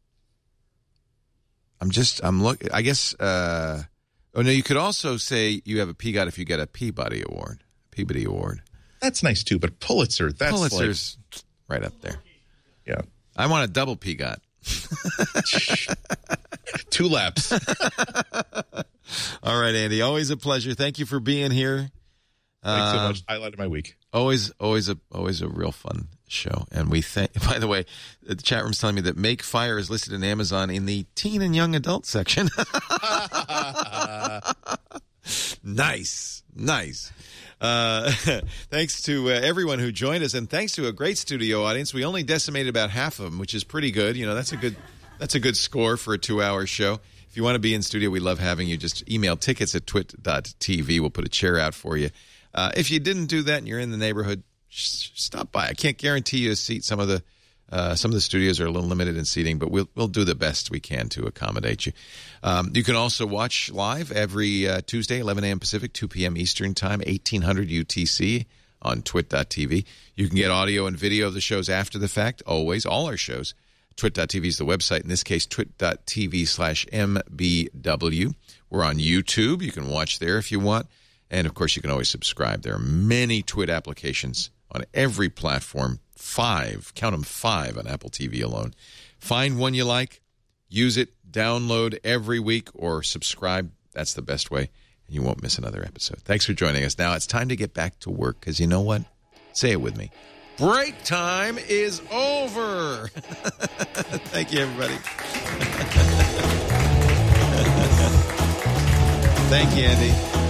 I'm looking. I guess. Oh, no, you could also say you have a PGOT if you get a Peabody Award. That's nice, too, but Pulitzer's right up there. Yeah. I want a double PGOT. 2 laps. All right, Andy. Always a pleasure. Thank you for being here. Thanks so much. Highlighted my week. Always a real fun show. And we by the way, the chat room's telling me that Make Fire is listed in Amazon in the teen and young adult section. Nice. Thanks to everyone who joined us, and thanks to a great studio audience. We only decimated about half of them, which is pretty good. That's a good score for a 2-hour show. If you want to be in studio, we love having you. Just email tickets@twit.tv. We'll put a chair out for you. If you didn't do that and you're in the neighborhood, stop by. I can't guarantee you a seat. Some of the studios are a little limited in seating, but we'll do the best we can to accommodate you. You can also watch live every Tuesday, 11 a.m. Pacific, 2 p.m. Eastern Time, 1800 UTC on twit.tv. You can get audio and video of the shows after the fact, always, all our shows. Twit.tv is the website. In this case, twit.tv/MBW. We're on YouTube. You can watch there if you want. And, of course, you can always subscribe. There are many Twit applications on every platform. 5, count them 5 on Apple TV alone. Find one you like, use it, download every week, or subscribe. That's the best way, and you won't miss another episode. Thanks for joining us. Now it's time to get back to work, because you know what? Say it with me. Break time is over. Thank you, everybody. Thank you, Andy.